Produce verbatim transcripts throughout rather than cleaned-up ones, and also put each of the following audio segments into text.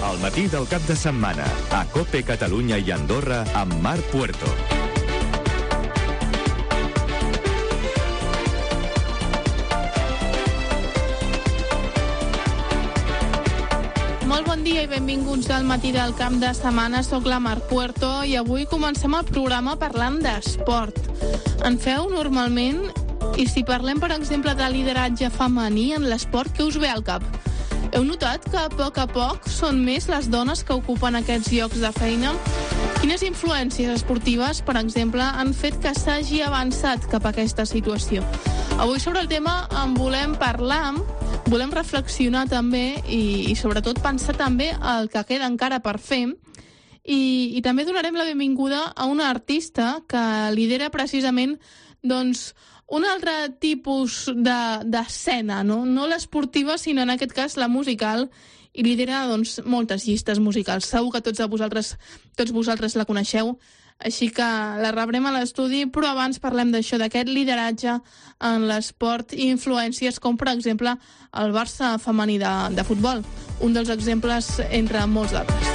Al matí del cap de setmana, a COPE Catalunya i Andorra, amb Marc Puerto. Molt bon dia i benvinguts al matí del camp de setmana. Soc la Marc Puerto i avui comencem el programa parlant d'esport. En feu normalment? I si parlem, per exemple, de lideratge femení en l'esport, què us ve al cap? Heu notat que a poc a poc són més les dones que ocupen aquests llocs de feina? Quines influències esportives, per exemple, han fet que s'hagi avançat cap a aquesta situació? Avui sobre el tema en volem parlar, volem reflexionar també i, i sobretot pensar també el que queda encara per fer. I, i també donarem la benvinguda a una artista que lidera precisament doncs, un altre tipus d'escena, no? No l'esportiva, sinó en aquest cas la musical, i lidera doncs, moltes llistes musicals. Segur que tots a vosaltres, tots vosaltres la coneixeu, així que la rebrem a l'estudi, però abans parlem d'això, d'aquest lideratge en l'esport i influències com, per exemple, el Barça femení de, de futbol, un dels exemples entre molts d'altres.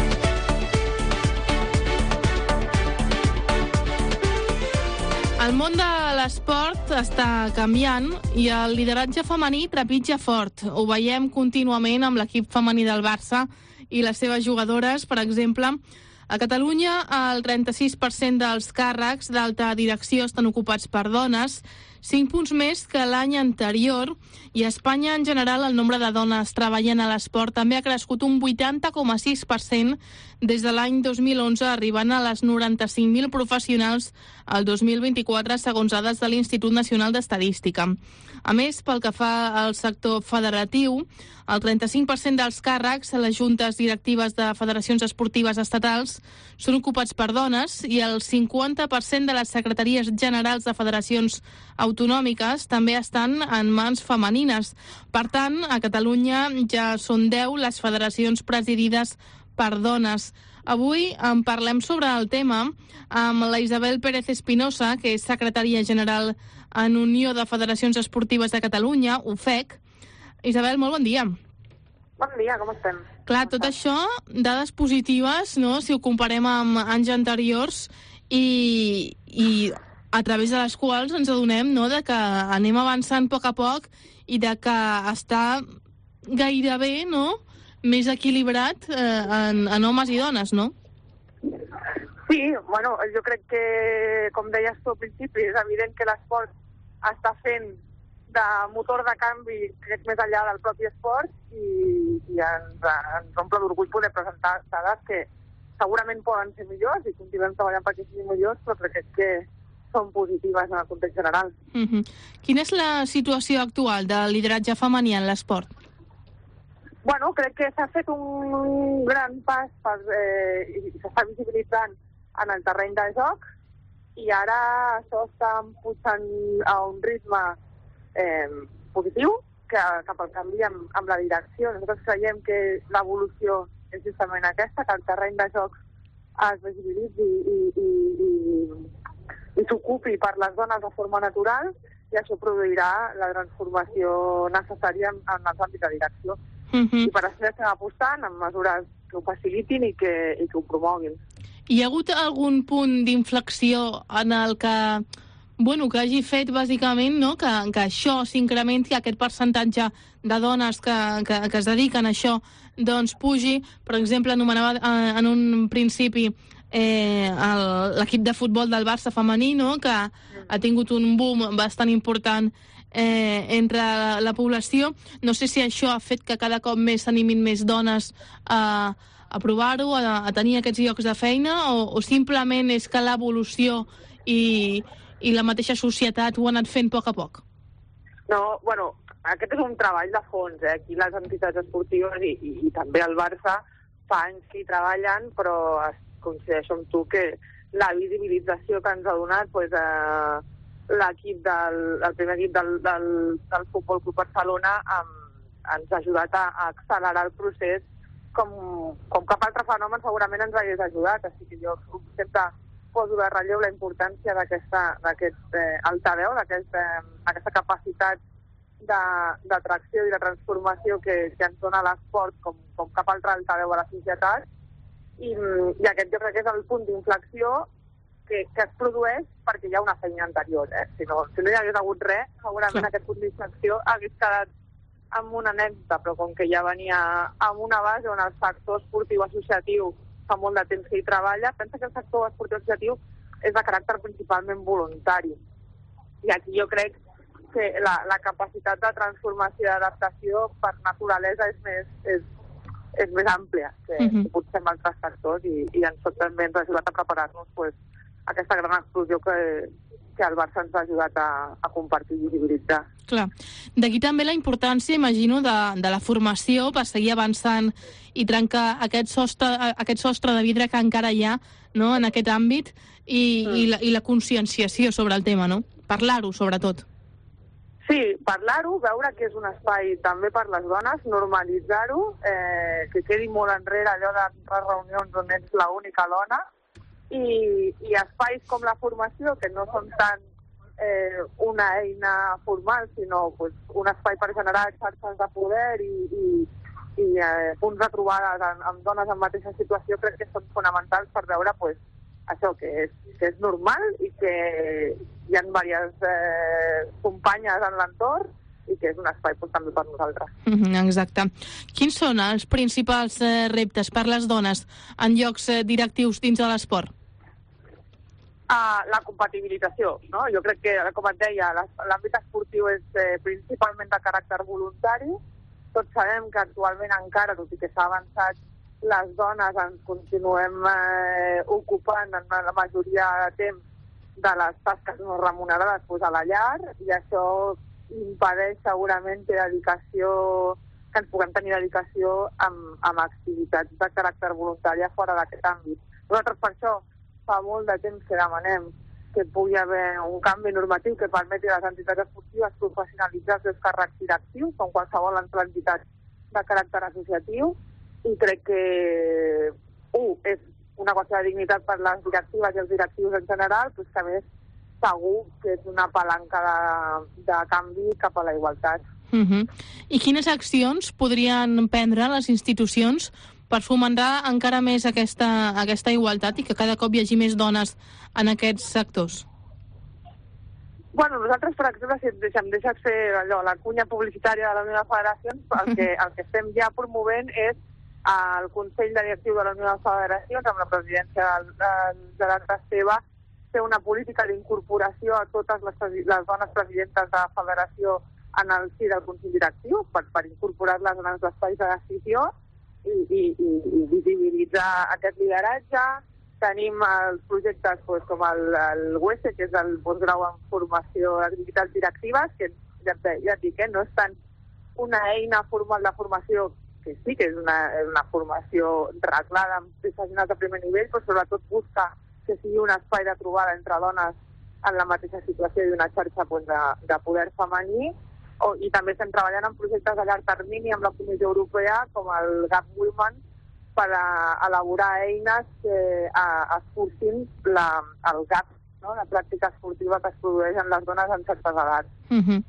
El món de l'esport està canviant i el lideratge femení trepitja fort. Ho veiem contínuament amb l'equip femení del Barça i les seves jugadores. Per exemple, a Catalunya el trenta-sis per cent dels càrrecs d'alta direcció estan ocupats per dones, cinc punts més que l'any anterior, i a Espanya en general el nombre de dones treballant a l'esport també ha crescut un vuitanta coma sis per cent des de l'any dos mil onze, arribant a les noranta-cinc mil professionals el dos mil vint-i-quatre, segons dades de l'Institut Nacional d'Estadística. A més, pel que fa al sector federatiu, el trenta-cinc per cent dels càrrecs a les juntes directives de federacions esportives estatals són ocupats per dones i el cinquanta per cent de les secretaries generals de federacions autonòmiques també estan en mans femenines. Per tant, a Catalunya ja són deu les federacions presidides per dones. Avui en parlem sobre el tema amb la Isabel Pérez Espinosa, que és secretària general en Unió de Federacions Esportives de Catalunya, U F E C. Isabel, molt bon dia. Bon dia, com estem? Clar, tot això, dades positives, no?, si ho comparem amb anys anteriors i, i a través de les quals ens adonem, no?, de que anem avançant a poc a poc i de que està gairebé, no?, més equilibrat eh, en, en homes i dones, no? Sí, bueno, jo crec que, com deies tu al principi, és evident que l'esport està fent de motor de canvi, crec, més enllà del propi esport, i, i ens, ens omple d'orgull poder presentar dades que segurament poden ser millors i continuem treballant perquè siguin millors, però crec que són positives en el context general. Uh-huh. Quina és la situació actual del lideratge femení en l'esport? Bueno, crec que s'ha fet un gran pas per, eh, i s'està visibilitzant en el terreny de joc i ara això està pujant a un ritme eh, positiu que, cap al canvi amb, amb la direcció. Nosaltres creiem que l'evolució és justament aquesta, que el terreny de joc es visibilitzi i, i, i, i s'ocupi per les dones de forma natural i això produirà la transformació necessària en, en els àmbits de direcció. Uh-huh. I per això estem apostant en mesures que ho facilitin i que, i que ho promoguin. Hi ha hagut algun punt d'inflexió en el que, bueno, que hagi fet bàsicament, no?, que, que això s'incrementi, aquest percentatge de dones que, que, que es dediquen a això doncs pugi? Per exemple, anomenava eh, en un principi eh, l'equip de futbol del Barça femení, no?, que ha tingut un boom bastant important Eh, entre la, la població. No sé si això ha fet que cada cop més s'animin més dones a, a provar-ho, a, a tenir aquests llocs de feina, o, o simplement és que l'evolució i, i la mateixa societat ho ha anat fent a poc a poc? No, bueno, aquest és un treball de fons, eh? Aquí les entitats esportives i, i, i també el Barça fa anys que hi treballen, però coincideixo amb tu que la visibilització que ens ha donat pues, eh, l'equip del, el primer equip del, del, del Futbol Club Barcelona um, ens ha ajudat a, a accelerar el procés com, com cap altre fenomen segurament ens hagués ajudat. Així que jo sempre poso de relleu la importància d'aquesta, d'aquest eh, altaveu, d'aquest, eh, aquesta capacitat d'atracció i de transformació que, que ens dona l'esport com, com cap altre altaveu a la societat. I, i aquest jo crec que és el punt d'inflexió que, que es produeix perquè hi ha una feina anterior. Eh? Si, no, si no hi hagués hagut res, segurament sí. Aquest punt d'inflexió hagués quedat amb una anècdota, però com que ja venia amb una base on el sector esportiu associatiu fa molt de temps que hi treballa, pensa que el sector esportiu associatiu és de caràcter principalment voluntari. I aquí jo crec que la, la capacitat de transformació i d'adaptació per naturalesa és més, és, és més àmplia que, uh-huh. que potser en altres sectors i, i ens tot també ens ha ajudat a preparar-nos pues, aquesta gran explosió que, que el Barça ens ha ajudat a, a compartir i visibilitzar. Clar. D'aquí també la importància, imagino, de, de la formació per seguir avançant i trencar aquest sostre, aquest sostre de vidre que encara hi ha, no?, en aquest àmbit i, mm. i, la, i la conscienciació sobre el tema, no? Parlar-ho, sobretot. Sí, parlar-ho, veure que és un espai també per les dones, normalitzar-ho, eh, que quedi molt enrere allò de les reunions on ets l'única dona, i, i espais com la formació, que no són tant eh, una eina formal, sinó pues, un espai per generar xarxes de poder i, i, i eh, punts de trobades amb, amb dones en mateixa situació, crec que són fonamentals per veure pues, això, que és, que és normal i que hi ha diverses eh, companyes en l'entorn i que és un espai pues, també per nosaltres. Exacte. Quins són els principals eh, reptes per les dones en llocs eh, directius dins de l'esport? Uh, la compatibilització, no? Jo crec que, com et deia, l'àmbit esportiu és eh, principalment de caràcter voluntari. Tots sabem que actualment encara, tot i que s'ha avançat, les dones ens continuem eh, ocupant en la majoria de temps de les tasques no remunerades pues, a la llar, i això impedeix segurament que dedicació, que ens puguem tenir dedicació amb, amb activitats de caràcter voluntària fora d'aquest àmbit. Nosaltres per això fa molt de temps que demanem que pugui haver un canvi normatiu que permeti a les entitats esportives professionalitzar els seus càrrecs directius, com qualsevol altra entitat de caràcter associatiu, i crec que, un, és una qüestió de dignitat per les directives i els directius en general, però que a més segur que és una palanca de, de canvi cap a la igualtat. Uh-huh. I quines accions podrien prendre les institucions per fomentar encara més aquesta, aquesta igualtat i que cada cop hi hagi més dones en aquests sectors? Bueno, nosaltres, per exemple, si et deixem, deixes fer allò, la cunya publicitària de la Unió de Federacions, el que, el que estem ja promovent és el Consell de Directiu de la Unió de Federacions, amb la presidència del Gerard Esteve, fer una política d'incorporació a totes les, les dones presidentes de la federació en el si del Consell Directiu, per, per incorporar-les en els espais de decisió, I, i, i, i visibilitzar aquest lideratge. Tenim els projectes pues, com el, el U E S E, que és el postgrau en formació d'activitats directives, que ja, ja et dic, eh, no és tant una eina formal de formació, que sí que és una, una formació reglada amb professionals de primer nivell, però sobretot busca que sigui un espai de trobada entre dones en la mateixa situació i una xarxa pues, de, de poder femení. Oh, i també estem treballant en projectes a llarg termini amb la Comissió Europea, com el Gap Women, per a elaborar eines que a, escurcin la, el gap, no?, la pràctica esportiva que es produeix en les dones en certes edats. Uh-huh.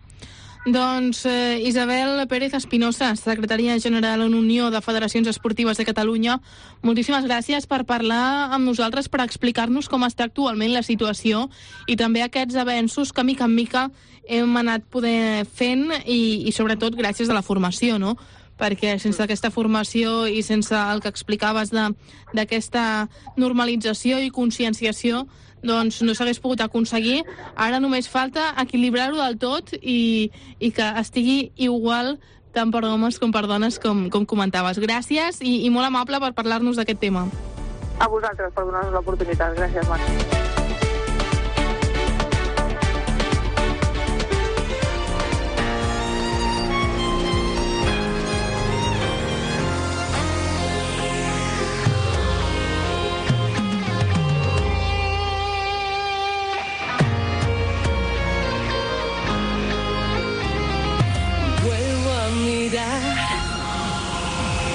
Doncs eh, Isabel Pérez Espinosa, secretària general en Unió de Federacions Esportives de Catalunya, moltíssimes gràcies per parlar amb nosaltres, per explicar-nos com està actualment la situació i també aquests avenços que mica en mica hem anat poder fent i, i sobretot gràcies a la formació, no? Perquè sense aquesta formació i sense el que explicaves d'aquesta normalització i conscienciació, doncs no s'hagués pogut aconseguir. Ara només falta equilibrar-ho del tot i, i que estigui igual tant per homes com per dones, com, com comentaves. Gràcies i, i molt amable per parlar-nos d'aquest tema. A vosaltres per donar-nos l'oportunitat. Gràcies, Marc.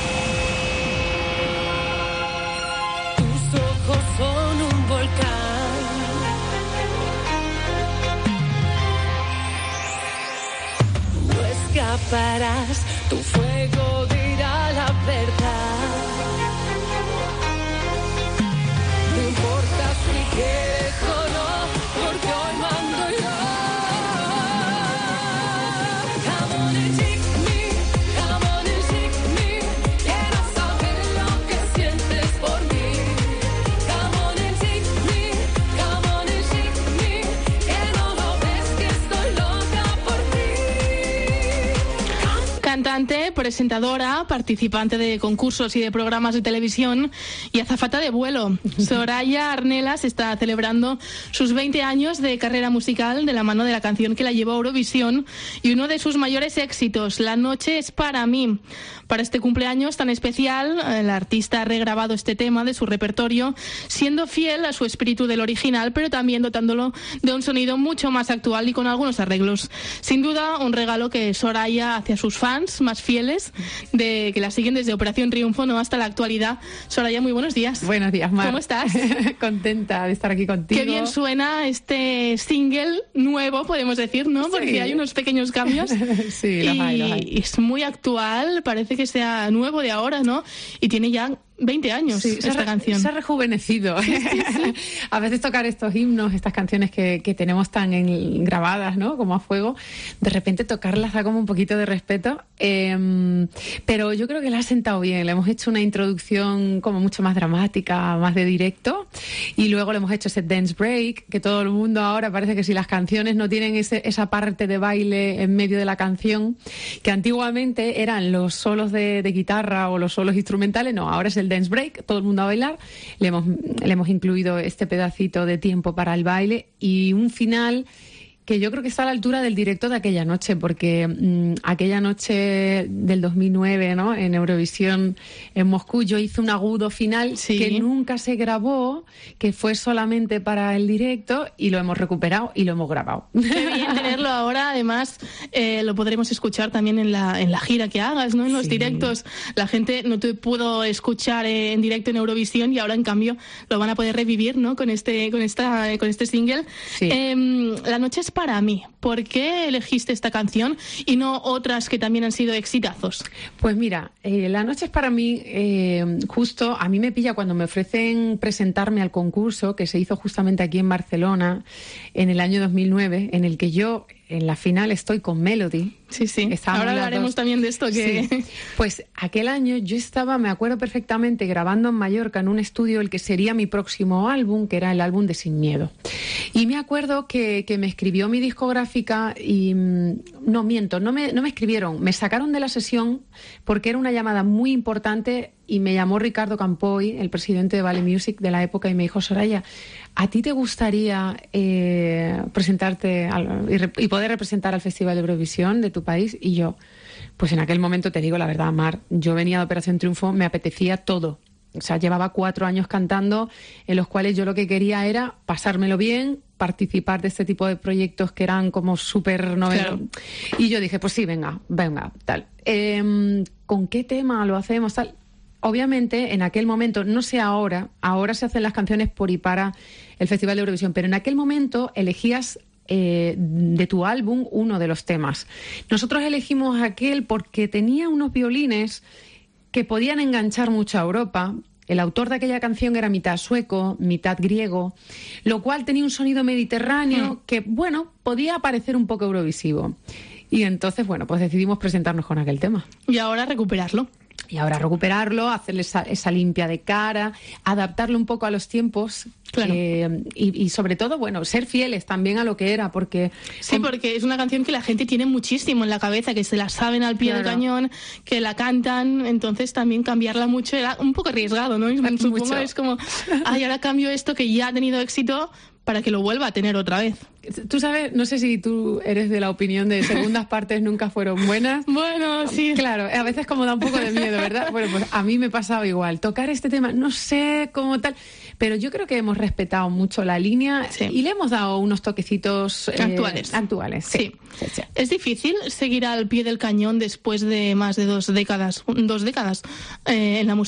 Tus ojos son un volcán. apagarás, tu fuego dirá la verdad. No importa si quieres o no, porque hoy mando yo. Come on and take me, come on and take me. Quiero saber lo que sientes por mí. Come on and take me, come on and take me. Que no lo ves que estoy loca por ti. Cantante, presentadora, participante de concursos y de programas de televisión y azafata de vuelo. Soraya Arnelas está celebrando sus veinte años de carrera musical de la mano de la canción que la llevó a Eurovisión y uno de sus mayores éxitos, La noche es para mí. Para este cumpleaños tan especial, el artista ha regrabado este tema de su repertorio, siendo fiel a su espíritu del original, pero también dotándolo de un sonido mucho más actual y con algunos arreglos. Sin duda, un regalo que Soraya hace a sus fans más fieles, de que la siguen desde Operación Triunfo, ¿no?, hasta la actualidad. Soraya, muy buenos días. Buenos días, Mar. ¿Cómo estás? Contenta de estar aquí contigo. Qué bien suena este single nuevo, podemos decir, ¿no? Porque Sí. hay unos pequeños cambios. Sí, los y hay, los hay. es muy actual, parece que sea nuevo de ahora, ¿no? Y tiene ya veinte años Sí, se esta ha, canción. se ha rejuvenecido. A veces tocar estos himnos, estas canciones que, que tenemos tan en, grabadas, ¿no?, como a fuego, de repente tocarlas da como un poquito de respeto. Eh, pero yo creo que la ha sentado bien. Le hemos hecho una introducción como mucho más dramática, más de directo. Y luego le hemos hecho ese dance break, que todo el mundo ahora parece que si las canciones no tienen ese, esa parte de baile en medio de la canción, que antiguamente eran los solos de, de guitarra o los solos instrumentales, no, ahora es el dance break, todo el mundo a bailar. Le hemos, le hemos incluido este pedacito de tiempo para el baile y un final que yo creo que está a la altura del directo de aquella noche, porque mmm, aquella noche del dos mil nueve, ¿no?, en Eurovisión en Moscú, yo hice un agudo final Sí. que nunca se grabó, que fue solamente para el directo, y lo hemos recuperado y lo hemos grabado. Qué bien tenerlo ahora. Además, eh, lo podremos escuchar también en la, en la gira que hagas, ¿no?, en los Sí. directos. La gente no te pudo escuchar eh, en directo en Eurovisión y ahora, en cambio, lo van a poder revivir, ¿no?, con este, con esta, con este single. Sí. Eh, La noche es para mí. ¿Por qué elegiste esta canción y no otras que también han sido exitazos? Pues mira, eh, La noche es para mí, eh, justo a mí me pilla cuando me ofrecen presentarme al concurso que se hizo justamente aquí en Barcelona en el año dos mil nueve, en el que yo en la final estoy con Melody. Sí, sí. Estábamos Ahora las hablaremos dos. también de esto. Que... Sí. Pues aquel año yo estaba, me acuerdo perfectamente, grabando en Mallorca en un estudio el que sería mi próximo álbum, que era el álbum de Sin Miedo. Y me acuerdo que, que me escribió mi discográfica y... No, miento, no me, no me escribieron, me sacaron de la sesión porque era una llamada muy importante y me llamó Ricardo Campoy, el presidente de Vale Music de la época, y me dijo: Soraya, ¿a ti te gustaría eh, presentarte al, y, re, y poder representar al Festival de Eurovisión de tu país? Y yo, pues en aquel momento, te digo la verdad, Mar, yo venía de Operación Triunfo, me apetecía todo. O sea, llevaba cuatro años cantando, en los cuales yo lo que quería era pasármelo bien, participar de este tipo de proyectos que eran como súper novedosos. Claro. Y yo dije, pues sí, venga, venga, tal. Eh, ¿Con qué tema lo hacemos? Tal. Obviamente, en aquel momento, no sé ahora, ahora se hacen las canciones por y para el Festival de Eurovisión, pero en aquel momento elegías eh, de tu álbum uno de los temas. Nosotros elegimos aquel porque tenía unos violines que podían enganchar mucho a Europa. El autor de aquella canción era mitad sueco, mitad griego, lo cual tenía un sonido mediterráneo que, bueno, podía parecer un poco eurovisivo. Y entonces, bueno, pues decidimos presentarnos con aquel tema. Y ahora recuperarlo. Y ahora recuperarlo, hacerle esa, esa limpia de cara, adaptarlo un poco a los tiempos. Claro. Eh, y, y sobre todo, bueno, ser fieles también a lo que era, porque... Sí, con... porque es una canción que la gente tiene muchísimo en la cabeza, que se la saben al pie claro. del cañón, que la cantan, entonces también cambiarla mucho era un poco arriesgado, ¿no? Supongo mucho. Es como, ay, ahora cambio esto que ya ha tenido éxito para que lo vuelva a tener otra vez. Tú sabes, no sé si tú eres de la opinión de segundas partes nunca fueron buenas. Bueno, sí. Claro, a veces como da un poco de miedo, ¿verdad? Bueno, pues a mí me pasaba igual. Tocar este tema, no sé cómo tal, pero yo creo que hemos respetado mucho la línea sí. y le hemos dado unos toquecitos eh, actuales. Actuales, sí. Sí. Sí, sí. ¿Es difícil seguir al pie del cañón después de más de dos décadas, dos décadas eh, en la música?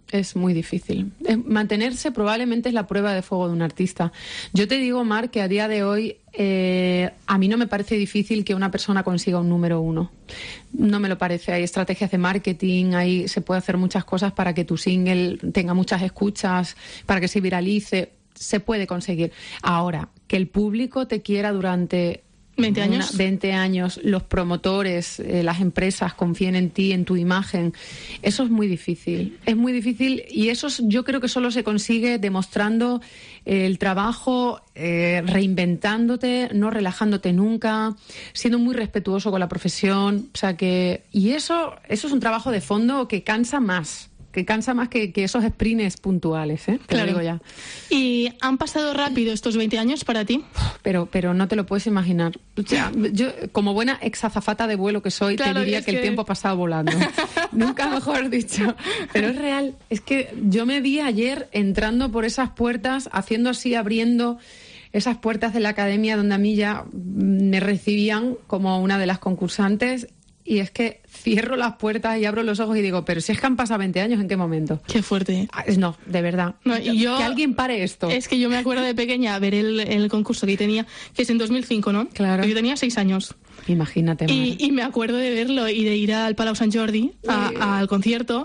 Es muy difícil. Es- mantenerse probablemente es la prueba de fuego de un artista. Yo te digo, Mar, que a día de hoy eh, a mí no me parece difícil que una persona consiga un número uno. No me lo parece. Hay estrategias de marketing, hay, se puede hacer muchas cosas para que tu single tenga muchas escuchas, para que se viralice. Se puede conseguir. Ahora, que el público te quiera durante veinte una- años. veinte años, los promotores, eh, las empresas confíen en ti, en tu imagen. Eso es muy difícil. Es muy difícil y eso es- yo creo que solo se consigue demostrando eh, el trabajo, eh, reinventándote, no relajándote nunca, siendo muy respetuoso con la profesión. O sea que y eso eso es un trabajo de fondo que cansa más. Que cansa más que, que esos sprints puntuales, ¿eh? Te lo Claro. digo ya. ¿Y han pasado rápido estos veinte años para ti? Pero, pero no te lo puedes imaginar. O sea, yo, como buena ex azafata de vuelo que soy, Claro, te diría es que, que- el tiempo ha pasado volando. Nunca mejor dicho. Pero es real. Es que yo me vi ayer entrando por esas puertas, haciendo así, abriendo esas puertas de la academia donde a mí ya mm, me recibían como una de las concursantes. Y es que cierro las puertas y abro los ojos y digo, pero si es que han pasado veinte años, ¿en qué momento? Qué fuerte. Ah, es- No, de verdad. No, y yo- que alguien pare esto. Es que yo me acuerdo de pequeña ver el, el concurso que tenía, que es en dos mil cinco, ¿no? Claro. Yo tenía seis años. Imagínate, Mar. Y, y me acuerdo de verlo y de ir al Palau Sant Jordi a- Sí. al concierto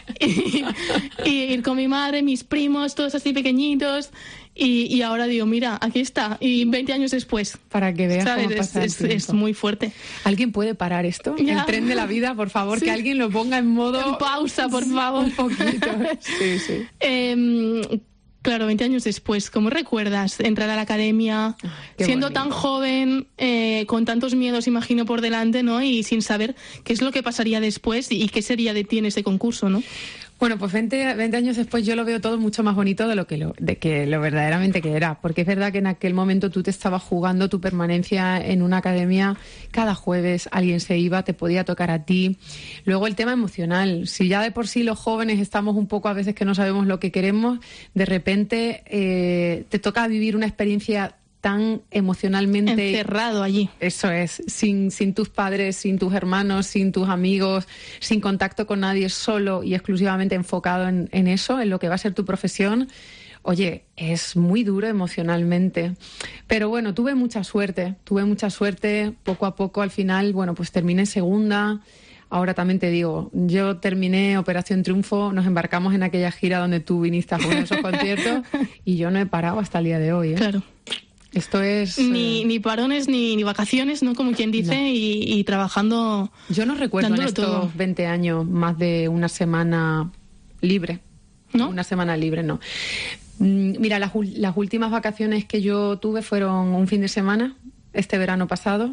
y, y ir con mi madre, mis primos, todos así pequeñitos. Y, y ahora digo, mira, aquí está. Y veinte años después. Para que veas ¿Sabes? cómo Es, pasa el es- tiempo. es muy fuerte. ¿Alguien puede parar esto? Ya. El tren de la vida, por favor, Sí. que alguien lo ponga en modo... En pausa, por favor. Un poquito. Sí, sí. Em, claro, veinte años después, ¿cómo recuerdas entrar a la academia, qué siendo bonito. tan joven, eh, con tantos miedos, imagino, por delante, ¿no? Y sin saber qué es lo que pasaría después y, y qué sería de ti en ese concurso, ¿no? Bueno, pues veinte, veinte años después yo lo veo todo mucho más bonito de lo que lo, de que lo verdaderamente que era. Porque es verdad que en aquel momento tú te estabas jugando tu permanencia en una academia. Cada jueves alguien se iba, te podía tocar a ti. Luego el tema emocional. Si ya de por sí los jóvenes estamos un poco a veces que no sabemos lo que queremos, de repente eh, te toca vivir una experiencia tan emocionalmente... Encerrado allí. Eso es, sin, sin tus padres, sin tus hermanos, sin tus amigos, sin contacto con nadie, solo y exclusivamente enfocado en, en eso, en lo que va a ser tu profesión. Oye, es muy duro emocionalmente. Pero bueno, tuve mucha suerte, tuve mucha suerte. Poco a poco, al final, bueno, pues terminé segunda. Ahora también te digo, yo terminé Operación Triunfo, nos embarcamos en aquella gira donde tú viniste a jugar esos conciertos y yo no he parado hasta el día de hoy, ¿eh? Claro. Esto es... Ni, eh, ni parones ni, ni vacaciones, ¿no? Como quien dice, No. y, y trabajando. Yo no recuerdo en dándolo estos todo. veinte años más de una semana libre. ¿No? Una semana libre, no. Mm, Mira, las, ul- las últimas vacaciones que yo tuve fueron un fin de semana, este verano pasado,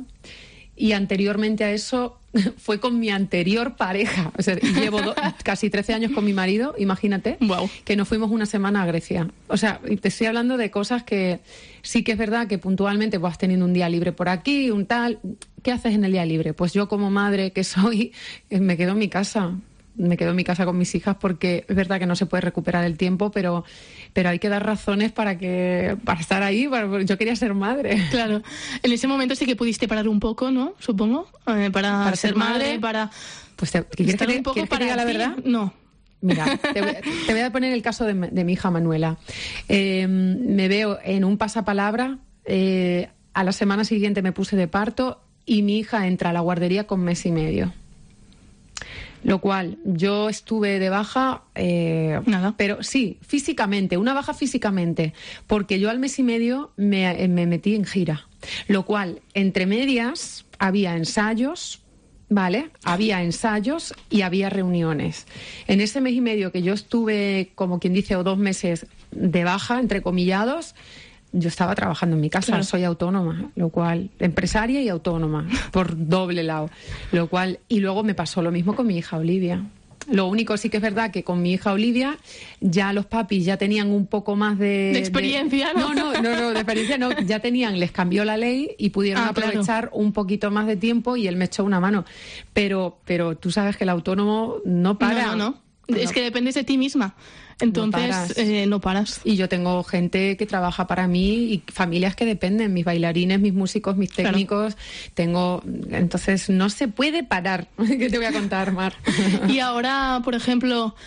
y anteriormente a eso fue con mi anterior pareja. O sea, llevo do- casi trece años con mi marido, imagínate, Guau. que nos fuimos una semana a Grecia. O sea, y te estoy hablando de cosas que sí que es verdad que puntualmente vas teniendo un día libre por aquí, un tal. ¿Qué haces en el día libre? Pues yo como madre que soy, eh, me quedo en mi casa. Me quedo en mi casa con mis hijas porque es verdad que no se puede recuperar el tiempo, pero, pero hay que dar razones para que para estar ahí. Para, yo quería ser madre. Claro. En ese momento sí que pudiste parar un poco, ¿no? Supongo. eh, para, Para ser ser madre, madre, para. Pues te, ¿quieres estar que te, un poco quieres que te para diga la ti. verdad? No. Mira, te voy, te voy a poner el caso de, de mi hija Manuela. Eh, me veo en un pasapalabra, eh, a la semana siguiente me puse de parto y mi hija entra a la guardería con mes y medio. Lo cual, yo estuve de baja, eh, Nada. pero sí, físicamente, una baja físicamente, porque yo al mes y medio me, eh, me metí en gira. Lo cual, entre medias, había ensayos, ¿vale? Había ensayos y había reuniones. En ese mes y medio que yo estuve, como quien dice, o dos meses de baja, entrecomillados, yo estaba trabajando en mi casa, Claro. soy autónoma, lo cual, empresaria y autónoma, por doble lado. Lo cual, y luego me pasó lo mismo con mi hija Olivia. Lo único sí que es verdad que con mi hija Olivia ya los papis ya tenían un poco más de... De experiencia, ¿no? No, no, no, no, de experiencia no. Ya tenían, les cambió la ley y pudieron Ah, claro. aprovechar un poquito más de tiempo y él me echó una mano. Pero, pero tú sabes que el autónomo no para. No, no, no. No. Es que dependes de ti misma. Entonces, paras. eh, no paras. Y yo tengo gente que trabaja para mí y familias que dependen, mis bailarines, mis músicos, mis Claro. técnicos. Tengo, entonces no se puede parar. ¿Qué te voy a contar, Mar? Y ahora, por ejemplo,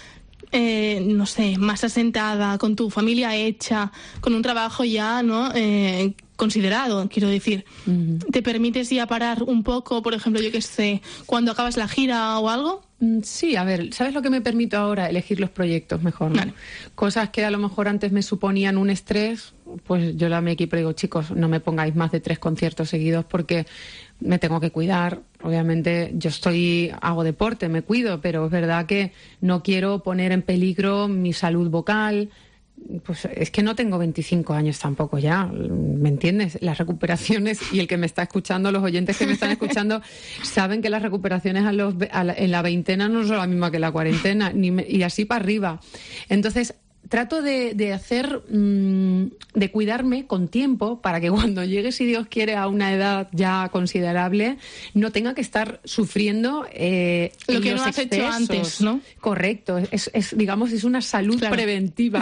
eh, no sé, más asentada, con tu familia hecha, con un trabajo ya, ¿no? Eh, considerado, quiero decir. Ujú. ¿Te permites ya parar un poco, por ejemplo, yo qué sé, cuando acabas la gira o algo? Mm, Sí, a ver, ¿sabes lo que me permito ahora? Elegir los proyectos mejor, ¿no? Vale. Cosas que a lo mejor antes me suponían un estrés, pues yo a mi equipo digo, chicos, no me pongáis más de tres conciertos seguidos porque me tengo que cuidar. Obviamente yo estoy, hago deporte, me cuido, pero es verdad que no quiero poner en peligro mi salud vocal. Pues es que no tengo veinticinco años tampoco ya, ¿me entiendes? Las recuperaciones, y el que me está escuchando, los oyentes que me están escuchando, saben que las recuperaciones a los, a la, en la veintena no son la misma que la cuarentena, ni me- y así para arriba. Entonces, trato de, de hacer, mmm, de cuidarme con tiempo para que cuando llegue, si Dios quiere, a una edad ya considerable, no tenga que estar sufriendo eh, Lo en que los no has hecho excesos. antes, ¿no? Correcto, es, es digamos, es una salud Claro. preventiva.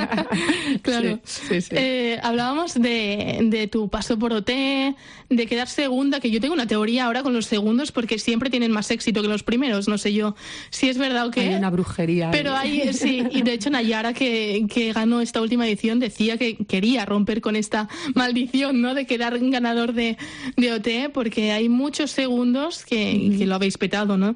Claro. Sí, sí, sí. Eh, hablábamos de, de tu paso por O T, de quedar segunda, que yo tengo una teoría ahora con los segundos porque siempre tienen más éxito que los primeros, no sé yo si es verdad o qué. Hay una brujería. ahí. Pero hay, sí, y de hecho Nayara, que, que ganó esta última edición, decía que quería romper con esta maldición, ¿no?, de quedar ganador de, de O T, porque hay muchos segundos que, que lo habéis petado, ¿no?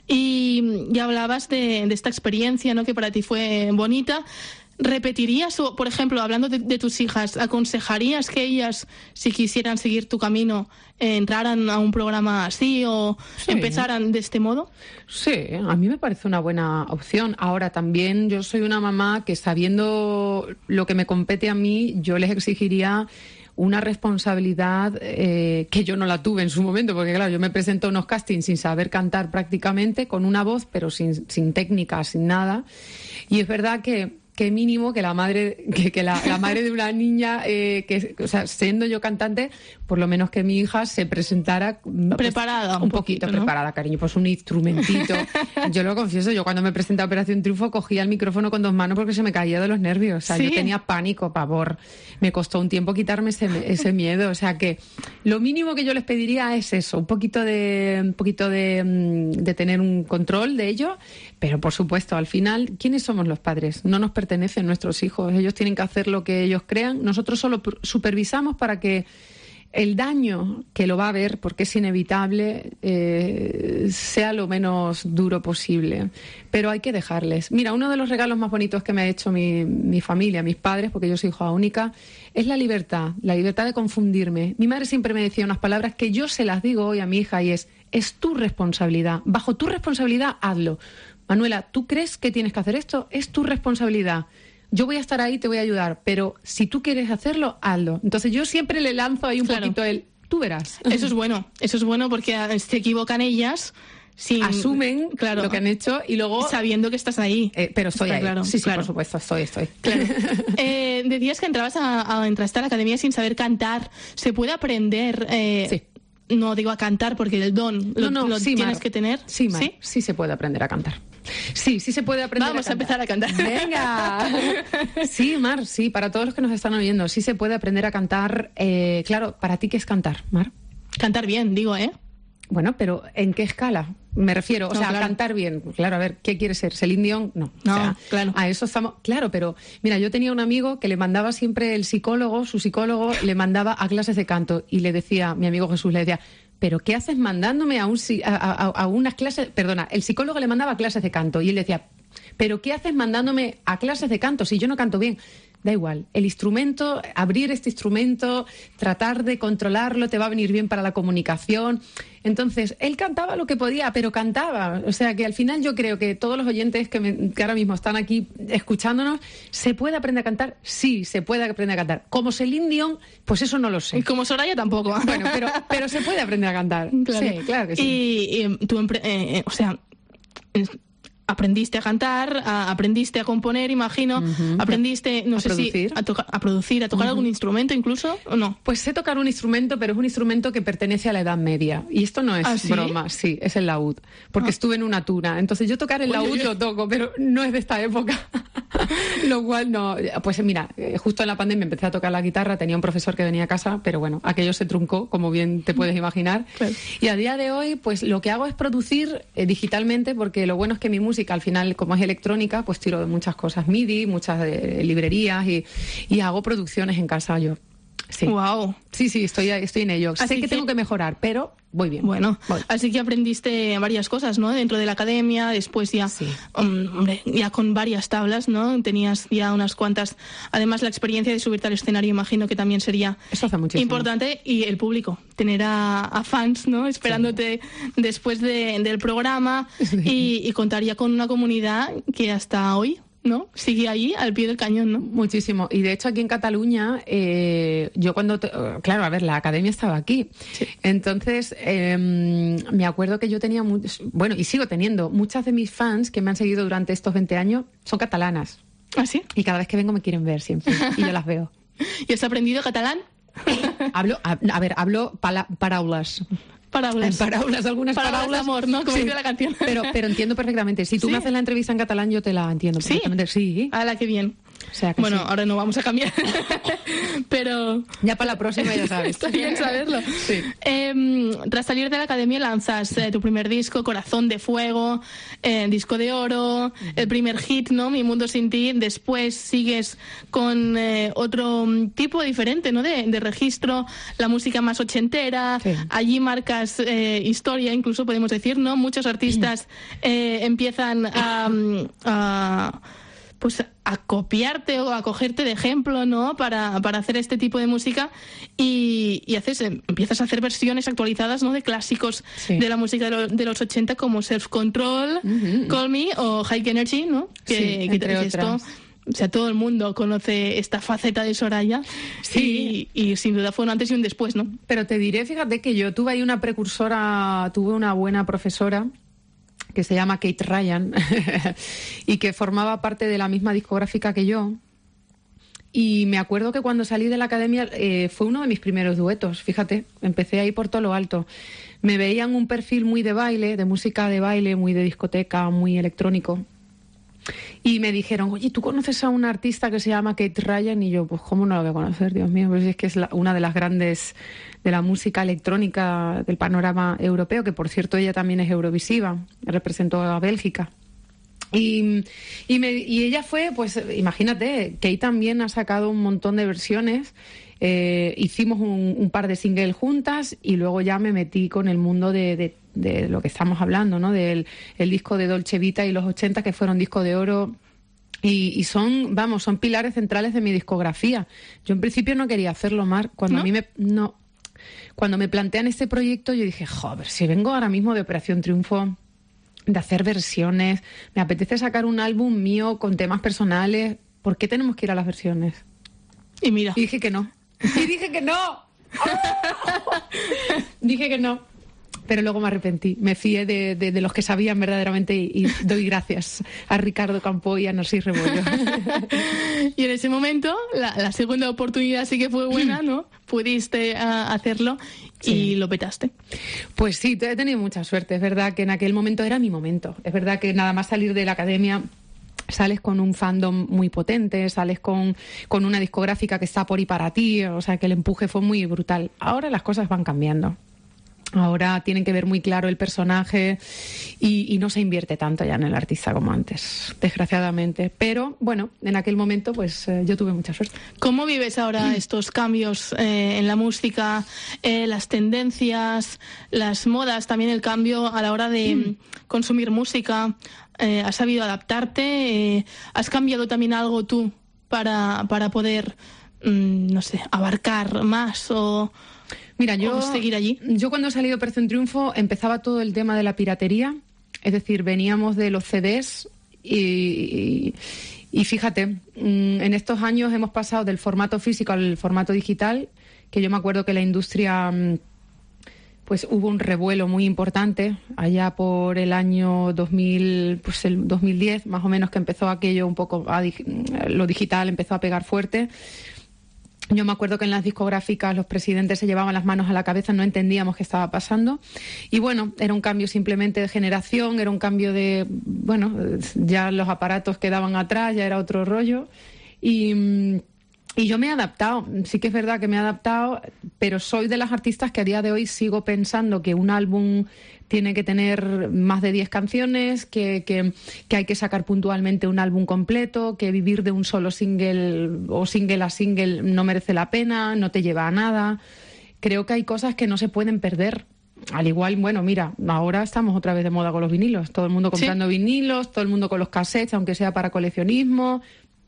Y, y hablabas de, de esta experiencia, ¿no?, que para ti fue bonita. ¿Repetirías, o, por ejemplo, hablando de, de tus hijas, aconsejarías que ellas, si quisieran seguir tu camino, eh, entraran a un programa así o Sí. empezaran de este modo? Sí, a mí me parece una buena opción. Ahora también yo soy una mamá que, sabiendo lo que me compete a mí, yo les exigiría una responsabilidad eh, que yo no la tuve en su momento, porque claro, yo me presento a unos castings sin saber cantar prácticamente, con una voz, pero sin, sin técnica, sin nada. Y es verdad que qué mínimo que la madre que, que la, la madre de una niña eh, que, o sea, siendo yo cantante, por lo menos que mi hija se presentara pues, Preparada, un un poquito, poquito, ¿no? preparada, cariño, pues un instrumentito. Yo lo confieso, yo cuando me presenté a Operación Triunfo cogía el micrófono con dos manos porque se me caía de los nervios, o sea, ¿Sí? yo tenía pánico, pavor. Me costó un tiempo quitarme ese, ese miedo, o sea que lo mínimo que yo les pediría es eso, un poquito de un poquito de, mm, de tener un control de ello, pero por supuesto, al final, ¿quiénes somos los padres? No nos pertenecen nuestros hijos, ellos tienen que hacer lo que ellos crean, nosotros solo pr- supervisamos para que el daño, que lo va a haber porque es inevitable, eh, sea lo menos duro posible. Pero hay que dejarles. Mira, uno de los regalos más bonitos que me ha hecho mi, mi familia, mis padres, porque yo soy hija única, es la libertad, la libertad de confundirme. Mi madre siempre me decía unas palabras que yo se las digo hoy a mi hija y es, es tu responsabilidad. Bajo tu responsabilidad, hazlo. Manuela, ¿tú crees que tienes que hacer esto? Es tu responsabilidad. Yo voy a estar ahí, te voy a ayudar, pero si tú quieres hacerlo, hazlo. Entonces yo siempre le lanzo ahí un Claro. poquito el, tú verás. Eso es bueno, eso es bueno porque ah, se equivocan ellas sin, Asumen claro, lo que han hecho y luego... sabiendo que estás ahí. Eh, pero estoy Está ahí. claro, sí, sí, claro. por supuesto, estoy, estoy. Claro. Eh, decías que entrabas a, a, entraste a la academia sin saber cantar. ¿Se puede aprender? Eh, Sí. No digo a cantar porque el don lo, No, no, lo sí, tienes Mar. que tener. Sí, Mar, ¿Sí? sí se puede aprender a cantar. Sí, sí se puede aprender Vamos a a empezar a cantar. Venga. Sí, Mar, sí, para todos los que nos están oyendo, sí se puede aprender a cantar. Eh, claro, ¿para ti qué es cantar, Mar? Cantar bien, digo, ¿eh? Bueno, pero ¿en qué escala? Me refiero, o No, sea, claro. cantar bien. Claro, a ver, ¿qué quiere ser? ¿Celine Dion? No. No, o sea, claro. A eso estamos. Claro, pero mira, yo tenía un amigo que le mandaba siempre el psicólogo, su psicólogo, le mandaba a clases de canto y le decía, mi amigo Jesús le decía, ¿pero qué haces mandándome a, un, si- a, a- a unas clases? Perdona, el psicólogo le mandaba clases de canto y él decía, ¿pero qué haces mandándome a clases de canto si yo no canto bien? Da igual, el instrumento, abrir este instrumento, tratar de controlarlo, te va a venir bien para la comunicación. Entonces, él cantaba lo que podía, pero cantaba. O sea, que al final yo creo que todos los oyentes que, me- que ahora mismo están aquí escuchándonos, ¿se puede aprender a cantar? Sí, se puede aprender a cantar. Como Celine Dion, pues eso no lo sé. Y como Soraya tampoco. Bueno, pero, pero se puede aprender a cantar. Claro. Sí, claro que sí. Y, y tú, empre- eh, eh, o sea, eh, aprendiste a cantar, a- aprendiste a componer, imagino, Ujú. aprendiste, no A sé producir. si, a, toca- a producir, a tocar algún instrumento incluso, ¿o no? Pues sé tocar un instrumento, pero es un instrumento que pertenece a la Edad Media. Y esto no es ¿Ah, sí? broma, sí, es el laúd. Porque Ah. estuve en una tuna. Entonces yo tocar el Uy, laúd uy, uy. lo toco, pero no es de esta época. Lo cual no, pues mira, eh, justo en la pandemia empecé a tocar la guitarra, tenía un profesor que venía a casa, pero bueno, aquello se truncó, como bien te puedes imaginar. Claro. Y a día de hoy, pues lo que hago es producir eh, digitalmente, porque lo bueno es que mi música, al final, como es electrónica, pues tiro de muchas cosas M I D I, muchas eh, librerías y, y hago producciones en casa yo. Sí. Wow. Sí, sí, estoy, estoy en ello. Así sé que, que- tengo que mejorar, pero voy bien. Bueno, Voy. así que aprendiste varias cosas, ¿no? Dentro de la academia, después ya, Sí. um, hombre, ya con varias tablas, ¿no? Tenías ya unas cuantas. Además, la experiencia de subirte al escenario, imagino que también sería Eso hace muchísimo. importante. Y el público, tener a, a fans, ¿no? Esperándote después de- del programa y, y contaría con una comunidad que hasta hoy, ¿no? Sigue ahí al pie del cañón, ¿no? Muchísimo. Y de hecho aquí en Cataluña, eh, yo cuando... te- claro, a ver, la academia estaba aquí. Sí. Entonces, eh, me acuerdo que yo tenía... muchos- bueno, y sigo teniendo. Muchas de mis fans que me han seguido durante estos veinte años son catalanas. ¿Ah, sí? Y cada vez que vengo me quieren ver siempre. Y yo las veo. ¿Y has aprendido catalán? Hablo, a, a ver, hablo pala- paraulas. Paraulas. Paraulas, algunas Paraulas de paraulas. amor, ¿no? Como dice la canción. Pero, pero entiendo perfectamente. Si tú Sí. me haces la entrevista en catalán, yo te la entiendo ¿Sí? perfectamente. Sí. ¡Hala, qué bien! O sea que Bueno, sí. ahora no vamos a cambiar, pero... Ya para la próxima ya sabes. Está bien saberlo. Sí. Eh, tras salir de la academia lanzas eh, tu primer disco, Corazón de Fuego, eh, disco de oro, el primer hit, ¿no? Mi Mundo Sin Ti. Después sigues con eh, otro mm, tipo diferente, ¿no? De, de registro, la música más ochentera. Sí. Allí marcas eh, historia, incluso podemos decir, ¿no? Muchos artistas eh, empiezan a... mm, a pues a copiarte o a cogerte de ejemplo, ¿no? Para, para hacer este tipo de música y, y haces, eh, empiezas a hacer versiones actualizadas, ¿no? De clásicos Sí. de la música de, lo- de los ochenta como Self Control, Ujú. Call Me o High Energy, ¿no? Que, Sí, que entre que esto, otras. o sea, todo el mundo conoce esta faceta de Soraya Sí. y, y sin duda fue un antes y un después, ¿no? Pero te diré, fíjate que yo tuve ahí una precursora, tuve una buena profesora que se llama Kate Ryan y que formaba parte de la misma discográfica que yo. Y me acuerdo que cuando salí de la academia eh, fue uno de mis primeros duetos, fíjate, empecé ahí por todo lo alto. Me veían un perfil muy de baile, de música de baile, muy de discoteca, muy electrónico. Y me dijeron, oye, ¿tú conoces a una artista que se llama Kate Ryan? Y yo, pues, ¿cómo no la voy a conocer? Dios mío, pues es que es la- una de las grandes de la música electrónica del panorama europeo, que por cierto ella también es eurovisiva, representó a Bélgica. Y, y, me- y ella fue, pues imagínate, Kate también ha sacado un montón de versiones. Eh, hicimos un, un par de singles juntas y luego ya me metí con el mundo de, de- de lo que estamos hablando, ¿no? Del el disco de Dolce Vita y los ochenta, que fueron disco de oro. Y, y son, vamos, son pilares centrales de mi discografía. Yo en principio no quería hacerlo, Mar. Cuando ¿No? a mí me... No. Cuando me plantean este proyecto, yo dije, joder, si vengo ahora mismo de Operación Triunfo, de hacer versiones, me apetece sacar un álbum mío con temas personales, ¿por qué tenemos que ir a las versiones? Y mira, Y dije que no. Y dije que no. Dije que no. Pero luego me arrepentí. Me fié de, de- de los que sabían verdaderamente y, y doy gracias a Ricardo Campo y a Narcís Rebollo. y en ese momento la, la segunda oportunidad sí que fue buena, ¿no? Pudiste ah, hacerlo y Sí. lo petaste. Pues sí, he tenido mucha suerte. Es verdad que en aquel momento era mi momento. Es verdad que nada más salir de la academia sales con un fandom muy potente, sales con, con una discográfica que está por y para ti, o sea que el empuje fue muy brutal. Ahora las cosas van cambiando. Ahora tienen que ver muy claro el personaje y, y no se invierte tanto ya en el artista como antes, desgraciadamente. Pero bueno, en aquel momento pues eh, yo tuve mucha suerte. ¿Cómo vives ahora estos cambios eh, en la música, eh, las tendencias, las modas, también el cambio a la hora de mm. consumir música? Eh, ¿Has sabido adaptarte? Eh, ¿Has cambiado también algo tú para, para poder, mm, no sé, abarcar más o...? Mira, yo, ¿O seguir allí? yo cuando salí de Operación Triunfo empezaba todo el tema de la piratería, es decir, veníamos de los C Ds y, y, y fíjate, mm, en estos años hemos pasado del formato físico al formato digital, que yo me acuerdo que la industria, mm, pues hubo un revuelo muy importante allá por el año dos mil, pues el dos mil diez, más o menos, que empezó aquello un poco, a dig- lo digital empezó a pegar fuerte. Yo me acuerdo que en las discográficas los presidentes se llevaban las manos a la cabeza, no entendíamos qué estaba pasando. Y bueno, era un cambio simplemente de generación, era un cambio de, bueno, ya los aparatos quedaban atrás, ya era otro rollo. Y, y yo me he adaptado, sí que es verdad que me he adaptado, pero soy de las artistas que a día de hoy sigo pensando que un álbum tiene que tener más de diez canciones, que, que, que hay que sacar puntualmente un álbum completo, que vivir de un solo single o single a single no merece la pena, no te lleva a nada. Creo que hay cosas que no se pueden perder. Al igual, bueno, mira, ahora estamos otra vez de moda con los vinilos. Todo el mundo comprando ¿Sí? vinilos, todo el mundo con los cassettes, aunque sea para coleccionismo.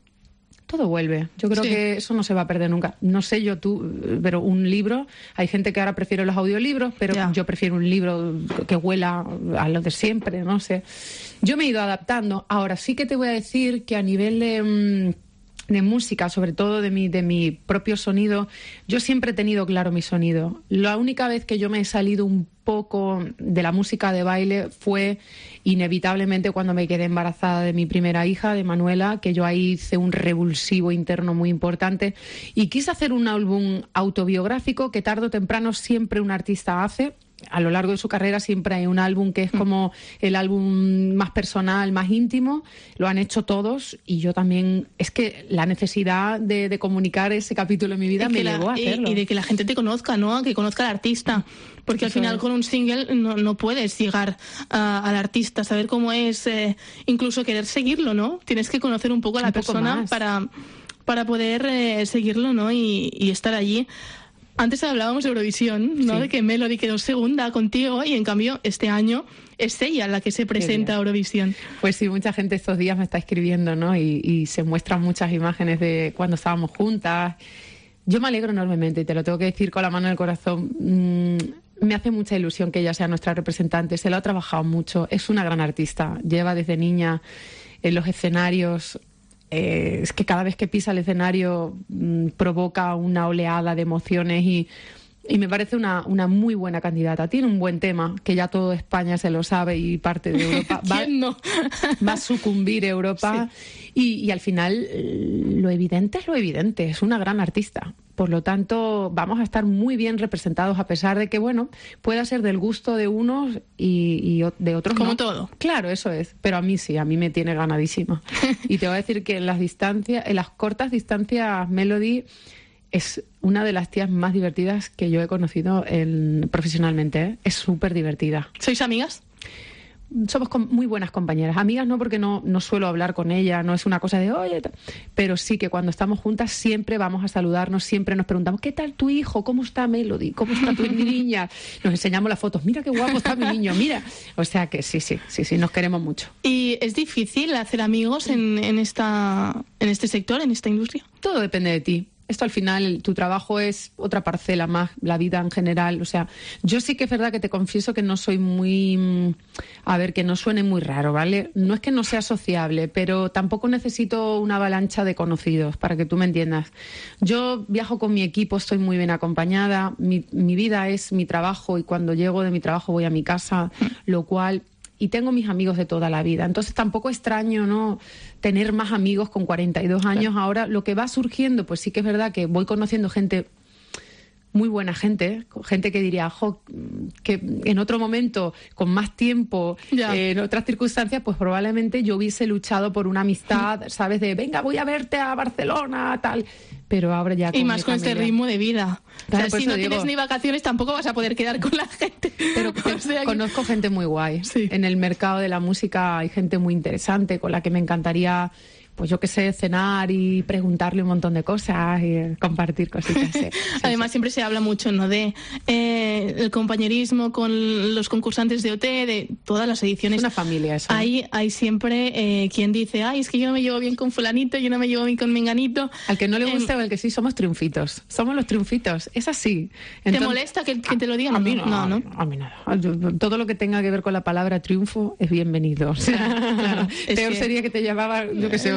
Todo vuelve. Yo creo sí. que eso no se va a perder nunca. No sé yo tú, pero un libro, hay gente que ahora prefiere los audiolibros, pero yeah. yo prefiero un libro que huela a lo de siempre, no sé. Yo me he ido adaptando. Ahora sí que te voy a decir que a nivel de, de música, sobre todo de mi, de mi propio sonido, yo siempre he tenido claro mi sonido. La única vez que yo me he salido un poco de la música de baile fue inevitablemente cuando me quedé embarazada de mi primera hija, de Manuela, que yo ahí hice un revulsivo interno muy importante y quise hacer un álbum autobiográfico que tarde o temprano siempre un artista hace. A lo largo de su carrera siempre hay un álbum que es como el álbum más personal, más íntimo. Lo han hecho todos y yo también... Es que la necesidad de, de comunicar ese capítulo en mi vida me llevó a hacerlo. Y de que la gente te conozca, ¿no? Que conozca al artista. Porque al final con un single no, no puedes llegar a, al artista, saber cómo es, eh, incluso querer seguirlo, ¿no? Tienes que conocer un poco a la persona para, para poder eh, seguirlo, ¿no? Y, y estar allí. Antes hablábamos de Eurovisión, ¿no? Sí. De que Melody quedó segunda contigo y en cambio este año es ella la que se presenta a Eurovisión. Pues sí, mucha gente estos días me está escribiendo, ¿no? Y, y se muestran muchas imágenes de cuando estábamos juntas. Yo me alegro enormemente y te lo tengo que decir con la mano en el corazón. Mm, me hace mucha ilusión que ella sea nuestra representante. Se lo ha trabajado mucho. Es una gran artista. Lleva desde niña en los escenarios... Eh, es que cada vez que pisa el escenario mmm, provoca una oleada de emociones y, y me parece una, una muy buena candidata. Tiene un buen tema, que ya todo España se lo sabe y parte de Europa. Va, ¿Quién no? va a sucumbir Europa sí. y, y al final lo evidente es lo evidente, es una gran artista. Por lo tanto, vamos a estar muy bien representados a pesar de que, bueno, pueda ser del gusto de unos y, y de otros Como no. todo. Claro, eso es. Pero a mí sí, a mí me tiene ganadísima. Y te voy a decir que en las distancias, en las cortas distancias, Melody es una de las tías más divertidas que yo he conocido en, profesionalmente. ¿eh? Es súper divertida. ¿Sois amigas? Somos com- muy buenas compañeras. Amigas no, porque no, no suelo hablar con ella, no es una cosa de oye, pero sí que cuando estamos juntas siempre vamos a saludarnos, siempre nos preguntamos ¿qué tal tu hijo? ¿Cómo está Melody? ¿Cómo está tu niña? Nos enseñamos las fotos, mira qué guapo está mi niño, mira. O sea que sí, sí, sí, sí, nos queremos mucho. ¿Y es difícil hacer amigos en, en, esta, en este sector, en esta industria? Todo depende de ti. Esto al final, tu trabajo es otra parcela más, la vida en general. O sea, yo sí que es verdad que te confieso que no soy muy... A ver, que no suene muy raro, ¿vale? No es que no sea sociable, pero tampoco necesito una avalancha de conocidos, para que tú me entiendas. Yo viajo con mi equipo, estoy muy bien acompañada. Mi, mi vida es mi trabajo y cuando llego de mi trabajo voy a mi casa, lo cual... Y tengo mis amigos de toda la vida. Entonces tampoco extraño, ¿no?, tener más amigos con cuarenta y dos años. Claro. Ahora lo que va surgiendo, pues sí que es verdad que voy conociendo gente, muy buena gente, gente que diría, jo, que en otro momento, con más tiempo, eh, en otras circunstancias, pues probablemente yo hubiese luchado por una amistad, ¿sabes? De, venga, voy a verte a Barcelona, tal... Pero ahora ya con y más con familia. Este ritmo de vida. Claro, o sea, si no digo, tienes ni vacaciones tampoco vas a poder quedar con la gente. Pero o sea, conozco que... gente muy guay. Sí. En el mercado de la música hay gente muy interesante con la que me encantaría, pues yo qué sé, cenar y preguntarle un montón de cosas y compartir cositas. Sí, sí, Además sí. siempre se habla mucho, ¿no?, de eh, el compañerismo con los concursantes de O T, de todas las ediciones. Es una familia eso. Hay, hay siempre eh, quien dice, ay, es que yo no me llevo bien con fulanito, yo no me llevo bien con menganito. Al que no le gusta eh, o al que sí, somos triunfitos. Somos los triunfitos. Es así. Entonces, ¿te molesta que, que te lo digan? A mí no, no, no. A mí nada. Todo lo que tenga que ver con la palabra triunfo es bienvenido. O sea, claro, es peor que... sería que te llamaba, yo qué sé,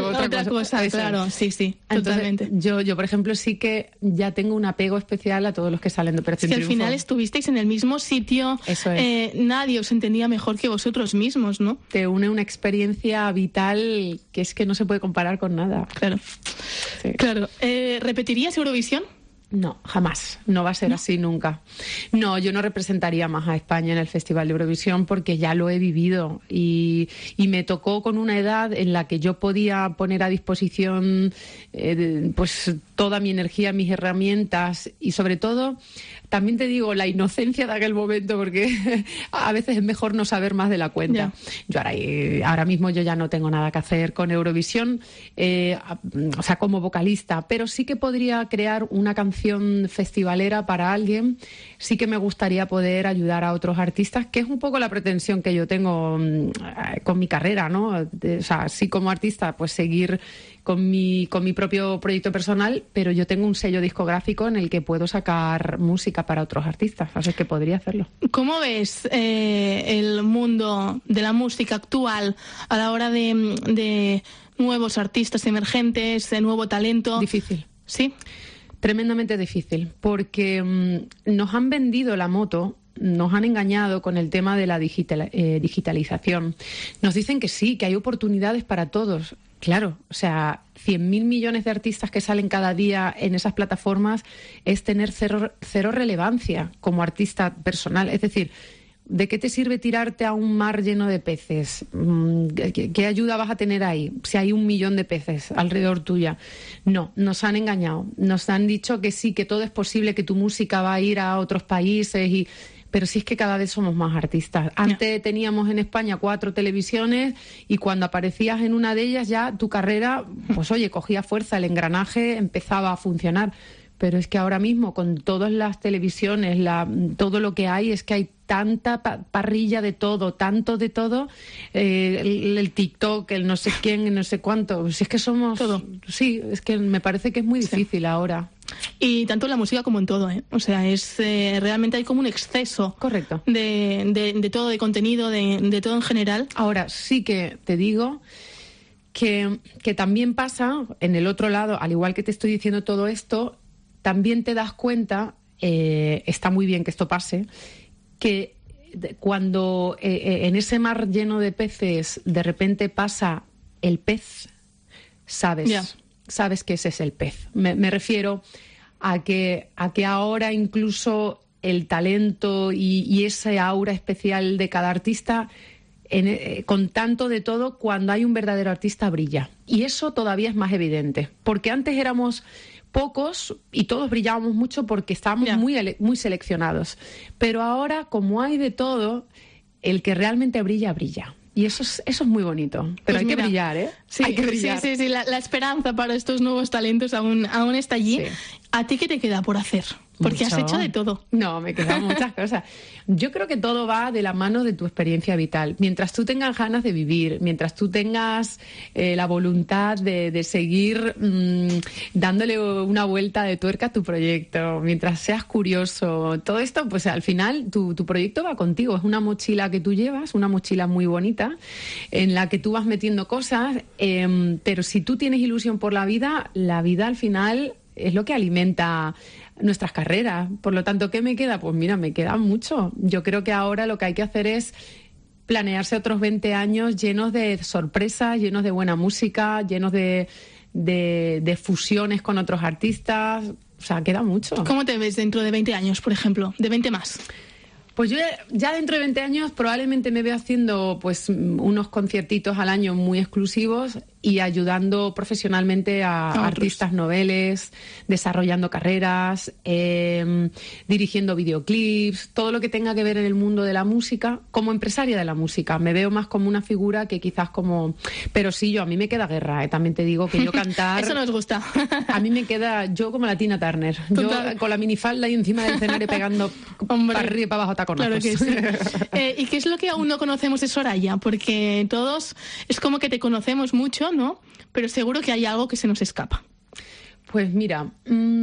otra, otra cosa, cosa, Eso claro, es. sí, sí, Entonces, totalmente. yo, yo, por ejemplo, sí que ya tengo un apego especial a todos los que salen de Es Operación que al Triunfo. final estuvisteis en el mismo sitio, Eso es. eh, nadie os entendía mejor que vosotros mismos, ¿no? Te une una experiencia vital que es que no se puede comparar con nada. Claro. Sí. Claro. Eh, ¿Repetirías Eurovisión? No, jamás. No va a ser así nunca. No, yo no representaría más a España en el Festival de Eurovisión porque ya lo he vivido y, y me tocó con una edad en la que yo podía poner a disposición eh, de- pues toda mi energía, mis herramientas y sobre todo, también te digo, la inocencia de aquel momento porque a veces es mejor no saber más de la cuenta. Yo ahora, eh, ahora mismo yo ya no tengo nada que hacer con Eurovisión, eh, a- o sea, como vocalista, pero sí que podría crear una canción festivalera para alguien. Sí que me gustaría poder ayudar a otros artistas, que es un poco la pretensión que yo tengo mm, eh, con mi carrera, ¿no? De- o sea, sí como artista, pues seguir con mi, con mi propio proyecto personal, pero yo tengo un sello discográfico en el que puedo sacar música para otros artistas, así que podría hacerlo. ¿Cómo ves eh, el mundo de la música actual a la hora de, de nuevos artistas emergentes, de nuevo talento? Difícil. Sí. Tremendamente difícil, porque mm, nos han vendido la moto, nos han engañado con el tema de la digital, eh, digitalización. Nos dicen que sí, que hay oportunidades para todos. Claro, o sea, cien mil millones de artistas que salen cada día en esas plataformas es tener cero, cero relevancia como artista personal. Es decir, ¿de qué te sirve tirarte a un mar lleno de peces? Mm, ¿Qué, qué ayuda vas a tener ahí si hay un millón de peces alrededor tuya? No, nos han engañado. Nos han dicho que sí, que todo es posible, que tu música va a ir a otros países y... Pero sí es que cada vez somos más artistas. Antes teníamos en España cuatro televisiones y cuando aparecías en una de ellas ya tu carrera, pues oye, cogía fuerza, el engranaje empezaba a funcionar. Pero es que ahora mismo con todas las televisiones, la, todo lo que hay, es que hay tanta pa- parrilla de todo, tanto de todo, eh, el, el TikTok, el no sé quién, el no sé cuánto. Si es que somos... Todo. Sí, es que me parece que es muy difícil ahora. Y tanto en la música como en todo, ¿eh? O sea, es eh, realmente hay como un exceso Correcto. de, de, de todo, de contenido, de, de todo en general. Ahora sí que te digo que, que también pasa en el otro lado, al igual que te estoy diciendo todo esto, también te das cuenta, eh, está muy bien que esto pase, que de- cuando eh, eh, en ese mar lleno de peces de repente pasa el pez, sabes, Ya. sabes que ese es el pez. Me, me refiero a que, a que ahora incluso el talento y, y ese aura especial de cada artista, en, eh, con tanto de todo, cuando hay un verdadero artista brilla. Y eso todavía es más evidente, porque antes éramos pocos y todos brillábamos mucho porque estábamos Ya. muy, ele- muy seleccionados. Pero ahora, como hay de todo, el que realmente brilla, brilla. Y eso es, eso es muy bonito. Pero Pues hay mira, que brillar, ¿eh? Sí, hay que brillar. sí, sí, sí. La, la esperanza para estos nuevos talentos aún, aún está allí. Sí. ¿A ti qué te queda por hacer? Porque has Mucho. hecho de todo. No, me quedan muchas cosas. Yo creo que todo va de la mano de tu experiencia vital. Mientras tú tengas ganas de vivir, mientras tú tengas eh, la voluntad de, de seguir mmm, dándole una vuelta de tuerca a tu proyecto, mientras seas curioso, todo esto, pues al final tu, tu proyecto va contigo. Es una mochila que tú llevas, una mochila muy bonita, en la que tú vas metiendo cosas, eh, pero si tú tienes ilusión por la vida, la vida al final es lo que alimenta nuestras carreras. Por lo tanto, ¿qué me queda? Pues mira, me queda mucho. Yo creo que ahora lo que hay que hacer es planearse otros veinte años llenos de sorpresas, llenos de buena música, llenos de, de, de fusiones con otros artistas. O sea, queda mucho. ¿Cómo te ves dentro de veinte años, por ejemplo? De veinte más. Pues yo ya dentro de veinte años probablemente me veo haciendo pues unos conciertitos al año muy exclusivos y ayudando profesionalmente a, A otros. artistas noveles, desarrollando carreras, eh, dirigiendo videoclips, todo lo que tenga que ver en el mundo de la música, como empresaria de la música. Me veo más como una figura que quizás como... Pero sí, yo a mí me queda guerra, ¿eh? También te digo que yo cantar... Eso nos gusta. A mí me queda yo como la Tina Turner. Total. Yo con la minifalda y encima del escenario pegando Hombre. para arriba y para abajo taconazos. Claro que sí. Eh, ¿Y qué es lo que aún no conocemos de Soraya? Porque todos es como que te conocemos mucho, ¿no? Pero seguro que hay algo que se nos escapa. Pues mira,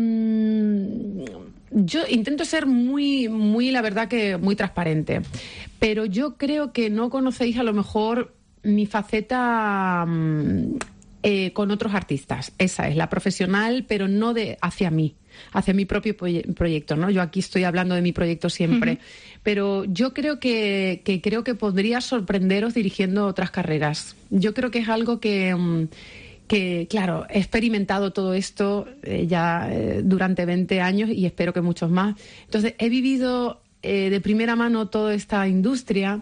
mmm, yo intento ser muy, muy, la verdad que muy transparente, pero yo creo que no conocéis a lo mejor mi faceta mmm, eh, con otros artistas. Esa es la profesional, pero no de hacia mí, hacia mi propio proye- proyecto, ¿no? Yo aquí estoy hablando de mi proyecto siempre, uh-huh. pero yo creo que, que creo que podría sorprenderos dirigiendo otras carreras. Yo creo que es algo que... Um, que, claro, he experimentado todo esto eh, ya eh, durante veinte años y espero que muchos más. Entonces, he vivido eh, de primera mano toda esta industria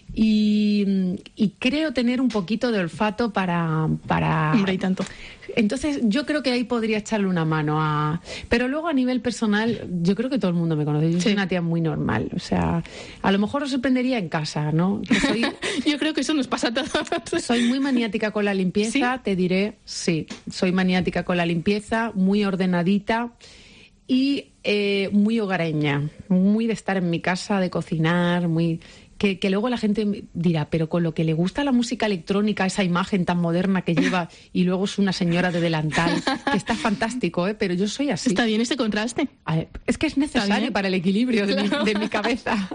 y, y creo tener un poquito de olfato para... para... Hombre, y tanto. Entonces, yo creo que ahí podría echarle una mano a... Pero luego, a nivel personal, yo creo que todo el mundo me conoce. Yo Sí. soy una tía muy normal. O sea, a lo mejor os sorprendería en casa, ¿no? Que soy... Yo creo que eso nos pasa a todos. Soy muy maniática con la limpieza, ¿Sí? te diré, sí. Soy maniática con la limpieza, muy ordenadita y eh, muy hogareña. Muy de estar en mi casa, de cocinar, muy... Que, que luego la gente dirá, pero con lo que le gusta la música electrónica, esa imagen tan moderna que lleva y luego es una señora de delantal, que está fantástico, ¿eh? Pero yo soy así. Está bien este contraste. A ver, es que es necesario bien. para el equilibrio de, Claro. mi, de mi cabeza.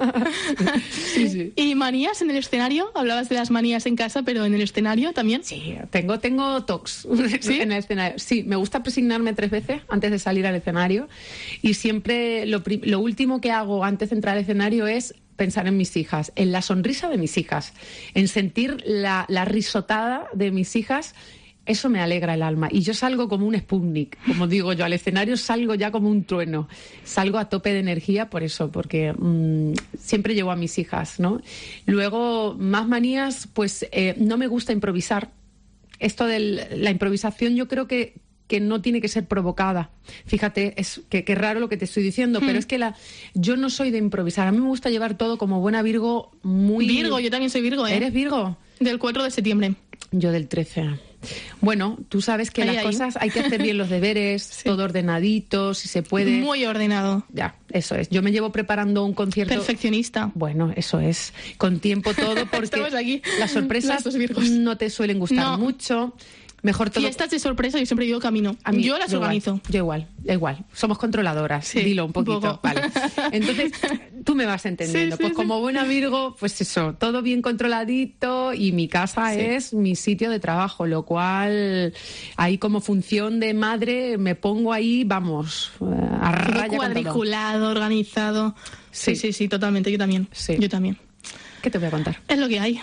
Sí, sí. ¿Y manías en el escenario? Hablabas de las manías en casa, pero en el escenario también. Sí, tengo, tengo tocs ¿Sí? en el escenario. Sí, me gusta presignarme tres veces antes de salir al escenario y siempre lo, pri- lo último que hago antes de entrar al escenario es pensar en mis hijas, en la sonrisa de mis hijas, en sentir la, la risotada de mis hijas. Eso me alegra el alma. Y yo salgo como un Sputnik, como digo yo, al escenario salgo ya como un trueno. Salgo a tope de energía por eso, porque mmm, siempre llevo a mis hijas, ¿no? Luego, más manías, pues eh, no me gusta improvisar. Esto de la improvisación yo creo que, que no tiene que ser provocada. Fíjate, es que, que raro lo que te estoy diciendo, hmm. pero es que la, yo no soy de improvisar. A mí me gusta llevar todo como buena Virgo, muy... Virgo, yo también soy Virgo, ¿eh? ¿Eres Virgo? Del cuatro de septiembre. Yo del trece. Bueno, tú sabes que ahí, las ahí. cosas hay que hacer bien los deberes, sí. todo ordenadito, si se puede. Muy ordenado. Ya, eso es. Yo me llevo preparando un concierto. Perfeccionista. Bueno, eso es. Con tiempo todo, porque aquí, las sorpresas las no te suelen gustar no. mucho. Mejor todo... Fiestas de sorpresa, yo siempre digo camino. A mí, yo las yo organizo. Igual, yo igual, igual. Somos controladoras, sí, dilo un poquito. Un poco. Vale. Entonces, tú me vas entendiendo. Sí, sí, pues sí. como buena Virgo, pues eso, todo bien controladito y mi casa sí. es mi sitio de trabajo, lo cual ahí como función de madre me pongo ahí, vamos, a raya cuadriculado, con todo. Organizado. Sí. sí, sí, sí, totalmente. Yo también. Sí. Yo también. ¿Qué te voy a contar? Es lo que hay.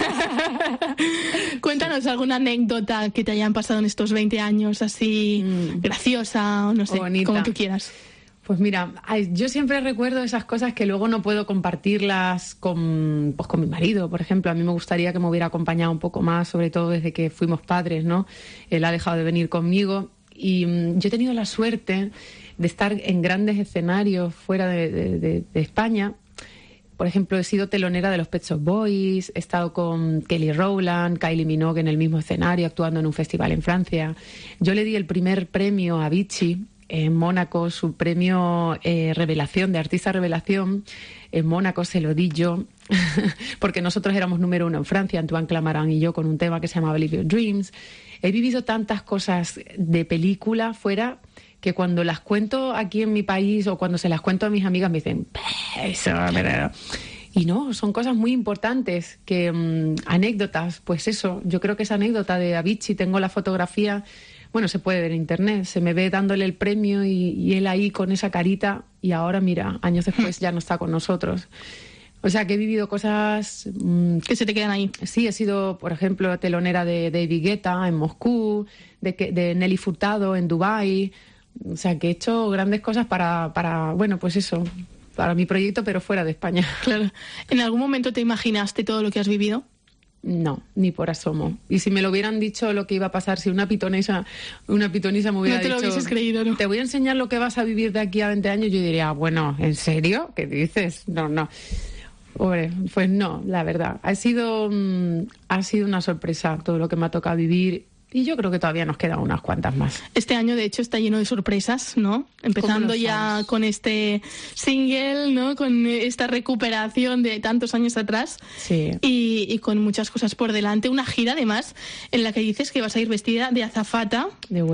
Cuéntanos sí. alguna anécdota que te hayan pasado en estos veinte años, así mm. graciosa o no sé, bonita. Como tú quieras. Pues mira, yo siempre recuerdo esas cosas que luego no puedo compartirlas con, pues con mi marido, por ejemplo. A mí me gustaría que me hubiera acompañado un poco más, sobre todo desde que fuimos padres, ¿no? Él ha dejado de venir conmigo y um, yo he tenido la suerte de estar en grandes escenarios fuera de, de, de, de España. Por ejemplo, he sido telonera de los Pet Shop Boys, he estado con Kelly Rowland, Kylie Minogue en el mismo escenario, actuando en un festival en Francia. Yo le di el primer premio a Vichy en Mónaco, su premio eh, Revelación, de Artista Revelación. En Mónaco se lo di yo, porque nosotros éramos número uno en Francia, Antoine Clamaran y yo, con un tema que se llama Believe Your Dreams. He vivido tantas cosas de película fuera... que cuando las cuento aquí en mi país o cuando se las cuento a mis amigas me dicen eso, pero... y no, son cosas muy importantes que um, anécdotas, pues eso, yo creo que esa anécdota de Avicii, tengo la fotografía, bueno, se puede ver en internet, se me ve dándole el premio y, y él ahí con esa carita y ahora mira, años después ya no está con nosotros. O sea, que he vivido cosas... Mmm, que se te quedan ahí. Sí, he sido, por ejemplo, telonera de David Guetta en Moscú, de, de Nelly Furtado en Dubái. O sea, que he hecho grandes cosas para, para, bueno, pues eso, para mi proyecto, pero fuera de España. Claro. ¿En algún momento te imaginaste todo lo que has vivido? No, ni por asomo. Y si me lo hubieran dicho lo que iba a pasar, si una pitonisa, una pitonisa me hubiera no te dicho... lo hubieses creído, ¿no? Te voy a enseñar lo que vas a vivir de aquí a veinte años, yo diría, bueno, ¿en serio? ¿Qué dices? No, no. Hombre, pues no, la verdad. Ha sido, mmm, ha sido una sorpresa todo lo que me ha tocado vivir. Y yo creo que todavía nos quedan unas cuantas más. Este año, de hecho, está lleno de sorpresas, ¿no? Empezando ya sabes? Con este single, ¿no? Con esta recuperación de tantos años atrás. Sí. Y, y con muchas cosas por delante. Una gira, además, en la que dices que vas a ir vestida de azafata. ¿De vuelo?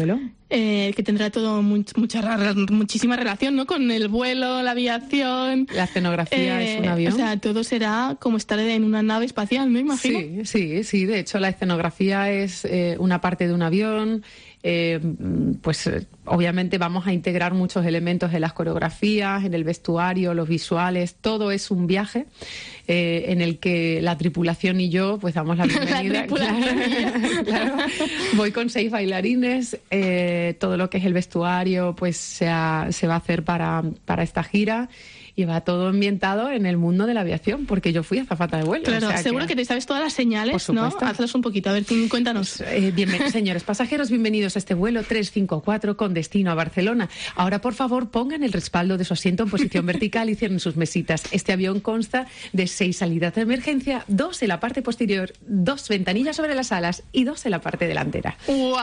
eh, que tendrá todo much, mucha, muchísima relación, ¿no? Con el vuelo, la aviación. La escenografía eh, es un avión. O sea, todo será como estar en una nave espacial, ¿no? Imagino. Sí, sí, sí. De hecho, la escenografía es eh, una parte de un avión. Eh, pues eh, obviamente vamos a integrar muchos elementos en las coreografías, en el vestuario, los visuales, todo es un viaje eh, en el que la tripulación y yo pues damos la bienvenida. La tripulación claro, claro. Voy con seis bailarines, eh, todo lo que es el vestuario pues se, ha, se va a hacer para, para esta gira. Y va todo ambientado en el mundo de la aviación, porque yo fui azafata de vuelo. Claro, o sea seguro que... que te sabes todas las señales, ¿no? Hazlas un poquito, a ver, cuéntanos. Pues, eh, bienven- señores pasajeros, bienvenidos a este vuelo trescientos cincuenta y cuatro con destino a Barcelona. Ahora, por favor, pongan el respaldo de su asiento en posición vertical y cierren sus mesitas. Este avión consta de seis salidas de emergencia, dos en la parte posterior, dos ventanillas sobre las alas y dos en la parte delantera. ¡Wow!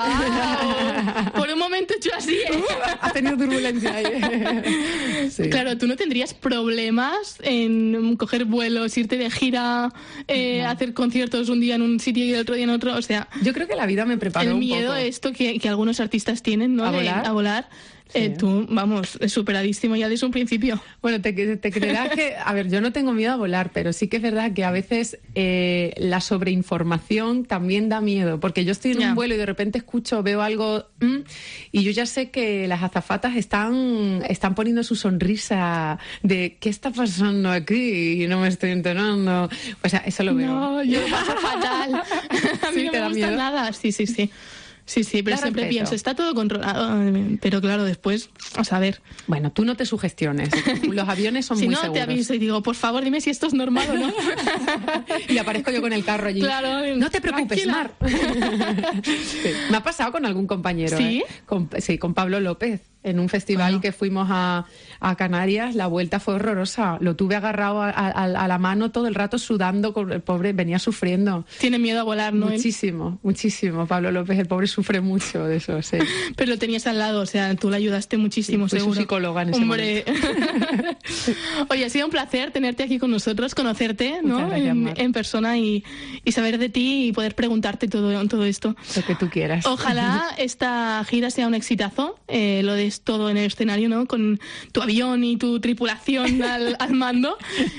Por un momento yo así, ¿eh? Ha tenido turbulencia ahí. Sí. Claro, tú no tendrías problemas en coger vuelos, irte de gira, eh, No. hacer conciertos un día en un sitio y el otro día en otro. O sea, Yo creo que la vida me preparó el un miedo poco. esto que, que algunos artistas tienen, ¿no? ¿A De- volar? a volar. Sí. Eh, tú, vamos, es superadísimo ya desde un principio. Bueno, te, te creerás que, a ver, yo no tengo miedo a volar, pero sí que es verdad que a veces eh, la sobreinformación también da miedo, porque yo estoy en Ya. un vuelo y de repente escucho, veo algo mm, y yo ya sé que las azafatas están, están poniendo su sonrisa de ¿qué está pasando aquí? Y no me estoy enterando. O sea, eso lo veo. No, yo lo paso fatal. A mí Sí, no te me da gusta miedo. nada. Sí, sí, sí. Sí, sí, pero Da siempre respeto. pienso, está todo controlado. Pero claro, después, a saber. Bueno, tú no te sugestiones. Los aviones son Si muy no, seguros. te aviso y digo, por favor, dime si esto es normal o no. Y aparezco yo con el carro allí. Claro, No te preocupes, tranquila. Mar. Sí. Me ha pasado con algún compañero. ¿Sí? ¿eh? Con, sí, con Pablo López. En un festival Bueno. que fuimos a, a Canarias, la vuelta fue horrorosa. Lo tuve agarrado a, a- a la mano todo el rato sudando, con el pobre venía sufriendo. Tiene miedo a volar, ¿no? Él? Muchísimo, muchísimo. Pablo López, el pobre, sufre mucho de eso, sí. Pero lo tenías al lado, o sea, tú le ayudaste muchísimo, Sí, fui su seguro. psicóloga en ese Hombre. Oye, ha sido un placer tenerte aquí con nosotros, conocerte, ¿no? Muchas gracias, en, Mar. en persona y, y saber de ti y poder preguntarte todo, todo esto. Lo que tú quieras. Ojalá esta gira sea un exitazo, eh, lo des todo en el escenario, ¿no? Con tu avión y tu tripulación al, al mando.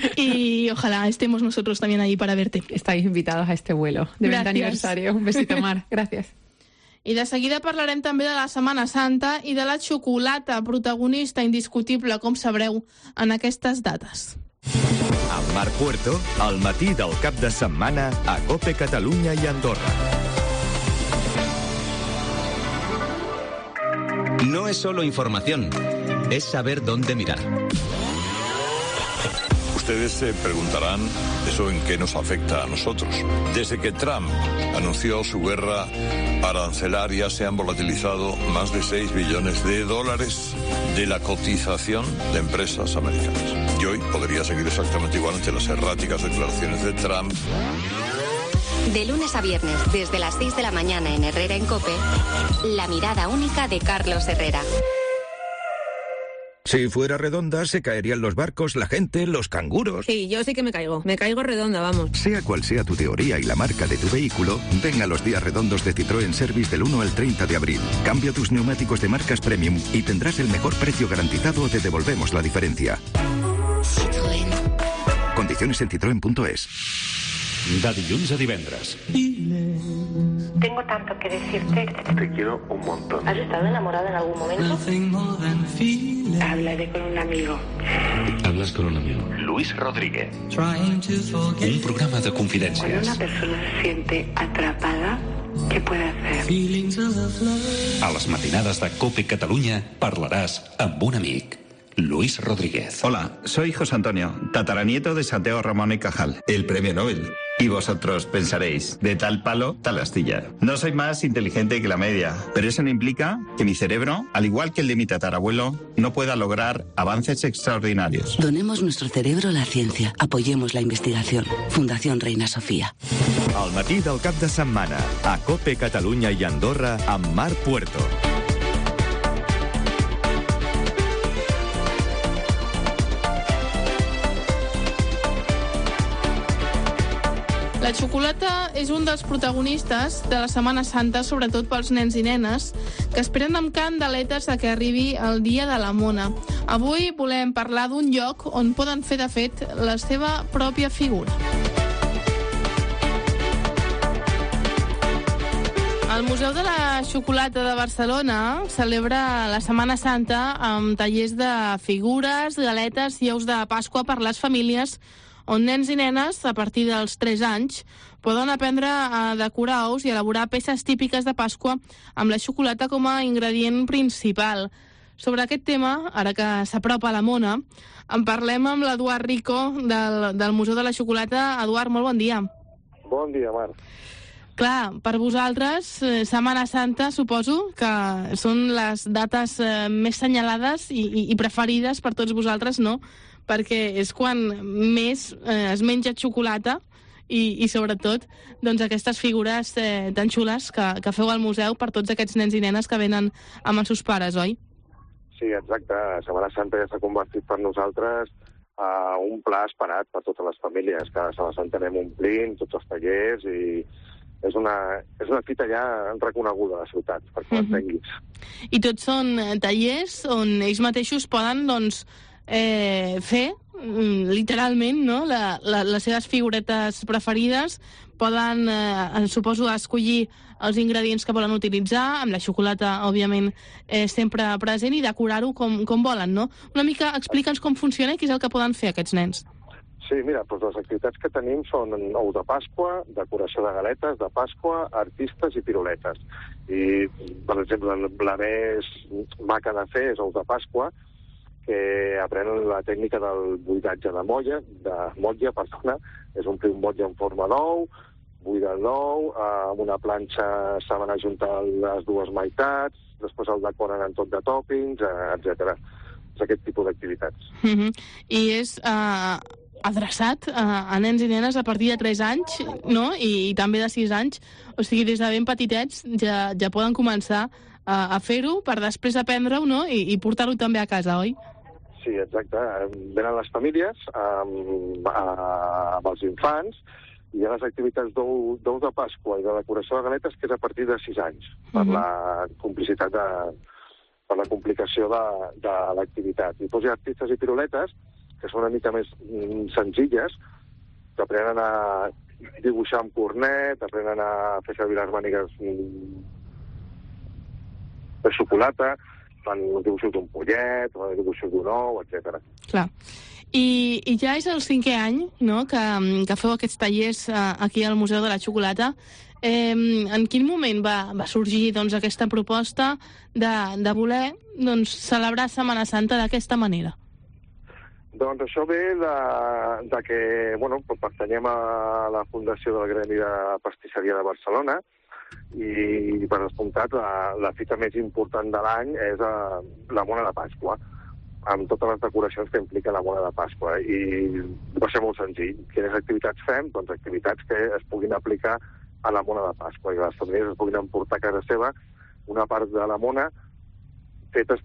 Y ojalá estemos nosotros también ahí para verte. Estáis invitados a este vuelo de veinte Gràcies. aniversario. Un besito, Mar. Gracias. I de seguida parlarem també de la Setmana Santa i de la xocolata, protagonista indiscutible, com sabreu, en aquestes dates. Amb Marc Puerto, al matí del cap de setmana a COPE Catalunya i Andorra. No es solo información, es saber dónde mirar. Ustedes se preguntarán eso en qué nos afecta a nosotros. Desde que Trump anunció su guerra arancelaria se han volatilizado más de seis billones de dólares de la cotización de empresas americanas. Y hoy podría seguir exactamente igual ante las erráticas declaraciones de Trump. De lunes a viernes, desde las seis de la mañana en Herrera en COPE, la mirada única de Carlos Herrera. Si fuera redonda, se caerían los barcos, la gente, los canguros. Sí, yo sí que me caigo. Me caigo redonda, vamos. Sea cual sea tu teoría y la marca de tu vehículo, ven a los días redondos de Citroën Service del uno al treinta de abril. Cambia tus neumáticos de marcas premium y tendrás el mejor precio garantizado o te devolvemos la diferencia. Citroën. Condiciones en citroen punto es. De dilluns a divendres. Tengo tanto que decirte. Te quiero un montón. ¿Has estado enamorada en algún momento? Hablaré con un amigo. Hablas con un amigo. Luis Rodríguez. Un programa de Cuando confidències. una persona se siente atrapada, ¿qué puede hacer? A les matinades de COPE Catalunya parlaràs amb un amic. Luis Rodríguez. Hola, soy José Antonio, tataranieto de Santiago Ramón y Cajal, el premio Nobel. Y vosotros pensaréis, de tal palo, tal astilla. No soy más inteligente que la media, pero eso no implica que mi cerebro, al igual que el de mi tatarabuelo, no pueda lograr avances extraordinarios. Donemos nuestro cerebro a la ciencia. Apoyemos la investigación. Fundación Reina Sofía. Al matí del cap de setmana a COPE Catalunya i Andorra amb Marc Puerto. La La xocolata és un dels protagonistes de la Setmana Santa, sobretot pels nens i nenes, que esperen amb candeletes a que arribi el dia de la mona. Avui volem parlar d'un lloc on poden fer, de fet, la seva pròpia figura. El Museu de la Xocolata de Barcelona celebra la Setmana Santa amb tallers de figures, galetes i ous de Pasqua per les famílies, on nens i nenes, a partir dels tres anys, poden aprendre a decorar ous i elaborar peces típiques de Pasqua amb la xocolata com a ingredient principal. Sobre aquest tema, ara que s'apropa la mona, en parlem amb l'Eduard Rico del, del Museu de la Xocolata. Eduard, molt bon dia. Bon dia, Marc. Clar, per vosaltres, eh, Setmana Santa, suposo que són les dates eh, més senyalades i, i, i preferides per tots vosaltres, no? Perquè és quan més eh, es menja xocolata i, i sobretot, doncs, aquestes figures eh, tan xules que, que feu al museu per tots aquests nens i nenes que venen amb els seus pares, oi? Sí, exacte. Setmana Santa ja s'ha convertit per nosaltres a un pla esperat per totes les famílies. Cada Setmana Santa anem omplint tots els tallers i és una, és una fita ja reconeguda a la ciutat, perquè mm-hmm. l'entenguis. I tots són tallers on ells mateixos poden, doncs, eh, fer, literalment, no?, la, la, les seves figuretes preferides, poden, eh, suposo, escollir els ingredients que volen utilitzar, amb la xocolata, òbviament, eh, sempre present, i decorar-ho com, com volen, no? Una mica, explica'ns com funciona i què és el que poden fer aquests nens. Sí, mira, doncs les activitats que tenim són ous de Pasqua, decoració de galetes de Pasqua, artistes i piruletes. I, per exemple, la més maca de fer és ous de Pasqua, que aprenen la tècnica del buidatge de molla, de motlla, perdona, és omplir un motlle en forma d'ou, buidar l'ou, amb una planxa saben ajuntar les dues meitats, després el decoren en tot de tòpings, etcètera. És aquest tipus d'activitats. Mm-hmm. I és uh, adreçat uh, a nens i nenes a partir de tres anys, no?, I, i també de sis anys. O sigui, des de ben petitets ja, ja poden començar uh, a fer-ho per després aprendre-ho, no?, i, i portar-ho també a casa, oi? Sí, exacte. Venen les famílies amb, amb els infants i hi ha les activitats d'ous de Pasqua i de decoració de galetes, que és a partir de sis anys, per mm-hmm. la complicitat de... per la complicació de, de l'activitat. I doncs hi ha artistes i piruletes, que són una mica més senzilles, que aprenen a dibuixar amb cornet, aprenen a fer servir les mànigues de xocolata, fan dibuixos d'un pollet, fan dibuixos d'un ou, etcètera. Clar. I, I ja és el cinquè any, no?, que, que feu aquests tallers uh, aquí al Museu de la Xocolata. Eh, en quin moment va, va sorgir, doncs, aquesta proposta de, de voler, doncs, celebrar Setmana Santa d'aquesta manera? Doncs això ve de, de que, bueno, pertanyem a la fundació del Gremi de Pastisseria de Barcelona i, per descomptat, la, la fita més important de l'any és a, la mona de Pasqua, amb totes les decoracions que implica la mona de Pasqua. I va ser molt senzill. Quines activitats fem? Doncs activitats que es puguin aplicar a la mona de Pasqua, i les famílies es puguin emportar a casa seva una part de la mona fetes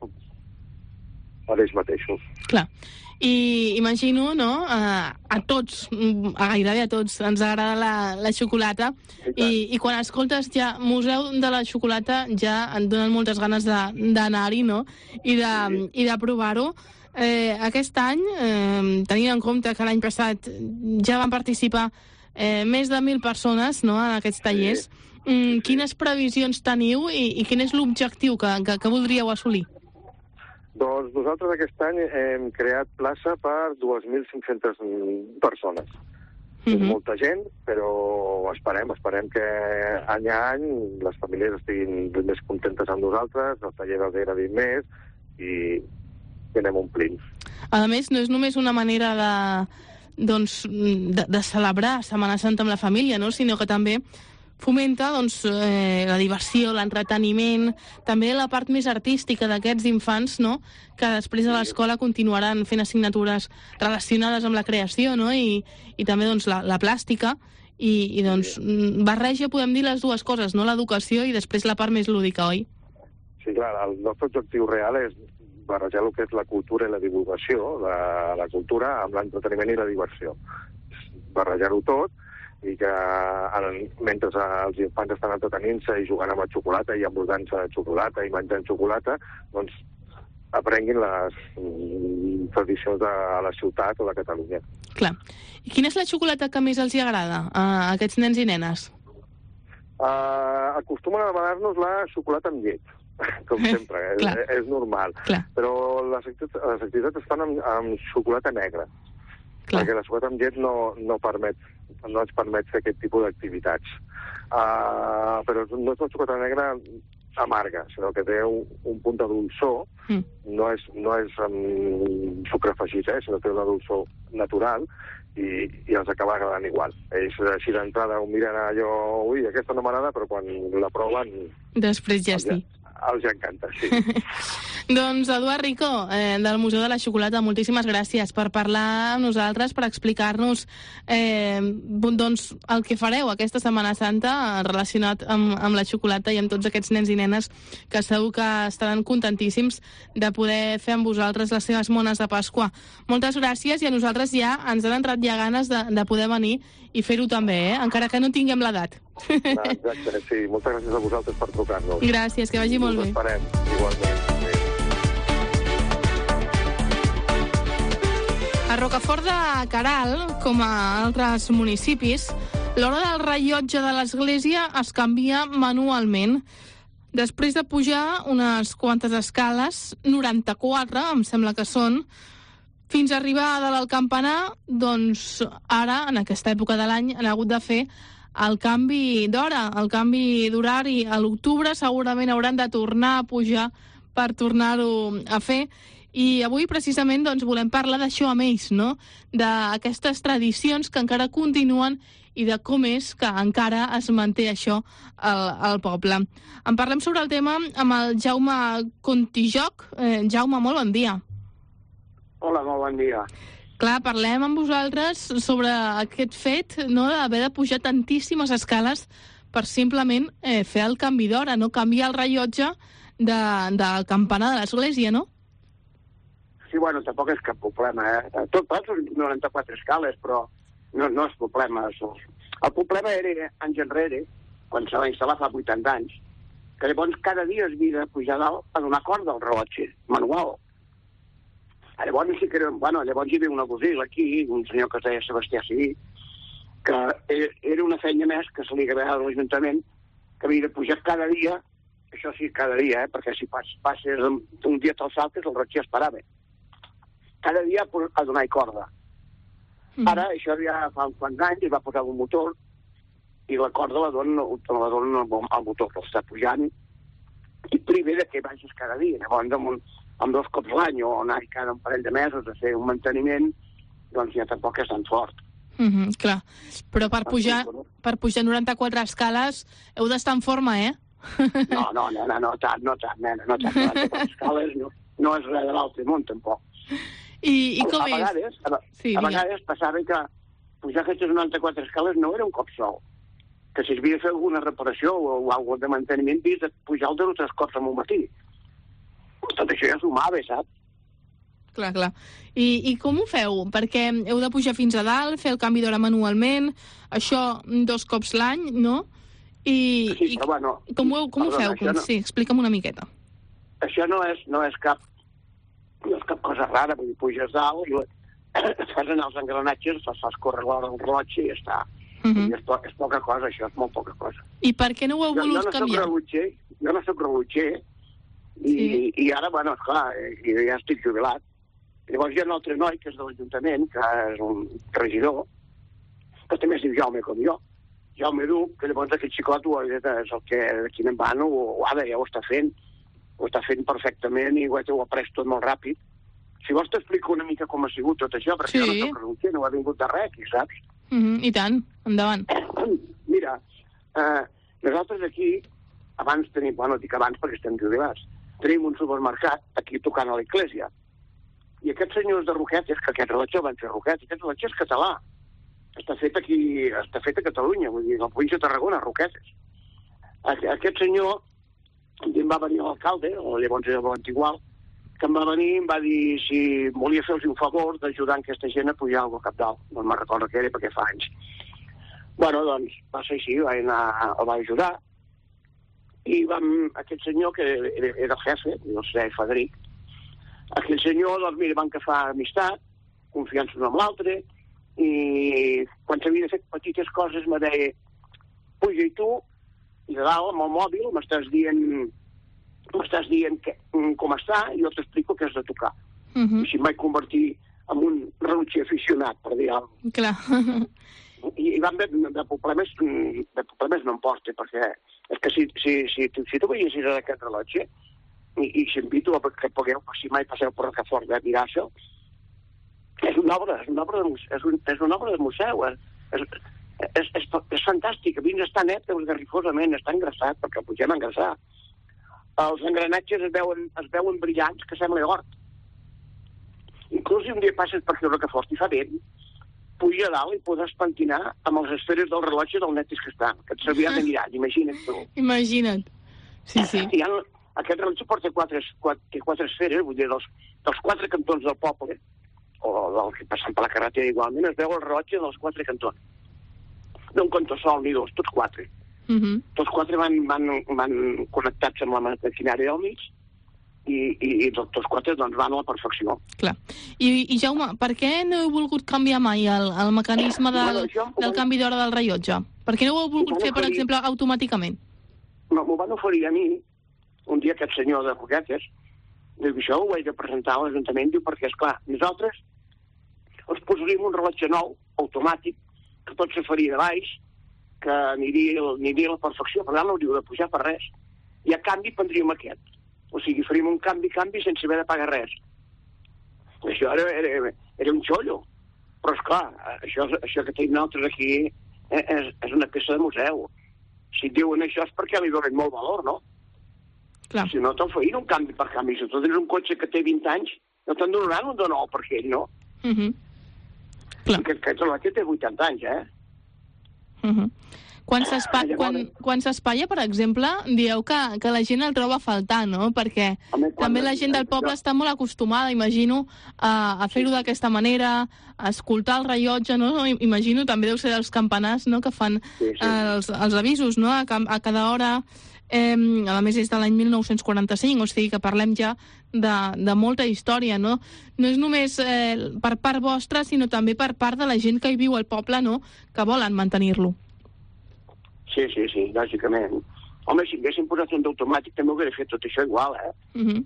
per ells mateixos. Clar. I imagino, no?, a, a tots, a gairebé a tots, ens agrada la, la xocolata, i, i quan escoltes ja Museu de la Xocolata ja et donen moltes ganes d'anar-hi, no?, i de, sí. i de provar-ho. Eh, aquest any, eh, tenint en compte que l'any passat ja van participar eh, més de mil persones, no?, en aquests tallers, sí. mm, quines previsions teniu i, i quin és l'objectiu que, que, que voldríeu assolir? Doncs nosaltres aquest any hem creat plaça per dues mil cinc-centes persones. Mm-hmm. És molta gent, però esperem, esperem que any a any les famílies estiguin més contentes amb nosaltres, els tallers els agradin més i anem omplint. A més, no és només una manera de, doncs, de, de celebrar Setmana Santa amb la família, no?, sinó que també fomenta, doncs, eh, la diversió, l'entreteniment, també la part més artística d'aquests infants, no?, que després a l'escola continuaran fent assignatures relacionades amb la creació, no?, i, i també, doncs, la, la plàstica, i, i doncs, barreja, podem dir, les dues coses, no?, l'educació i després la part més lúdica, oi? Sí, clar, el nostre objectiu real és barrejar el que és la cultura i la divulgació, la, la cultura amb l'entreteniment i la diversió. Barrejar-ho tot, i que ara, mentre els infants estan entretenint-se i jugant amb la xocolata i embordant-se de xocolata i menjant xocolata, doncs aprenguin les mm, tradicions de la ciutat o de Catalunya. Clar. I quina és la xocolata que més els hi agrada a aquests nens i nenes? Uh, acostumen a demanar-nos la xocolata amb llet, com sempre, és, és normal. Clar. Però les activitats, les activitats es fan amb, amb xocolata negra, Clar. perquè la xocolata amb llet no, no, permet, no ens permet fer aquest tipus d'activitats. Uh, però no és una xocolata negra amarga, sinó que té un, un punt de dolçor, mm. no és, no és um, sucre afegit, eh, sinó que té una dolçor natural i, i els acaba agradant igual. Ells així d'entrada ho miren allò, ui, aquesta no m'agrada, però quan la proven... Després ja sí. Els encanta, sí. Doncs Eduard Rico, eh, del Museu de la Xocolata, moltíssimes gràcies per parlar amb nosaltres, per explicar-nos eh, doncs, el que fareu aquesta Setmana Santa relacionat amb, amb la xocolata i amb tots aquests nens i nenes que segur que estaran contentíssims de poder fer amb vosaltres les seves mones de Pasqua. Moltes gràcies, i a nosaltres ja ens han entrat ja ganes de, de poder venir i fer-ho també, eh? Encara que no tinguem l'edat. Ah, exacte, sí. Moltes gràcies a vosaltres per trucar-nos. Gràcies, que vagi molt bé. Us esperem, igualment. A Rocafort de Queralt, com a altres municipis, l'hora del rellotge de l'església es canvia manualment. Després de pujar unes quantes escales, noranta-quatre, em sembla que són, fins a arribar a dalt al campanar, doncs ara, en aquesta època de l'any, han hagut de fer el canvi d'hora, el canvi d'horari. A l'octubre segurament hauran de tornar a pujar per tornar-ho a fer. I avui, precisament, doncs, volem parlar d'això amb ells, no? D'aquestes tradicions que encara continuen i de com és que encara es manté això al, al poble. En parlem sobre el tema amb el Jaume Contijoc. Eh, Jaume, molt bon dia. Hola, molt bon dia. Clar, parlem amb vosaltres sobre aquest fet, no?, d'haver de pujar tantíssimes escales per simplement eh, fer el canvi d'hora, no canviar el rellotge de, del campanar de l'església, no? Sí, bueno, tampoc és cap problema, eh? Tot tot són noranta-quatre escales, però no, no és problema. El problema era anys enrere, quan se va instal·lar fa vuitanta anys, que llavors cada dia es havia de pujar dalt a donar corda al rellotge, manual. Llavors sí que era, bueno, llavors hi havia una cosilla aquí, un senyor que es deia Sebastià Seguí, que era una feina més que se li agradava a l'Ajuntament, que havia de pujar cada dia, això sí, cada dia, eh, perquè si pas, passes un dia te'l saltes, el rellotge es parava. Cada dia a donar corda. Mm. Ara, això ja fa uns quants anys, es va posar un motor, i la corda la dona, la dona al motor, l'està pujant, i primer de que vagis cada dia, llavors amb un amb dos cops l'any o anar cada un parell de mesos a fer un manteniment, doncs ja tampoc és tan fort. Mm -hmm, clar, però per pujar, per pujar noranta-quatre escales heu d'estar en forma, eh? No, no, no, no, no tant, no tant, nena, no tant, noranta-quatre escales no, no és res de l'altre món, tampoc. I, i com a, a vegades, és? A, sí, a vegades passava que pujar aquestes noranta-quatre escales no era un cop sol, que si es havia de fer alguna reparació o, o alguna de manteniment, havies de pujar el de tres cops al matí. Tot això ja sumava, saps? Clar, clar. I, I com ho feu? Perquè heu de pujar fins a dalt, fer el canvi d'hora manualment, això dos cops l'any, no? I, sí, però bueno... I com ho, com perdona, ho feu? No, sí, explica'm una miqueta. Això no és, no és cap no és cap cosa rara, vull dir, puges dalt i fas anar els engranatges, fas, fas córrer l'hora del rellotge i ja està. Uh -huh. és, po és poca cosa, això és molt poca cosa. I per què no ho heu jo, volut jo no canviar? Soc rellotger, jo no soc rellotger, i, sí. i ara, bueno, esclar, jo ja estic jubilat. Llavors hi ha un altre noi, que és de l'Ajuntament, que és un regidor, que també es diu Jaume, com jo. Jaume Duc, que llavors aquest xicot és el que d'aquí en van, ho ha de, ja ho està fent, ho està fent perfectament i ho ha après tot molt ràpid. Si vols t'explico una mica com ha sigut tot això, perquè sí. Jo no soc rellotger, no ha vingut de res aquí, saps? Uh -huh, I tant, endavant. Mira, eh, nosaltres aquí, abans tenim, bueno, dic abans perquè estem jubilats, tenim un supermercat aquí tocant a l'església. I aquests senyors de Roquetes, que aquest rellotge van fer Roquetes, aquest rellotge és català. Està fet aquí, està fet a Catalunya, vull dir, a la província de Tarragona, Roquetes. Aquest senyor, em va venir l'alcalde, o llavors era l'antigual, que em va venir i em va dir si volia fer-los un favor d'ajudar aquesta gent a pujar al cap dalt. No me'n recordo què era perquè fa anys. Bueno, doncs, va ser així, vaig anar, el vaig ajudar, i vam, aquest senyor, que era, era el jefe, no sé, Federic, aquell senyor, doncs, mira, van agafar amistat, confiança un amb l'altre, i quan s'havia de fer petites coses me deia, puja i tu, i de dalt, amb el mòbil, m'estàs dient, m'estàs dient que, com està, i jo t'explico què has de tocar. Uh -huh. I així em vaig convertir en un rellotger aficionat, per dir alguna cosa. Clar. I, i van de, de problemes, de problemes no em porta, perquè és que si, si, si, si tu veiessis aquest rellotge, i, i s'invito a que pugueu, si mai passeu per Rocafort, a mirar això, és una obra, és una obra de, és un, és una obra de museu, és, és, és, és, és fantàstic, a mi està net, esgarrifosament, està engraçat, perquè el pugem a engraçar. Els engranatges es veuen, es veuen brillants, que sembla or. Inclús si un dia passes per aquí a Rocafort i fa vent, puja a dalt i podràs pentinar amb les esferes del rellotge del netis que estan, que et servirà de mirar, imagina't tu. Imagina't. Sí, sí. I ha, aquest rellotge porta quatre, quatre, quatre esferes, vull dir, dels, dels quatre cantons del poble, o del que passen per la carretera igualment, es veu el rellotge dels quatre cantons. No un cantó sol ni dos, tots quatre. Uh -huh. Tots quatre van, van, van connectats amb la maquinària del mig, i, i, i tots quatre doncs, van a la perfecció. Clar. I, i Jaume, per què no heu volgut canviar mai el, el mecanisme del, bueno, això, del canvi d'hora del rellotge? Per què no ho heu volgut fer, per exemple, automàticament? No, m'ho van oferir a mi, un dia aquest senyor de Roquetes, diu que això ho he de presentar a l'Ajuntament, diu, perquè, esclar, nosaltres ens posaríem un rellotge nou, automàtic, que tot se faria de baix, que aniria, aniria a la perfecció, per tant no hauríeu de pujar per res. I a canvi prendríem aquest. O sigui, faríem un canvi-canvi sense haver de pagar res. Això era, era, era un xollo. Però, esclar, això, això que tenim nosaltres aquí és, és una peça de museu. Si et diuen això és perquè li donen molt valor, no? Clar. Si no t'oferien un canvi per canvi. Si tu tens un cotxe que té vint anys, no te'n donaran un de nou per ell, no? Uh -huh. Clar. Aquest, aquest rellotge té vuitanta anys, eh? Uh -huh. Quan s'espatlla, quan, quan s'espatlla, per exemple, dieu que, que la gent el troba a faltar, no? Perquè Home, també la gent del poble està molt acostumada, imagino, a, a fer-ho d'aquesta manera, a escoltar el rellotge, no? Imagino, també deu ser dels campanars, no?, que fan sí, sí. Els, els avisos, no?, a, a cada hora. Eh, a més, és de l'any mil nou-cents quaranta-cinc, o sigui que parlem ja de, de molta història, no? No és només eh, per part vostra, sinó també per part de la gent que hi viu al poble, no?, que volen mantenir-lo. Sí, sí, sí, lògicament. Home, si haguéssim posat un d'automàtic també ho hauria fet tot això igual, eh? Uh -huh.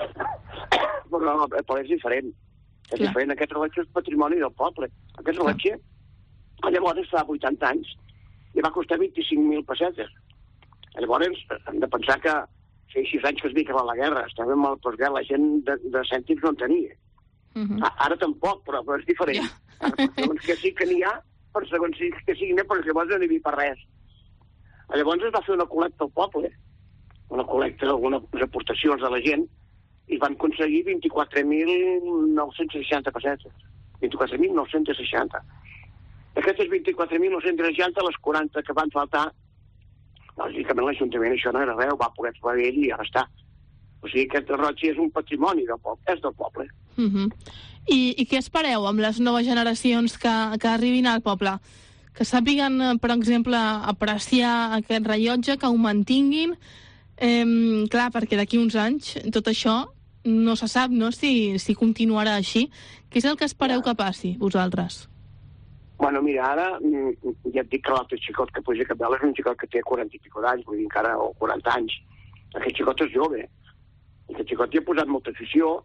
Però el poble és diferent. És Clar. diferent. Aquest rellotge és patrimoni del poble. Aquest rellotge, llavors, fa vuitanta anys, i va costar vint-i-cinc mil pessetes. Llavors, hem de pensar que feia sis anys que es veia que va la guerra, estàvem al postguerra, la gent de, de cèntims no en tenia. Uh -huh. Ara tampoc, però, però és diferent. Yeah. Per segons que sí que n'hi ha, per segons que sí que n'hi ha, però llavors no n'hi havia per res. Llavors es va fer una col·lecta al poble, una col·lecta d'algunes aportacions de la gent, i van aconseguir vint-i-quatre mil nou-cents seixanta pessetes. vint-i-quatre mil nou-cents seixanta. Aquestes vint-i-quatre mil nou-cents seixanta, les quaranta que van faltar, lògicament l'Ajuntament això no era res, ho va poder trobar ell i ara està. O sigui, aquest rellotge és un patrimoni del poble, és del poble. Uh -huh. I, I què espereu amb les noves generacions que, que arribin al poble? Que sàpiguen, per exemple, apreciar aquest rellotge, que ho mantinguin. Eh, clar, perquè d'aquí uns anys tot això no se sap, no?, si, si continuarà així. Què és el que espereu que passi, vosaltres? Bueno, mira, ara ja et dic que l'altre xicot que puja a Capdalt és un xicot que té quaranta i pico d'anys, vull dir, encara, o quaranta anys. Aquest xicot és jove. I aquest xicot hi ha posat molta afició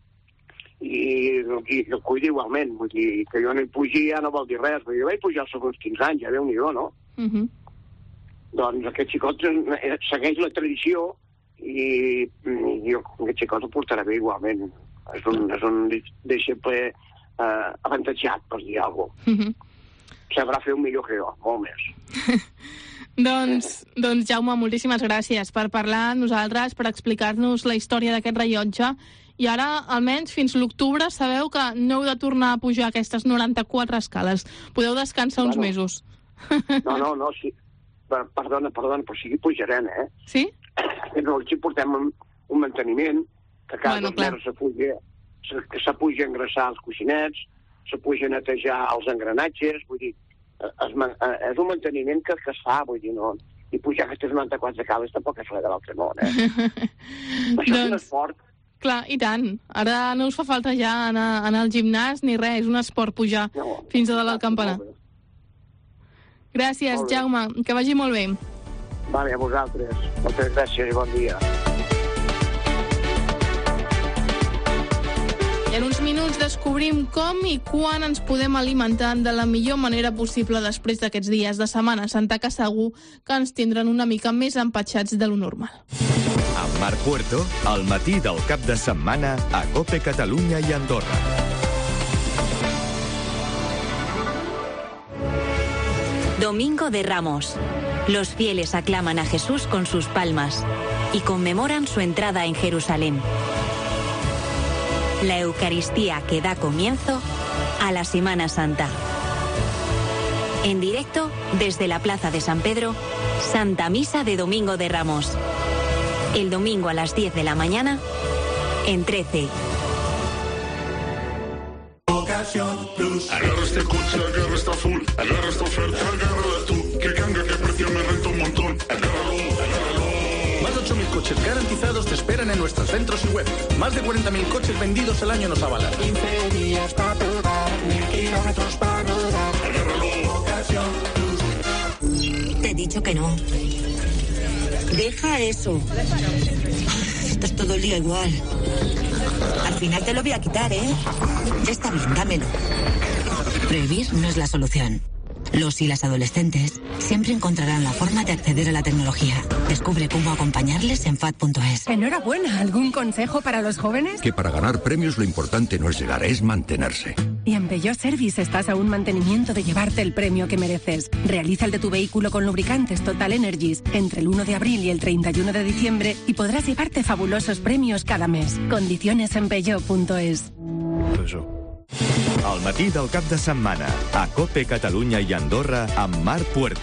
i, i el cuida igualment. Vull dir, que jo no hi pugi ja no vol dir res. Vull dir, jo vaig pujar als segons quinze anys, ja Déu-n'hi-do, no? Uh -huh. Doncs aquest xicot segueix la tradició i, i jo, aquest xicot ho portarà bé igualment. És un, és un deixeble eh, avantatjat, per dir alguna cosa. Uh -huh. Sabrà fer un millor que jo, molt més. doncs, doncs, Jaume, moltíssimes gràcies per parlar amb nosaltres, per explicar-nos la història d'aquest rellotge. I ara, almenys, fins l'octubre, sabeu que no heu de tornar a pujar aquestes noranta-quatre escales. Podeu descansar bueno, uns mesos. No, no, no, sí. Perdona, perdona, però sí que pujarem, eh? Sí? No, aquí portem un, un manteniment, que cada bueno, dos mesos se puja, se, que se puja a engraçar els coixinets, se puja a netejar els engranatges, vull dir, es, és un manteniment que, que es fa, vull dir, no... I pujar aquestes noranta-quatre cales tampoc és res de l'altre món, eh? Això és un esport. Clar, i tant. Ara no us fa falta ja anar, anar al gimnàs ni res, és un esport pujar no, fins a dalt al campanar. Gràcies, Jaume, que vagi molt bé. Vale, a vosaltres. Moltes gràcies i bon dia. I en uns minuts descobrim com i quan ens podem alimentar de la millor manera possible després d'aquests dies de Setmana Santa, que segur que ens tindran una mica més empatxats de lo normal. Amb Marc Puerto, al matí del cap de setmana a COPE Catalunya i Andorra. Domingo de Ramos. Los fieles aclaman a Jesús con sus palmas y conmemoran su entrada en Jerusalén. La Eucaristía que da comienzo a la Semana Santa. En directo desde la Plaza de San Pedro, Santa Misa de Domingo de Ramos. El domingo a las diez de la mañana, en trece. Agarra este coche, agarra esta full, agarra esta oferta, agárrala tú, que canga, que precio me renta un montón, agárralo, agárralo. Más de ocho mil coches garantizados te esperan en nuestros centros y web. Más de cuarenta mil coches vendidos al año nos avalan. quince días para probar, mil kilómetros para rodar, agárralo, ocasión plus. Te he dicho que no. Deja eso. Estás todo el día igual. Al final te lo voy a quitar, ¿eh? Ya está bien, dámelo. Prohibir no es la solución. Los y las adolescentes siempre encontrarán la forma de acceder a la tecnología. Descubre cómo acompañarles en F A D punto es. Enhorabuena. ¿Algún consejo para los jóvenes? Que para ganar premios lo importante no es llegar, es mantenerse. Y en Peugeot Service estás a un mantenimiento de llevarte el premio que mereces. Realiza el de tu vehículo con lubricantes Total Energies entre el uno de abril y el treinta y uno de diciembre y podrás llevarte fabulosos premios cada mes. Condiciones en Peugeot punto es. Al matí del cap de setmana, a COPE Catalunya i Andorra, amb Marc Puerto.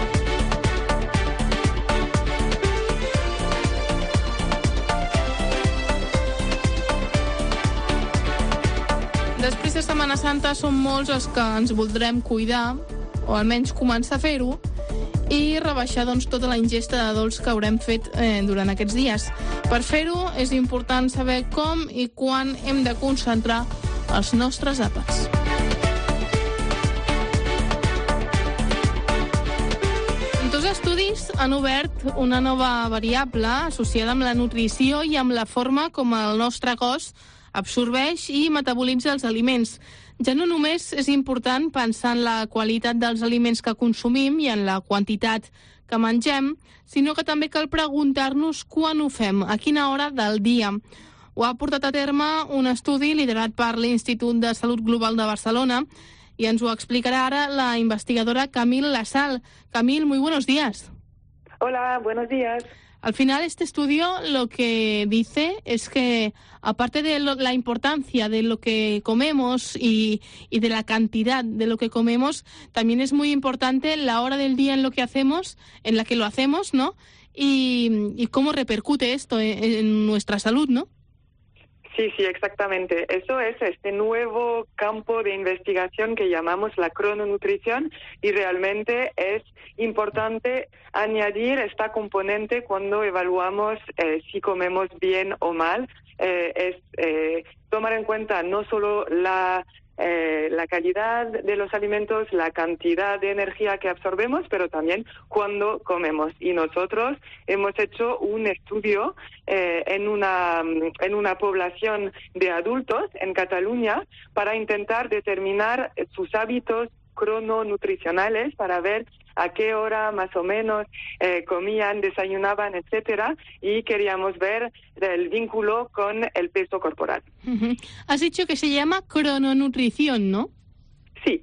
Després de Setmana Santa són molts els que ens voldrem cuidar, o almenys començar a fer-ho, i rebaixar doncs, tota la ingesta de dolç que haurem fet eh, durant aquests dies. Per fer-ho és important saber com i quan hem de concentrar els nostres àpats. Dos estudis han obert una nova variable associada amb la nutrició i amb la forma com el nostre cos absorbeix i metabolitza els aliments. Ja no només és important pensar en la qualitat dels aliments que consumim i en la quantitat que mengem, sinó que també cal preguntar-nos quan ho fem, a quina hora del dia. Ho ha portat a terme un estudi liderat per l'Institut de Salut Global de Barcelona y ens ho explicará ahora la investigadora Camille Lasal. Camille, muy buenos días. Hola, buenos días. Al final, este estudio lo que dice es que, aparte de lo, la importancia de lo que comemos y, y de la cantidad de lo que comemos, también es muy importante la hora del día en lo que hacemos, en la que lo hacemos, ¿no? Y, y cómo repercute esto en, en nuestra salud, ¿no? Sí, sí, exactamente. Eso es este nuevo campo de investigación que llamamos la crononutrición y realmente es importante añadir esta componente cuando evaluamos eh, si comemos bien o mal. Eh, es eh, tomar en cuenta no solo la Eh, la calidad de los alimentos, la cantidad de energía que absorbemos, pero también cuando comemos. Y nosotros hemos hecho un estudio eh, en una en una población de adultos en Cataluña para intentar determinar sus hábitos crononutricionales para ver a qué hora más o menos eh, comían, desayunaban, etcétera, y queríamos ver el vínculo con el peso corporal. Uh-huh. Has dicho que se llama crononutrición, ¿no? Sí.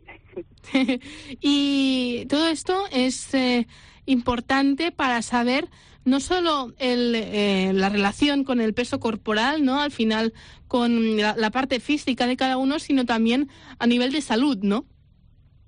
Y todo esto es eh, importante para saber no solo el, eh, la relación con el peso corporal, ¿no? Al final con la, la parte física de cada uno, sino también a nivel de salud, ¿no?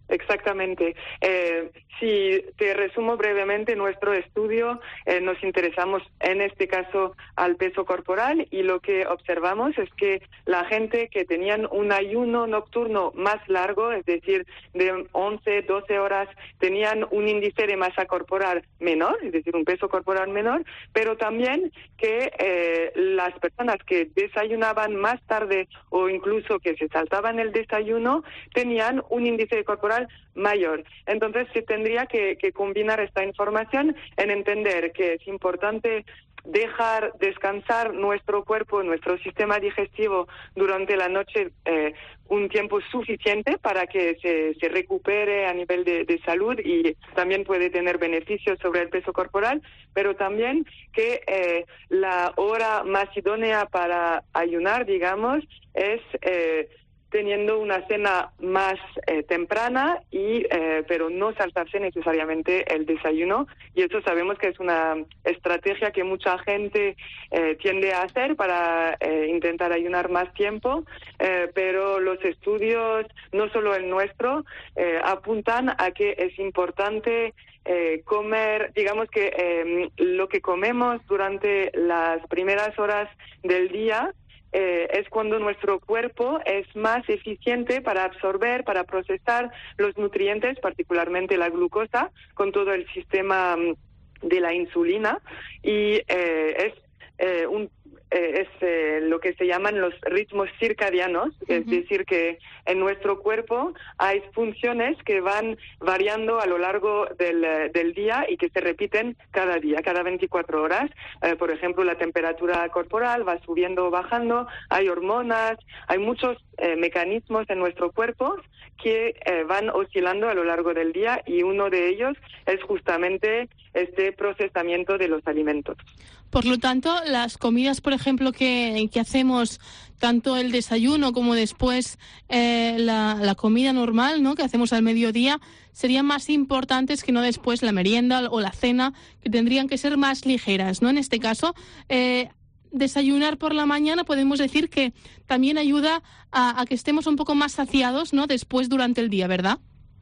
Exactamente. Eh, si te resumo brevemente nuestro estudio, eh, nos interesamos en este caso al peso corporal y lo que observamos es que la gente que tenían un ayuno nocturno más largo, es decir, de once, doce horas, tenían un índice de masa corporal menor, es decir, un peso corporal menor, pero también que eh, las personas que desayunaban más tarde o incluso que se saltaban el desayuno tenían un índice corporal mayor. Entonces se tendría que, que combinar esta información en entender que es importante dejar descansar nuestro cuerpo, nuestro sistema digestivo durante la noche eh, un tiempo suficiente para que se, se recupere a nivel de, de salud y también puede tener beneficios sobre el peso corporal, pero también que eh, la hora más idónea para ayunar, digamos, es eh, teniendo una cena más eh, temprana, y eh, pero no saltarse necesariamente el desayuno. Y eso sabemos que es una estrategia que mucha gente eh, tiende a hacer para eh, intentar ayunar más tiempo, eh, pero los estudios, no solo el nuestro, eh, apuntan a que es importante eh, comer, digamos que eh, lo que comemos durante las primeras horas del día, Eh, es cuando nuestro cuerpo es más eficiente para absorber, para procesar los nutrientes, particularmente la glucosa, con todo el sistema de la insulina, y eh, es eh, un eh, es eh, lo que se llaman los ritmos circadianos, uh-huh. Es decir, que en nuestro cuerpo hay funciones que van variando a lo largo del, del día y que se repiten cada día, cada veinticuatro horas. Eh, por ejemplo, la temperatura corporal va subiendo o bajando, hay hormonas, hay muchos eh, mecanismos en nuestro cuerpo que eh, van oscilando a lo largo del día, y uno de ellos es justamente este procesamiento de los alimentos. Por lo tanto, las comidas, por ejemplo, que, que hacemos, tanto el desayuno como después eh, la, la comida normal, ¿no?, que hacemos al mediodía, serían más importantes que no después la merienda o la cena, que tendrían que ser más ligeras, ¿no? En este caso, eh, desayunar por la mañana podemos decir que también ayuda a, a que estemos un poco más saciados, ¿no?, después durante el día, ¿verdad?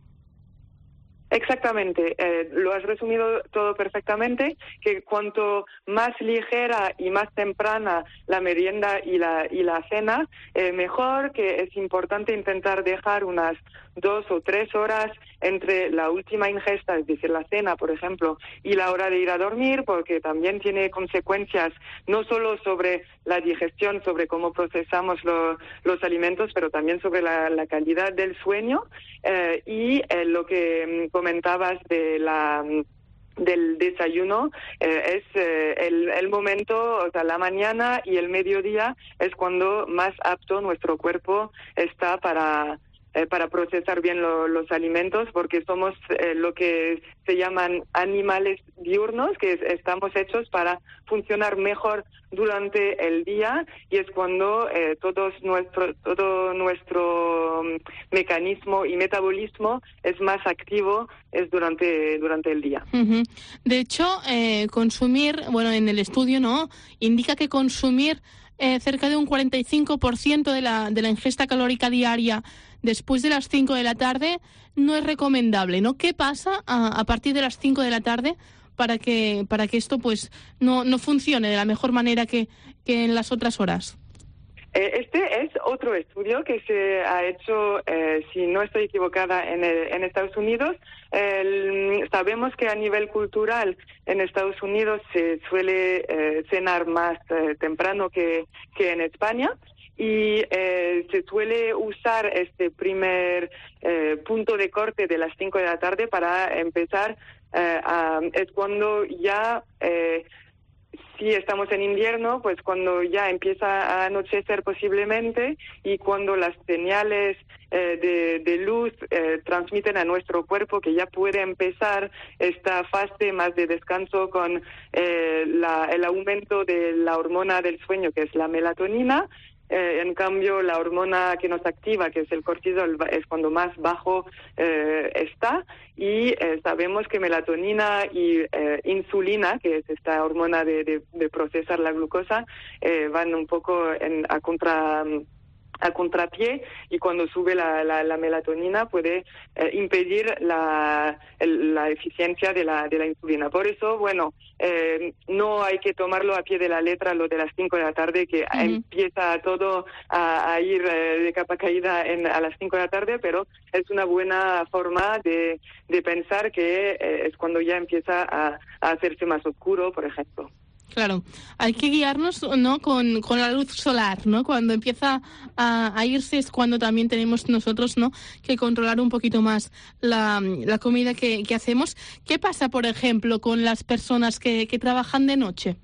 Exactamente, eh, lo has resumido todo perfectamente, que cuanto más ligera y más temprana la merienda y la y la cena, eh, mejor, que es importante intentar dejar unas dos o tres horas entre la última ingesta, es decir, la cena, por ejemplo, y la hora de ir a dormir, porque también tiene consecuencias no solo sobre la digestión, sobre cómo procesamos lo, los alimentos, pero también sobre la, la calidad del sueño, eh, y eh, lo que comentabas de la del desayuno, eh, es eh, el, el momento, o sea, la mañana y el mediodía es cuando más apto nuestro cuerpo está para Eh, para procesar bien lo, los alimentos, porque somos eh, lo que se llaman animales diurnos, que es, estamos hechos para funcionar mejor durante el día, y es cuando eh, todos nuestro, todo nuestro um, mecanismo y metabolismo es más activo, es durante, durante el día. Uh-huh. De hecho, eh, consumir, bueno, en el estudio, ¿no?, indica que consumir eh, cerca de un cuarenta y cinco por ciento de la, de la ingesta calórica diaria después de las cinco de la tarde no es recomendable, ¿no? ¿Qué pasa a, a partir de las cinco de la tarde para que para que esto pues no, no funcione de la mejor manera que, que en las otras horas? Este es otro estudio que se ha hecho, eh, si no estoy equivocada, en, el, en Estados Unidos. Eh, sabemos que a nivel cultural en Estados Unidos se suele eh, cenar más eh, temprano que, que en España. Y eh, se suele usar este primer eh, punto de corte de las cinco de la tarde para empezar, eh, a, es cuando ya, eh, si estamos en invierno, pues cuando ya empieza a anochecer posiblemente, y cuando las señales eh, de, de luz eh, transmiten a nuestro cuerpo que ya puede empezar esta fase más de descanso con eh, la, el aumento de la hormona del sueño, que es la melatonina. Eh, en cambio, la hormona que nos activa, que es el cortisol, es cuando más bajo eh, está, y eh, sabemos que melatonina y eh, insulina, que es esta hormona de, de, de procesar la glucosa, eh, van un poco en, a contra a contrapié, y cuando sube la, la, la melatonina puede eh, impedir la, el, la eficiencia de la, de la insulina. Por eso, bueno, eh, no hay que tomarlo a pie de la letra lo de las cinco de la tarde, que uh-huh. empieza todo a, a ir eh, de capa caída en, a las cinco de la tarde, pero es una buena forma de, de pensar que eh, es cuando ya empieza a, a hacerse más oscuro, por ejemplo. Claro, hay que guiarnos, ¿no?, con, con la luz solar, ¿no? Cuando empieza a, a irse es cuando también tenemos nosotros, ¿no?, que controlar un poquito más la, la comida que, que hacemos. ¿Qué pasa, por ejemplo, con las personas que, que trabajan de noche?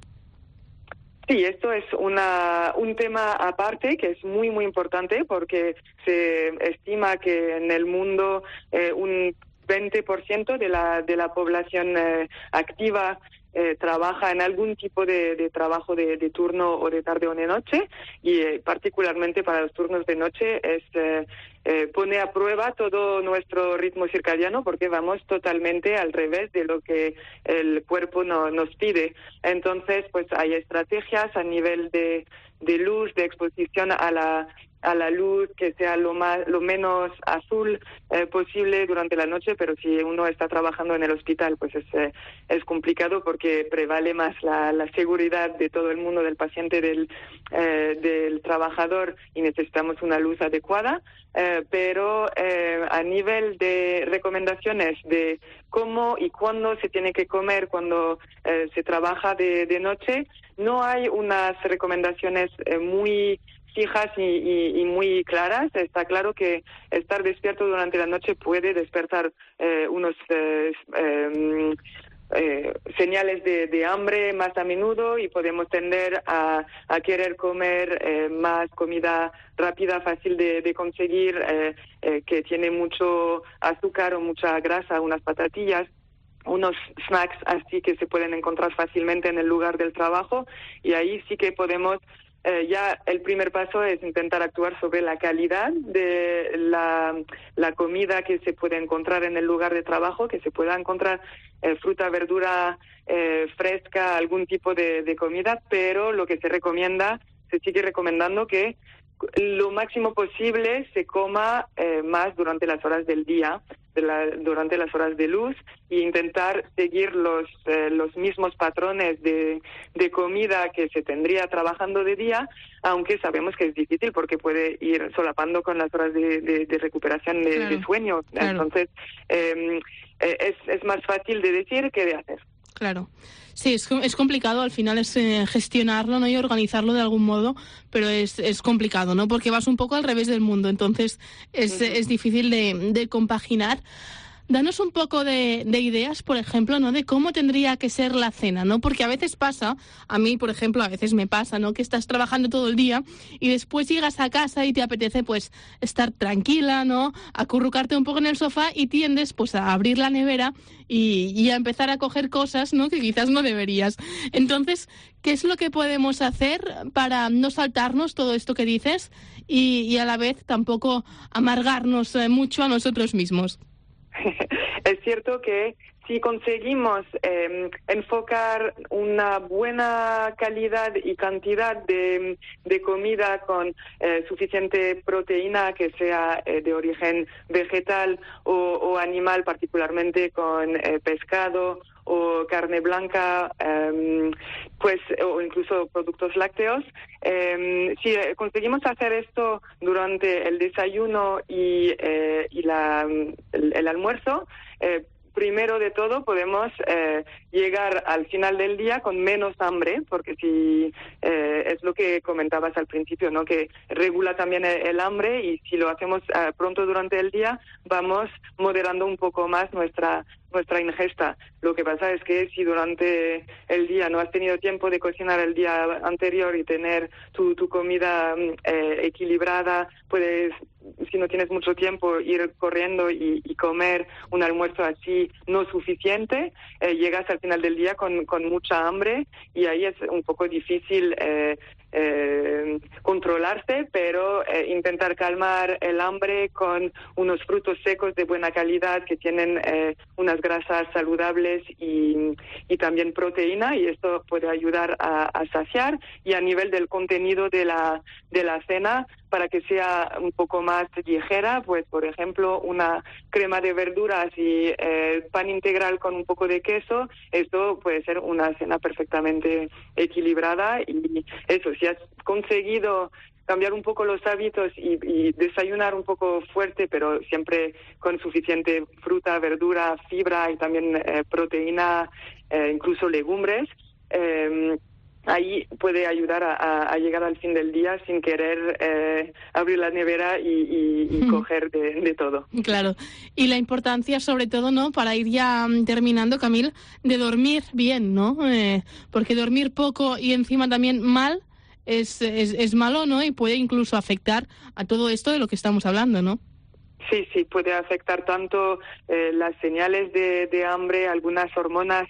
Sí, esto es una, un tema aparte que es muy, muy importante, porque se estima que en el mundo eh, un veinte por ciento de la, de la población eh, activa Eh, trabaja en algún tipo de, de trabajo de, de turno o de tarde o de noche, y eh, particularmente para los turnos de noche es eh, eh, pone a prueba todo nuestro ritmo circadiano, porque vamos totalmente al revés de lo que el cuerpo no, nos pide. Entonces, pues hay estrategias a nivel de, de luz, de exposición a la a la luz que sea lo más lo menos azul eh, posible durante la noche, pero si uno está trabajando en el hospital, pues es eh, es complicado, porque prevale más la, la seguridad de todo el mundo, del paciente, del eh, del trabajador, y necesitamos una luz adecuada. Eh, pero eh, a nivel de recomendaciones de cómo y cuándo se tiene que comer cuando eh, se trabaja de, de noche, no hay unas recomendaciones eh, muy fijas y, y, y muy claras. Está claro que estar despierto durante la noche puede despertar eh, unos eh, eh, eh, señales de, de hambre más a menudo, y podemos tender a, a querer comer eh, más comida rápida, fácil de, de conseguir, eh, eh, que tiene mucho azúcar o mucha grasa, unas patatillas, unos snacks así que se pueden encontrar fácilmente en el lugar del trabajo, y ahí sí que podemos Eh, ya el primer paso es intentar actuar sobre la calidad de la, la comida que se puede encontrar en el lugar de trabajo, que se pueda encontrar eh, fruta, verdura eh, fresca, algún tipo de, de comida, pero lo que se recomienda, se sigue recomendando que lo máximo posible se coma eh, más durante las horas del día, de la, durante las horas de luz, e intentar seguir los eh, los mismos patrones de, de comida que se tendría trabajando de día, aunque sabemos que es difícil porque puede ir solapando con las horas de, de, de recuperación de, claro, de sueño. Claro. Entonces, eh, es, es más fácil de decir que de hacer. Claro. Sí, es, es complicado, al final es eh, gestionarlo, ¿no?, y organizarlo de algún modo, pero es, es complicado, ¿no?, porque vas un poco al revés del mundo, entonces es, uh-huh. es difícil de, de compaginar. Danos un poco de, de ideas, por ejemplo, ¿no?, de cómo tendría que ser la cena, ¿no? Porque a veces pasa, a mí, por ejemplo, a veces me pasa, ¿no?, que estás trabajando todo el día y después llegas a casa y te apetece, pues, estar tranquila, ¿no?, acurrucarte un poco en el sofá, y tiendes, pues, a abrir la nevera y, y a empezar a coger cosas, ¿no?, que quizás no deberías. Entonces, ¿qué es lo que podemos hacer para no saltarnos todo esto que dices y, y a la vez tampoco amargarnos eh, mucho a nosotros mismos? Es cierto que si conseguimos eh, enfocar una buena calidad y cantidad de, de comida con eh, suficiente proteína, que sea eh, de origen vegetal o, o animal, particularmente con eh, pescado o carne blanca, eh, pues o incluso productos lácteos. Eh, si conseguimos hacer esto durante el desayuno y, eh, y la, el, el almuerzo, eh, primero de todo podemos eh, llegar al final del día con menos hambre, porque si eh, es lo que comentabas al principio, ¿no?, que regula también el, el hambre, y si lo hacemos eh, pronto durante el día, vamos moderando un poco más nuestra nuestra ingesta. Lo que pasa es que si durante el día no has tenido tiempo de cocinar el día anterior y tener tu, tu comida eh, equilibrada, puedes, si no tienes mucho tiempo, ir corriendo y, y comer un almuerzo así no suficiente, eh, llegas al final del día con, con mucha hambre, y ahí es un poco difícil eh, eh, controlarse, pero eh, intentar calmar el hambre con unos frutos secos de buena calidad que tienen eh, unas grasas saludables y, y también proteína, y esto puede ayudar a, a saciar. Y a nivel del contenido de la de la cena, para que sea un poco más ligera, pues por ejemplo una crema de verduras y eh, pan integral con un poco de queso, esto puede ser una cena perfectamente equilibrada. Y eso, si has conseguido cambiar un poco los hábitos y, y desayunar un poco fuerte, pero siempre con suficiente fruta, verdura, fibra y también eh, proteína, eh, incluso legumbres, eh, ahí puede ayudar a, a, a llegar al fin del día sin querer eh, abrir la nevera y, y, y coger de, de todo. Claro. Y la importancia, sobre todo, ¿no?, para ir ya terminando, Camil, de dormir bien, ¿no? Eh, porque dormir poco y encima también mal Es, es, es malo, ¿no? Y puede incluso afectar a todo esto de lo que estamos hablando, ¿no? Sí, sí, puede afectar tanto eh, las señales de, de hambre, algunas hormonas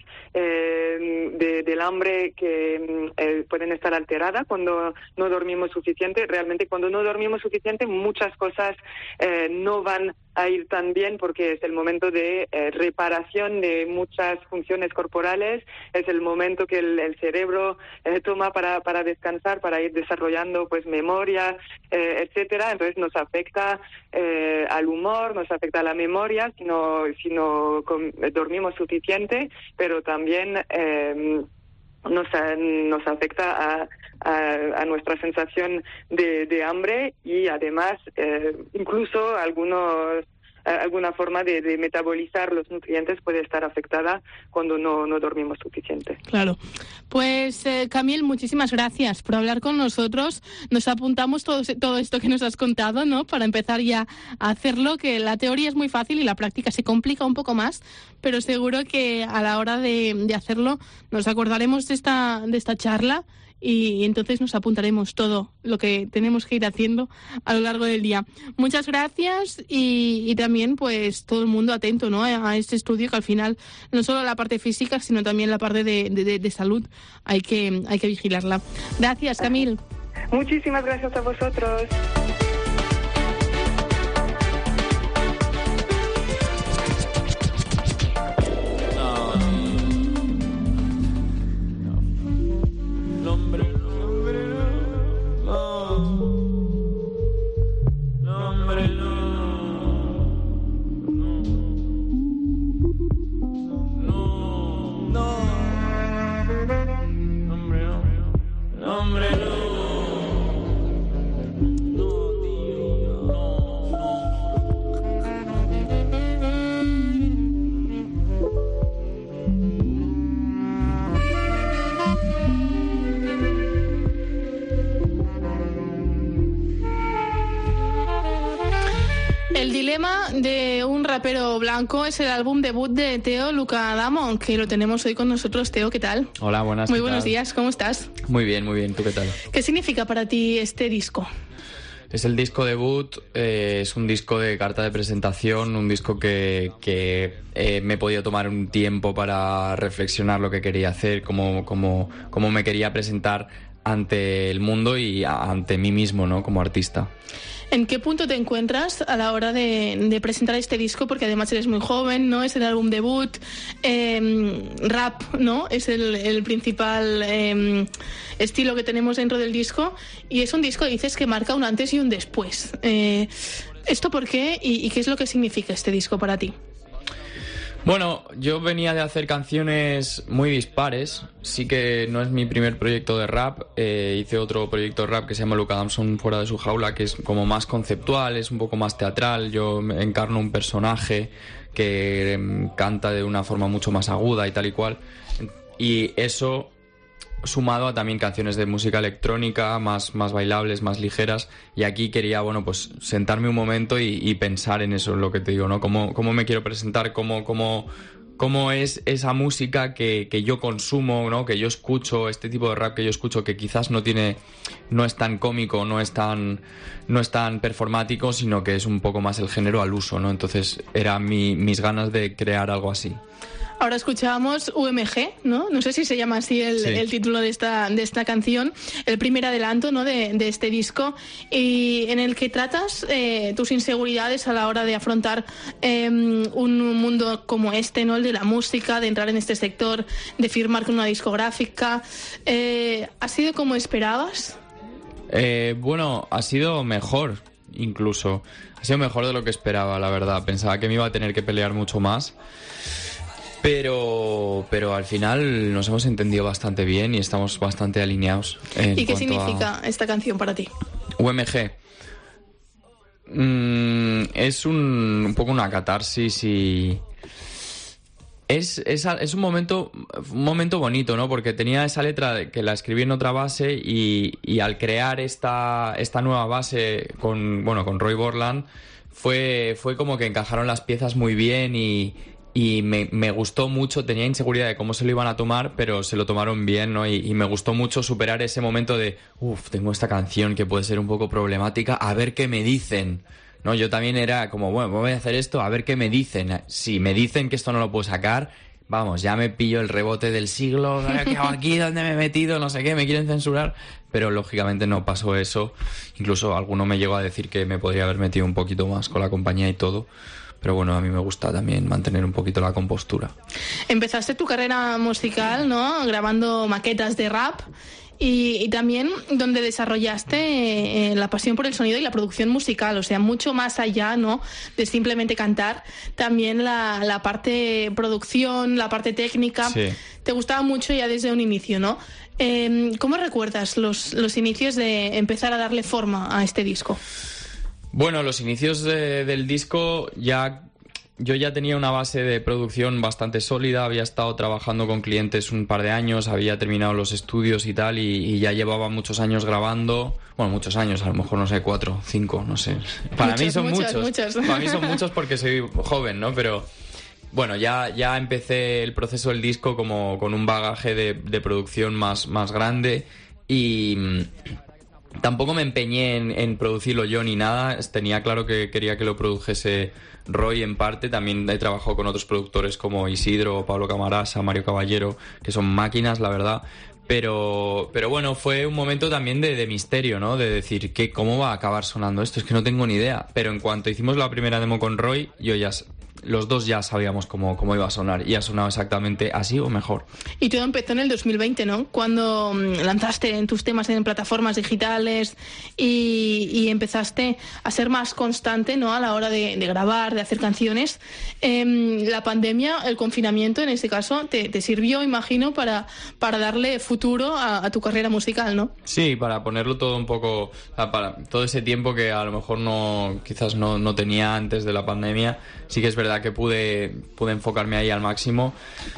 eh, de, del hambre que eh, pueden estar alteradas cuando no dormimos suficiente. Realmente cuando no dormimos suficiente muchas cosas eh, no van a ir tan bien, porque es el momento de eh, reparación de muchas funciones corporales, es el momento que el, el cerebro eh, toma para, para descansar, para ir desarrollando pues memoria, eh, etcétera. Entonces nos afecta eh, al humor, nos afecta a la memoria si no, si no com- dormimos suficiente, pero también eh, nos, nos afecta a, a, a nuestra sensación de, de hambre y además eh, incluso algunos alguna forma de, de metabolizar los nutrientes puede estar afectada cuando no, no dormimos suficiente. Claro. Pues, eh, Camil, muchísimas gracias por hablar con nosotros. Nos apuntamos todo, todo esto que nos has contado, ¿no?, para empezar ya a hacerlo, que la teoría es muy fácil y la práctica se complica un poco más, pero seguro que a la hora de, de hacerlo nos acordaremos de esta, de esta charla y entonces nos apuntaremos todo lo que tenemos que ir haciendo a lo largo del día. Muchas gracias y, y también pues todo el mundo atento, ¿no?, a este estudio, que al final no solo la parte física sino también la parte de, de, de salud hay que, hay que vigilarla. Gracias, Camil. Muchísimas gracias a vosotros. El dilema de un rapero blanco es el álbum debut de Teo Luca Adamo, que lo tenemos hoy con nosotros. Teo, ¿qué tal? Hola, buenas. Muy buenos días, ¿cómo estás? Muy bien, muy bien. ¿Tú qué tal? ¿Qué significa para ti este disco? Es el disco debut, eh, es un disco de carta de presentación, un disco que, que eh, me he podido tomar un tiempo para reflexionar lo que quería hacer, cómo, cómo, cómo me quería presentar ante el mundo y ante mí mismo, ¿no?, como artista. ¿En qué punto te encuentras a la hora de, de presentar este disco? Porque además eres muy joven, ¿no? Es el álbum debut, eh, rap, ¿no? Es el, el principal eh, estilo que tenemos dentro del disco. Y es un disco, dices, que marca un antes y un después. Eh, ¿Esto por qué? Y, ¿Y qué es lo que significa este disco para ti? Bueno, yo venía de hacer canciones muy dispares. Sí que no es mi primer proyecto de rap. Eh, hice otro proyecto de rap que se llama Luca Adamson fuera de su jaula, que es como más conceptual, es un poco más teatral. Yo encarno un personaje que eh, canta de una forma mucho más aguda y tal y cual. Y eso, sumado a también canciones de música electrónica más, más bailables, más ligeras, y aquí quería, bueno, pues sentarme un momento y, y pensar en eso, lo que te digo, ¿no? Cómo, cómo me quiero presentar, cómo, cómo, cómo es esa música que, que yo consumo, ¿no? Que yo escucho, este tipo de rap que yo escucho, que quizás no tiene, no es tan cómico, no es tan, no es tan performático, sino que es un poco más el género al uso, ¿no? Entonces era mi, mis ganas de crear algo así. Ahora escuchábamos U M G, ¿no? No sé si se llama así el, sí. el título de esta, de esta canción, el primer adelanto, ¿no?, de, de este disco, y en el que tratas eh, tus inseguridades a la hora de afrontar eh, un mundo como este, ¿no?, el de la música, de entrar en este sector, de firmar con una discográfica. Eh, ¿Ha sido como esperabas? Eh, bueno, ha sido mejor, incluso. Ha sido mejor de lo que esperaba, la verdad. Pensaba que me iba a tener que pelear mucho más. Pero, pero al final nos hemos entendido bastante bien y estamos bastante alineados. En ¿Y qué cuanto significa a... esta canción para ti? U M G. Mm, es un, un poco una catarsis y... Es, es, es un momento un momento bonito, ¿no? Porque tenía esa letra que la escribí en otra base y, y al crear esta, esta nueva base con, bueno, con Roy Borland fue, fue como que encajaron las piezas muy bien y, y me, me gustó mucho. Tenía inseguridad de cómo se lo iban a tomar, pero se lo tomaron bien, ¿no? Y, y me gustó mucho superar ese momento de uff, tengo esta canción que puede ser un poco problemática, a ver qué me dicen. No, yo también era como, bueno, voy a hacer esto, a ver qué me dicen. Si me dicen que esto no lo puedo sacar, vamos, ya me pillo el rebote del siglo, ¿qué hago aquí? ¿Dónde me he metido? No sé qué, me quieren censurar. Pero lógicamente no pasó eso. Incluso alguno me llegó a decir que me podría haber metido un poquito más con la compañía y todo. Pero bueno, a mí me gusta también mantener un poquito la compostura. Empezaste tu carrera musical, ¿no? Grabando maquetas de rap. Y, y también donde desarrollaste eh, la pasión por el sonido y la producción musical, o sea, mucho más allá, ¿no?, de simplemente cantar, también la, la parte producción, la parte técnica, sí. Te gustaba mucho ya desde un inicio, ¿no? Eh, ¿Cómo recuerdas los, los inicios de empezar a darle forma a este disco? Bueno, los inicios de, del disco ya... Yo ya tenía una base de producción bastante sólida, había estado trabajando con clientes un par de años, había terminado los estudios y tal, y, y ya llevaba muchos años grabando. Bueno, muchos años, a lo mejor, no sé, cuatro, cinco, no sé. Para muchos, mí son muchos, muchos. muchos. Para mí son muchos porque soy joven, ¿no? Pero bueno, ya, ya empecé el proceso del disco como con un bagaje de, de producción más, más grande y... Tampoco me empeñé en, en producirlo yo ni nada. Tenía claro que quería que lo produjese Roy en parte. También he trabajado con otros productores como Isidro, Pablo Camarasa, Mario Caballero, que son máquinas, la verdad. Pero, pero bueno, fue un momento también de, de misterio, ¿no? De decir, ¿qué, ¿cómo va a acabar sonando esto? Es que no tengo ni idea. Pero en cuanto hicimos la primera demo con Roy, yo ya... los dos ya sabíamos cómo, cómo iba a sonar y ha sonado exactamente así o mejor. Y todo empezó en el dos mil veinte, ¿no? Cuando lanzaste en tus temas en plataformas digitales y, y empezaste a ser más constante, ¿no?, a la hora de, de grabar, de hacer canciones. Eh, la pandemia, el confinamiento en este caso, te, te sirvió, imagino, para, para darle futuro a, a tu carrera musical, ¿no? Sí, para ponerlo todo un poco, para todo ese tiempo que a lo mejor no, quizás no, no tenía antes de la pandemia. Sí que es verdad que pude, pude enfocarme ahí al máximo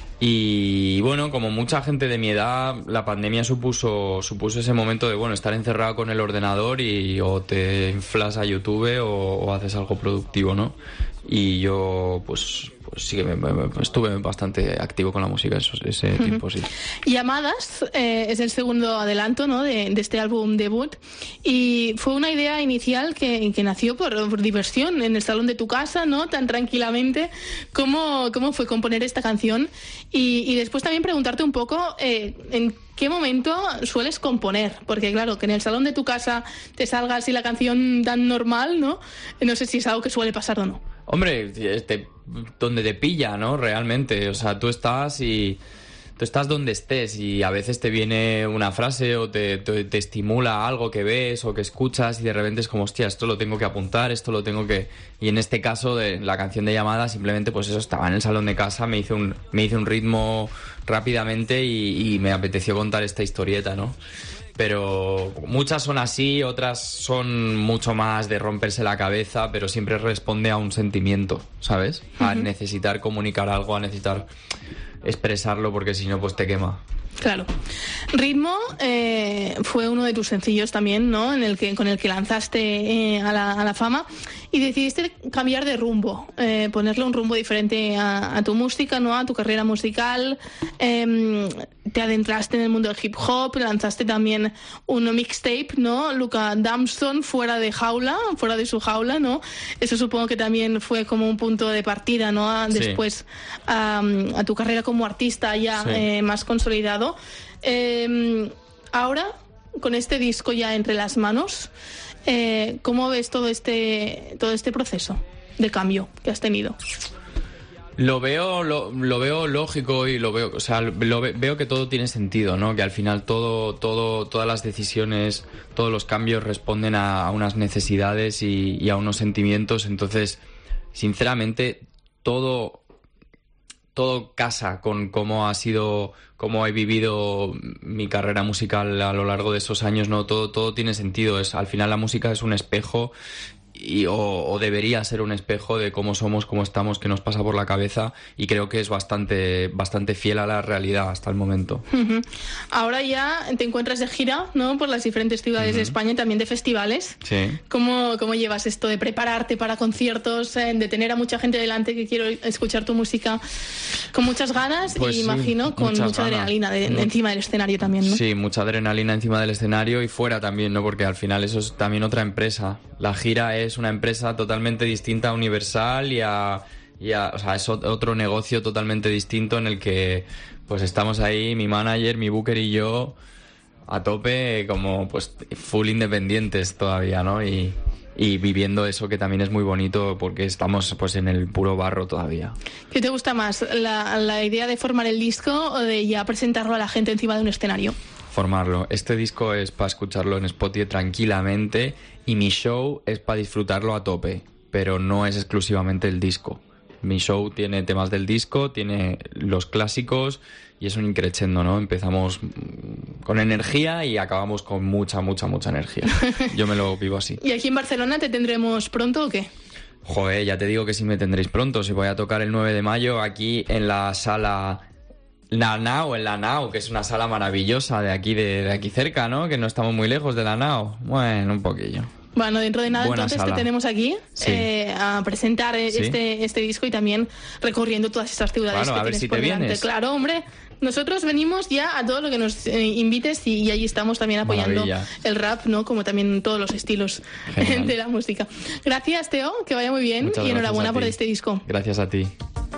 y bueno, como mucha gente de mi edad, la pandemia supuso, supuso ese momento de bueno, estar encerrado con el ordenador y o te inflas a YouTube o, o haces algo productivo, ¿no? Y yo pues, pues sí que me, me, estuve bastante activo con la música eso, ese uh-huh. tiempo, sí. Llamadas eh, es el segundo adelanto, ¿no?, de, de este álbum debut y fue una idea inicial que, que nació por, por diversión en el salón de tu casa, ¿no?, tan tranquilamente. ¿Cómo, cómo fue componer esta canción? Y, y después también preguntarte un poco eh, en qué momento sueles componer, porque claro, que en el salón de tu casa te salga así la canción tan normal, ¿no? No sé si es algo que suele pasar o no. Hombre, te, donde te pilla, ¿no? Realmente, o sea, tú estás y tú estás donde estés y a veces te viene una frase o te, te, te estimula algo que ves o que escuchas y de repente es como, hostia, esto lo tengo que apuntar, esto lo tengo que... Y en este caso, de la canción de Llamada, simplemente pues eso, estaba en el salón de casa, me hice un, me hice un ritmo rápidamente y, y me apeteció contar esta historieta, ¿no? Pero muchas son así, otras son mucho más de romperse la cabeza, pero siempre responde a un sentimiento, ¿sabes? A uh-huh. necesitar comunicar algo, a necesitar expresarlo, porque si no, pues te quema. Claro. Ritmo eh, fue uno de tus sencillos también, ¿no?, en el que, con el que lanzaste eh, a, la, a la fama y decidiste cambiar de rumbo, eh, ponerle un rumbo diferente a, a tu música, ¿no?, a tu carrera musical. Eh, te adentraste en el mundo del hip hop, lanzaste también un mixtape, ¿no?, Luka Damson, fuera de jaula, fuera de su jaula, ¿no? Eso supongo que también fue como un punto de partida, ¿no?, a, después sí. a, a tu carrera como artista ya sí. eh, más consolidado. Eh, ahora, con este disco ya entre las manos, eh, ¿cómo ves todo este todo este proceso de cambio que has tenido? Lo veo, lo, lo veo lógico y lo veo, o sea, lo ve, veo que todo tiene sentido, ¿no? Que al final todo, todo, todas las decisiones, todos los cambios responden a, a unas necesidades y, y a unos sentimientos. Entonces, sinceramente, todo, todo casa con cómo ha sido, cómo he vivido mi carrera musical a lo largo de esos años, ¿no? Todo, todo tiene sentido. Es, al final la música es un espejo. Y, o, o debería ser un espejo de cómo somos, cómo estamos, qué nos pasa por la cabeza, y creo que es bastante bastante fiel a la realidad hasta el momento. Uh-huh. Ahora ya te encuentras de gira, ¿no? Por las diferentes ciudades uh-huh. de España y también de festivales. Sí. ¿Cómo, cómo llevas esto de prepararte para conciertos, eh, de tener a mucha gente delante que quiero escuchar tu música con muchas ganas pues y sí, imagino con mucha ganas. adrenalina de, de encima del escenario también, ¿no? Sí, mucha adrenalina encima del escenario y fuera también, ¿no? Porque al final eso es también otra empresa. La gira es una empresa totalmente distinta a Universal y a, y a, o sea, es otro negocio totalmente distinto en el que pues estamos ahí, mi manager, mi booker y yo a tope, como pues full independientes todavía, ¿no? Y, y viviendo eso que también es muy bonito porque estamos pues en el puro barro todavía. ¿Qué te gusta más? ¿La, la idea de formar el disco o de ya presentarlo a la gente encima de un escenario? Formarlo. Este disco es para escucharlo en Spotify tranquilamente y mi show es para disfrutarlo a tope, pero no es exclusivamente el disco. Mi show tiene temas del disco, tiene los clásicos y es un increchendo, ¿no? Empezamos con energía y acabamos con mucha, mucha, mucha energía. Yo me lo vivo así. ¿Y aquí en Barcelona te tendremos pronto o qué? Joder, ya te digo que sí me tendréis pronto. Si voy a tocar el nueve de mayo aquí en la sala... La Nao, en la Nao, que es una sala maravillosa de aquí de, de aquí cerca, ¿no? Que no estamos muy lejos de la Nao. Bueno, un poquillo. Bueno, dentro de nada Buena entonces sala. te tenemos aquí Sí. eh, a presentar eh, ¿Sí? este, este disco y también recorriendo todas estas ciudades Claro, que a ver tienes si por te delante. vienes. Claro, hombre, nosotros venimos ya a todo lo que nos eh, invites y, y allí estamos también apoyando Maravilla. el rap, ¿no? Como también todos los estilos Genial. de la música. Gracias, Teo, que vaya muy bien Muchas y gracias enhorabuena a por ti. este disco. Gracias a ti.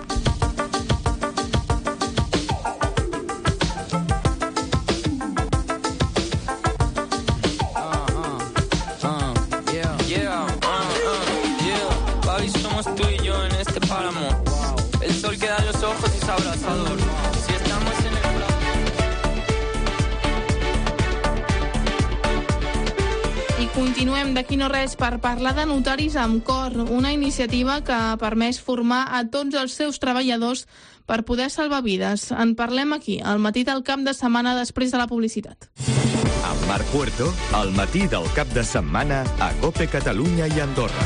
Tú y yo en este páramo. El sol queda en los ojos y es abrasador. Si estamos en el I continuem d'aquí no res per parlar de Notaris amb Cor, una iniciativa que ha permès formar a tots els seus treballadors per poder salvar vides. En parlem aquí, al matí del cap de setmana després de la publicitat. Amb Marc Puerto, al matí del cap de setmana a COPE Catalunya i Andorra.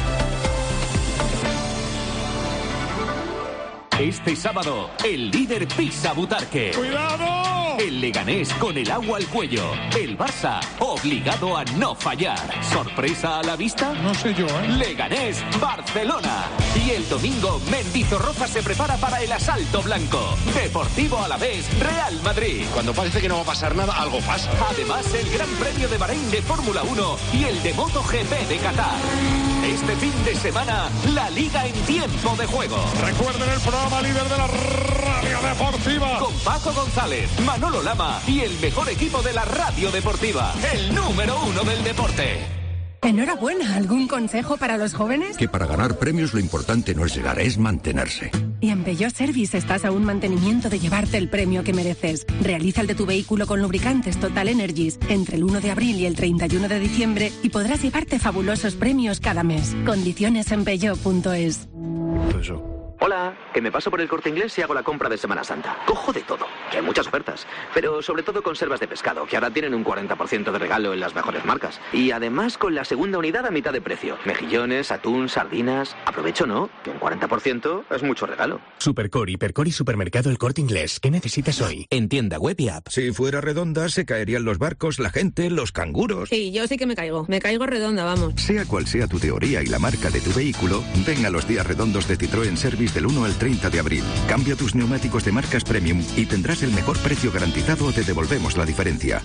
Este sábado, el líder pisa Butarque. ¡Cuidado! El Leganés con el agua al cuello. El Barça obligado a no fallar. ¿Sorpresa a la vista? No sé yo, ¿eh? Leganés, Barcelona. Y el domingo, Mendizorroza se prepara para el asalto blanco. Deportivo Alavés, Real Madrid. Cuando parece que no va a pasar nada, algo pasa. Además, el Gran Premio de Bahrein de Fórmula uno y el de MotoGP de Qatar. Este fin de semana, la Liga en tiempo de juego. Recuerden el programa líder de la radio deportiva. Con Paco González, Manolo Lama y el mejor equipo de la radio deportiva. El número uno del deporte. Enhorabuena. ¿Algún consejo para los jóvenes? Que para ganar premios lo importante no es llegar, es mantenerse. Y en Peugeot Service estás a un mantenimiento de llevarte el premio que mereces. Realiza el de tu vehículo con lubricantes Total Energies entre el uno de abril y el treinta y uno de diciembre y podrás llevarte fabulosos premios cada mes. Condiciones en peugeot punto es. Hola, que me paso por el Corte Inglés y hago la compra de Semana Santa. Cojo de todo, que hay muchas ofertas, pero sobre todo conservas de pescado, que ahora tienen un cuarenta por ciento de regalo en las mejores marcas. Y además con la segunda unidad a mitad de precio. Mejillones, atún, sardinas... Aprovecho, ¿no? Que un cuarenta por ciento es mucho regalo. Supercor, Hipercor y Supermercado El Corte Inglés. ¿Qué necesitas hoy? En tienda web y app. Si fuera redonda, se caerían los barcos, la gente, los canguros. Sí, yo sí que me caigo. Me caigo redonda, vamos. Sea cual sea tu teoría y la marca de tu vehículo, ven a los días redondos de Citroën Service del uno al treinta de abril. Cambia tus neumáticos de marcas premium y tendrás el mejor precio garantizado o te devolvemos la diferencia.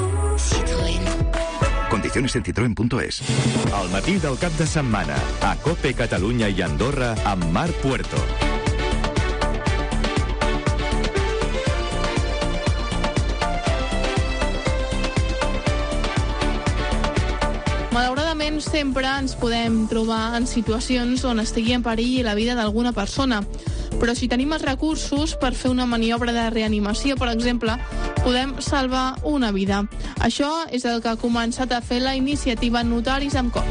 Citroën. Condiciones en citroen punto es. Al matí del cap de setmana a COPE Catalunya i Andorra amb Marc Puerto. Malauradament sempre ens podem trobar en situacions on estigui en perill la vida d'alguna persona. però si tenim els recursos per fer una maniobra de reanimació, per exemple, podem salvar una vida. Això és el que ha començat a fer la iniciativa Notaris amb Cor.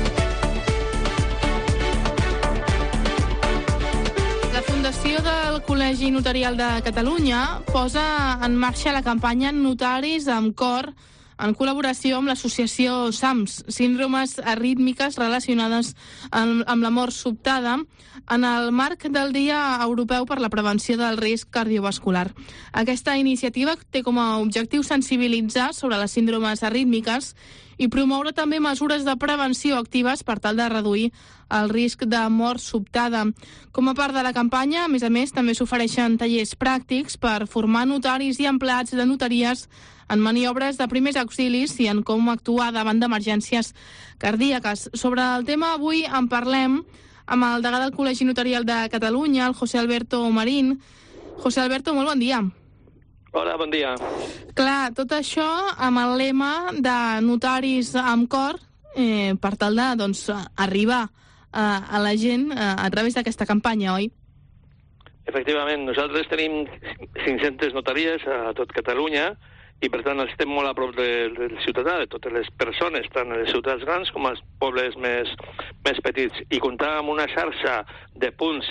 La Fundació del Col·legi Notarial de Catalunya posa en marxa la campanya Notaris amb Cor, en col·laboració amb l'associació SAMS, síndromes arrítmiques relacionades amb, amb la mort sobtada, en el marc del Dia Europeu per la Prevenció del Risc Cardiovascular. Aquesta iniciativa té com a objectiu sensibilitzar sobre les síndromes arrítmiques i promoure també mesures de prevenció actives per tal de reduir el risc de mort sobtada. Com a part de la campanya, a més a més, també s'ofereixen tallers pràctics per formar notaris i empleats de notaries en maniobres de primers auxilis i en com actuar davant d'emergències cardíaques. Sobre el tema avui en parlem amb el degà del Col·legi Notarial de Catalunya, el José Alberto Marín. José Alberto, molt bon dia. Hola, bon dia. Clar, tot això amb el lema de Notaris amb Cor, eh, per tal de doncs, arribar a, a la gent a, a través d'aquesta campanya, oi? Efectivament, nosaltres tenim cinc-centes notaries a tot Catalunya i, per tant, estem molt a prop del, del ciutadà, de totes les persones, tant a les ciutats grans com als pobles més, més petits. I comptar amb una xarxa de punts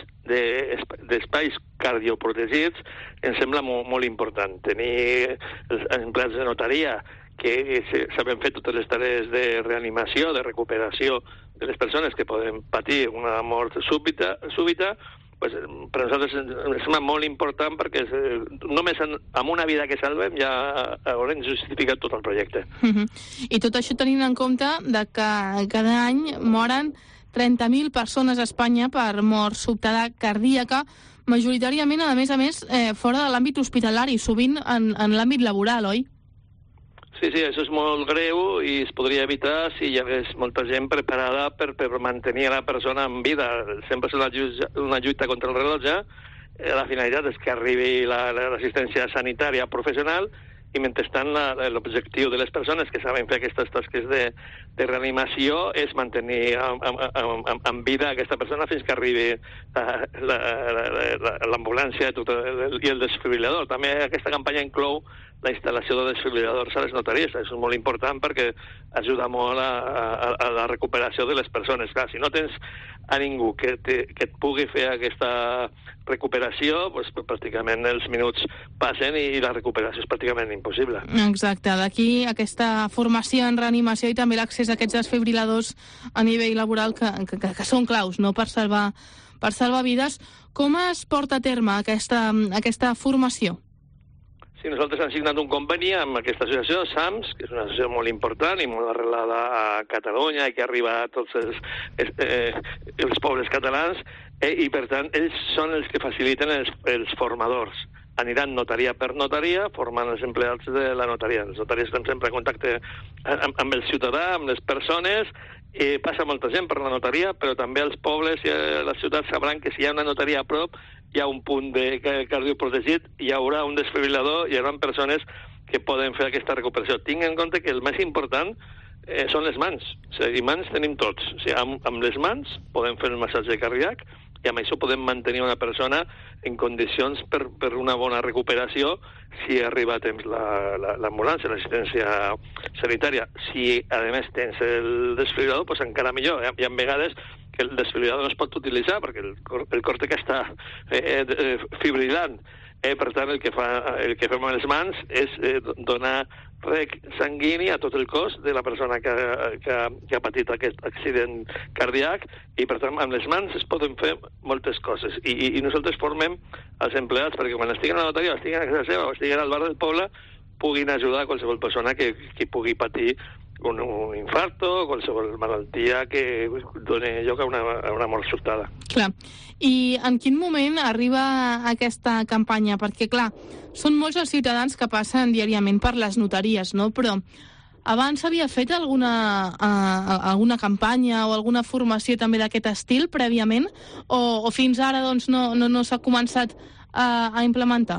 d'espais cardioprotegits ens sembla molt, molt important. Tenir els empleats de notaria que saben fer totes les tarees de reanimació, de recuperació de les persones que poden patir una mort súbita, súbita pues, per nosaltres ens sembla molt important perquè eh, només en, amb una vida que salvem ja haurem justificat tot el projecte. Uh-huh. I tot això tenint en compte de que cada any moren trenta mil persones a Espanya per mort sobtada cardíaca, majoritàriament, a més a més, eh, fora de l'àmbit hospitalari, sovint en, en l'àmbit laboral, oi? Sí, sí, això és molt greu i es podria evitar si hi hagués molta gent preparada per, per mantenir la persona en vida. Sempre és una lluita, una lluita contra el rellotge. La finalitat és que arribi l'assistència la, sanitària professional i mentrestant l'objectiu de les persones que saben fer aquestes tasques de, de reanimació és mantenir en vida aquesta persona fins que arribi l'ambulància i el desfibrilador. També aquesta campanya inclou la instal·lació de desfibriladors a les notaries. Això és molt important perquè ajuda molt a, a, a la recuperació de les persones. Clar, si no tens a ningú que, te, que et pugui fer aquesta recuperació, doncs, pràcticament els minuts passen i la recuperació és pràcticament impossible. Exacte. D'aquí aquesta formació en reanimació i també l'accés a aquests desfibriladors a nivell laboral que, que, que són claus, no?, per salvar, per salvar vides. Com es porta a terme aquesta, aquesta formació? Sí, nosaltres hem signat un conveni amb aquesta associació, SAMS, que és una associació molt important i molt arrelada a Catalunya i que arriba a tots els, eh, els pobles catalans, eh, i per tant ells són els que faciliten els, els formadors. Aniran notaria per notaria formant els empleats de la notaria. Els notaris estem sempre en contacte amb, amb el ciutadà, amb les persones, i passa molta gent per la notaria, però també els pobles i les ciutats sabran que si hi ha una notaria a prop hi ha un punt de cardioprotegit, hi haurà un desfibrilador, hi haurà persones que poden fer aquesta recuperació. Tinc en compte que el més important eh, són les mans. O sigui, mans tenim tots. O sigui, amb, amb les mans podem fer el massatge cardíac i amb això podem mantenir una persona en condicions per, per una bona recuperació si arriba a temps l'ambulància, la, l'assistència sanitària. Si, a més, tens el desfibrilador, doncs encara millor. Hi ha, hi ha vegades que el desfibrilador no es pot utilitzar perquè el, el còrtex està eh, eh, fibrilant. Eh, per tant, el que, fa, el que fem amb les mans és eh, donar rec sanguini a tot el cos de la persona que, que, que ha patit aquest accident cardíac i, per tant, amb les mans es poden fer moltes coses. I, i, i nosaltres formem els empleats perquè quan estiguen a la notaria, estiguen a casa seva o estiguen al bar del poble, puguin ajudar a qualsevol persona que, que pugui patir un, un infarto, qualsevol malaltia que doni lloc a una, a una mort sobtada. Clar. I en quin moment arriba aquesta campanya? Perquè, clar, són molts els ciutadans que passen diàriament per les notaries, no? Però abans s'havia fet alguna, uh, alguna campanya o alguna formació també d'aquest estil prèviament? O, o fins ara doncs, no, no, no s'ha començat a, a implementar?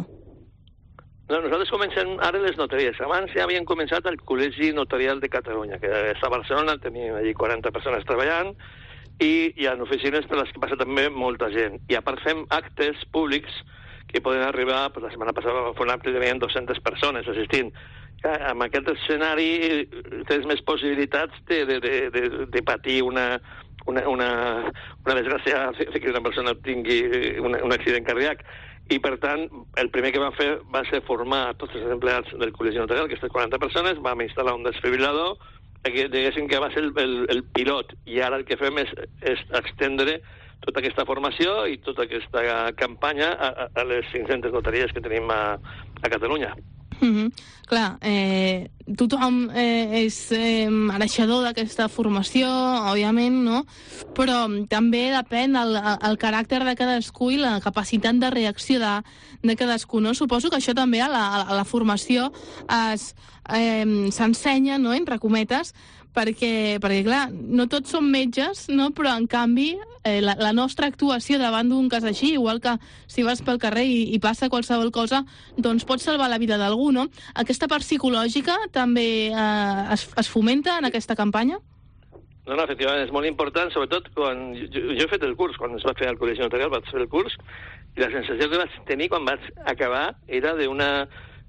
No, nosaltres comencem ara les notaries. Abans ja havien començat el Col·legi Notarial de Catalunya, que és a Barcelona, tenim allí quaranta persones treballant, i hi ha oficines per les que passa també molta gent. I a part fem actes públics que poden arribar, pues, la setmana passada va fer un acte que venien dues-centes persones assistint. Amb aquest escenari tens més possibilitats de, de, de, de, de patir una, una, una, una desgràcia, que una persona tingui un, un accident cardíac. I, per tant, el primer que vam fer va ser formar a tots els empleats del Col·legi Notarial, aquestes quaranta persones, vam instal·lar un desfibrilador, que diguéssim que va ser el, el, el pilot, i ara el que fem és, és extendre tota aquesta formació i tota aquesta campanya a, a les cinc-centes notaries que tenim a, a Catalunya. Mm-hmm. Clar, eh, tothom eh, és eh, mereixedor d'aquesta formació, òbviament, no? Però també depèn el, el caràcter de cadascú i la capacitat de reacció de, de cadascú, no? Suposo que això també a la, a la formació es, eh, s'ensenya, no?, entre cometes, perquè, perquè, clar, no tots som metges, no? Però, en canvi, eh, la, la nostra actuació davant d'un cas així, igual que si vas pel carrer i, i passa qualsevol cosa, doncs pots salvar la vida d'algú, no? Aquesta part psicològica també eh, es, es fomenta en aquesta campanya? No, no, efectivament, és molt important, sobretot quan... Jo, jo he fet el curs, quan es va fer al Col·legi Notarial, vaig fer el curs, i la sensació que vaig tenir quan vaig acabar era d'una...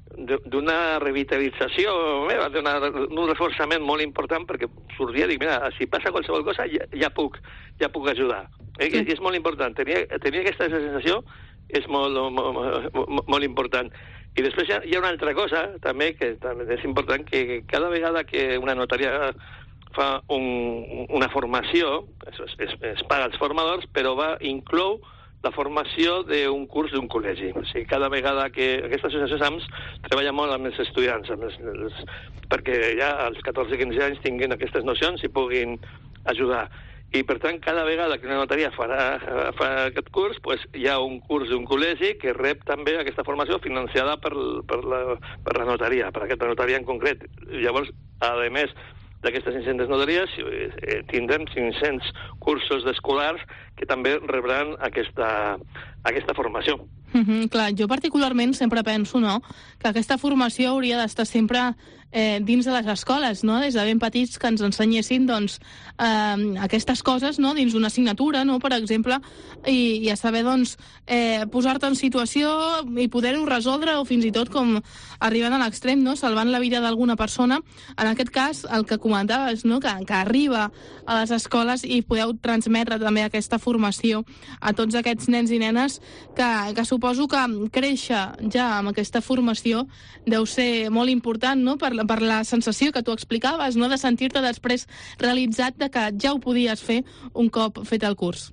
d'una revitalització meva, d'un reforçament molt important, perquè sortia i dic, mira, si passa qualsevol cosa ja, ja, puc, ja puc ajudar. Eh? Sí. És molt important. Tenir, tenir aquesta sensació és molt, molt, molt, molt important. I després hi ha, hi ha una altra cosa, també, que també és important, que cada vegada que una notaria fa un, una formació, es, es, es paga els formadors, però va inclou la formació d'un curs d'un col·legi. O sigui, cada vegada que... Aquesta associació SAMS treballa molt amb els estudiants, amb els, els, perquè ja als catorze quinze anys tinguin aquestes nocions i puguin ajudar. I, per tant, cada vegada que una notaria farà, fa aquest curs, pues, hi ha un curs d'un col·legi que rep també aquesta formació financiada per, per, la, per la notaria, per aquesta notaria en concret. Llavors, a més d'aquestes cinc-centes notaries, eh, tindrem cinc-cents cursos d'escolars que també rebran aquesta, aquesta formació. Mm-hmm, clar, jo particularment sempre penso, no?, que aquesta formació hauria d'estar sempre eh, dins de les escoles, no?, des de ben petits que ens ensenyessin, doncs, eh, aquestes coses, no?, dins d'una assignatura, no?, per exemple, i, i a saber, doncs, eh, posar-te en situació i poder-ho resoldre, o fins i tot com arribant a l'extrem, no?, salvant la vida d'alguna persona. En aquest cas, el que comentaves, no?, que, que arriba a les escoles i podeu transmetre també aquesta formació a tots aquests nens i nenes que, que suposo que créixer ja amb aquesta formació deu ser molt important, no?, per, per la sensació que tu explicaves, no?, de sentir-te després realitzat de que ja ho podies fer un cop fet el curs.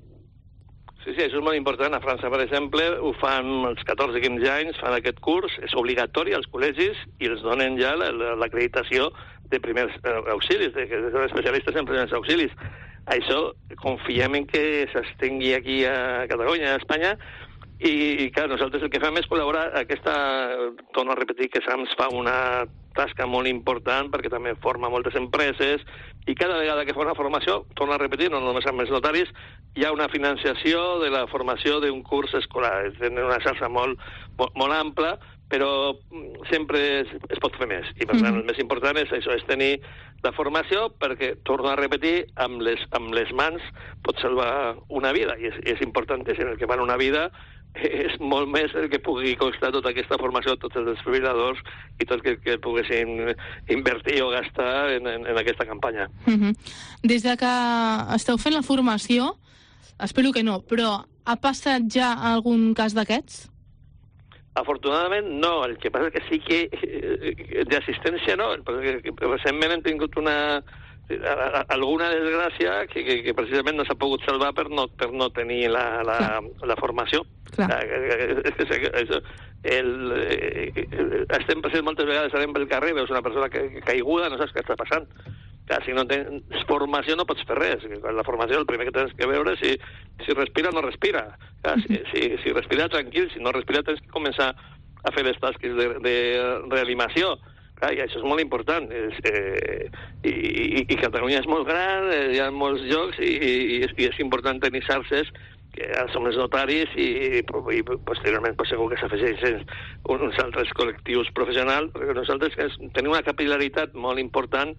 Sí, sí, això és molt important. A França, per exemple, ho fan als catorze quinze anys, fan aquest curs, és obligatori als col·legis i els donen ja l'acreditació de primers auxilis, de, de especialistes en primers auxilis. Això confiem en que s'estengui aquí a Catalunya, a Espanya, i, clar, nosaltres el que fem és col·laborar. Aquesta, torno a repetir que SAMS fa una tasca molt important perquè també forma moltes empreses i cada vegada que fa una formació, torno a repetir, no només amb els notaris, hi ha una financiació de la formació d'un curs escolar. És una xarxa molt, molt, molt ampla, però sempre es, es pot fer més. I, per tant, el més important és això, és tenir la formació perquè, torno a repetir, amb les, amb les mans pot salvar una vida. I és, és importantíssim. El que val una vida és molt més el que pugui costar tota aquesta formació, tots els desfibriladors i tot que, que poguessin invertir o gastar en, en, en aquesta campanya. Mm-hmm. Des de que esteu fent la formació, espero que no, però ha passat ja algun cas d'aquests? Afortunadament no, el que passa és que sí que eh, d'assistència no, perquè recentment hem tingut una alguna desgràcia que, que, que precisament no s'ha pogut salvar per no, per no tenir la, la, la formació. Clar. És que, és, el, eh, estem passant moltes vegades anem pel carrer, veus una persona que, que caiguda, no saps què està passant. Clar, si no tens formació no pots fer res. La formació el primer que tens que veure és si, si respira o no respira. Clar, si, si, si respira tranquil, si no respira tens que començar a fer les tasques de, de reanimació. Clar, i això és molt important. És, eh, i, i, I Catalunya és molt gran, eh, hi ha molts llocs i, i, i és important tenir xarxes que ara som els notaris i, i, i posteriorment pues, segur que s'afegeixen uns altres col·lectius professionals, perquè nosaltres tenim una capil·laritat molt important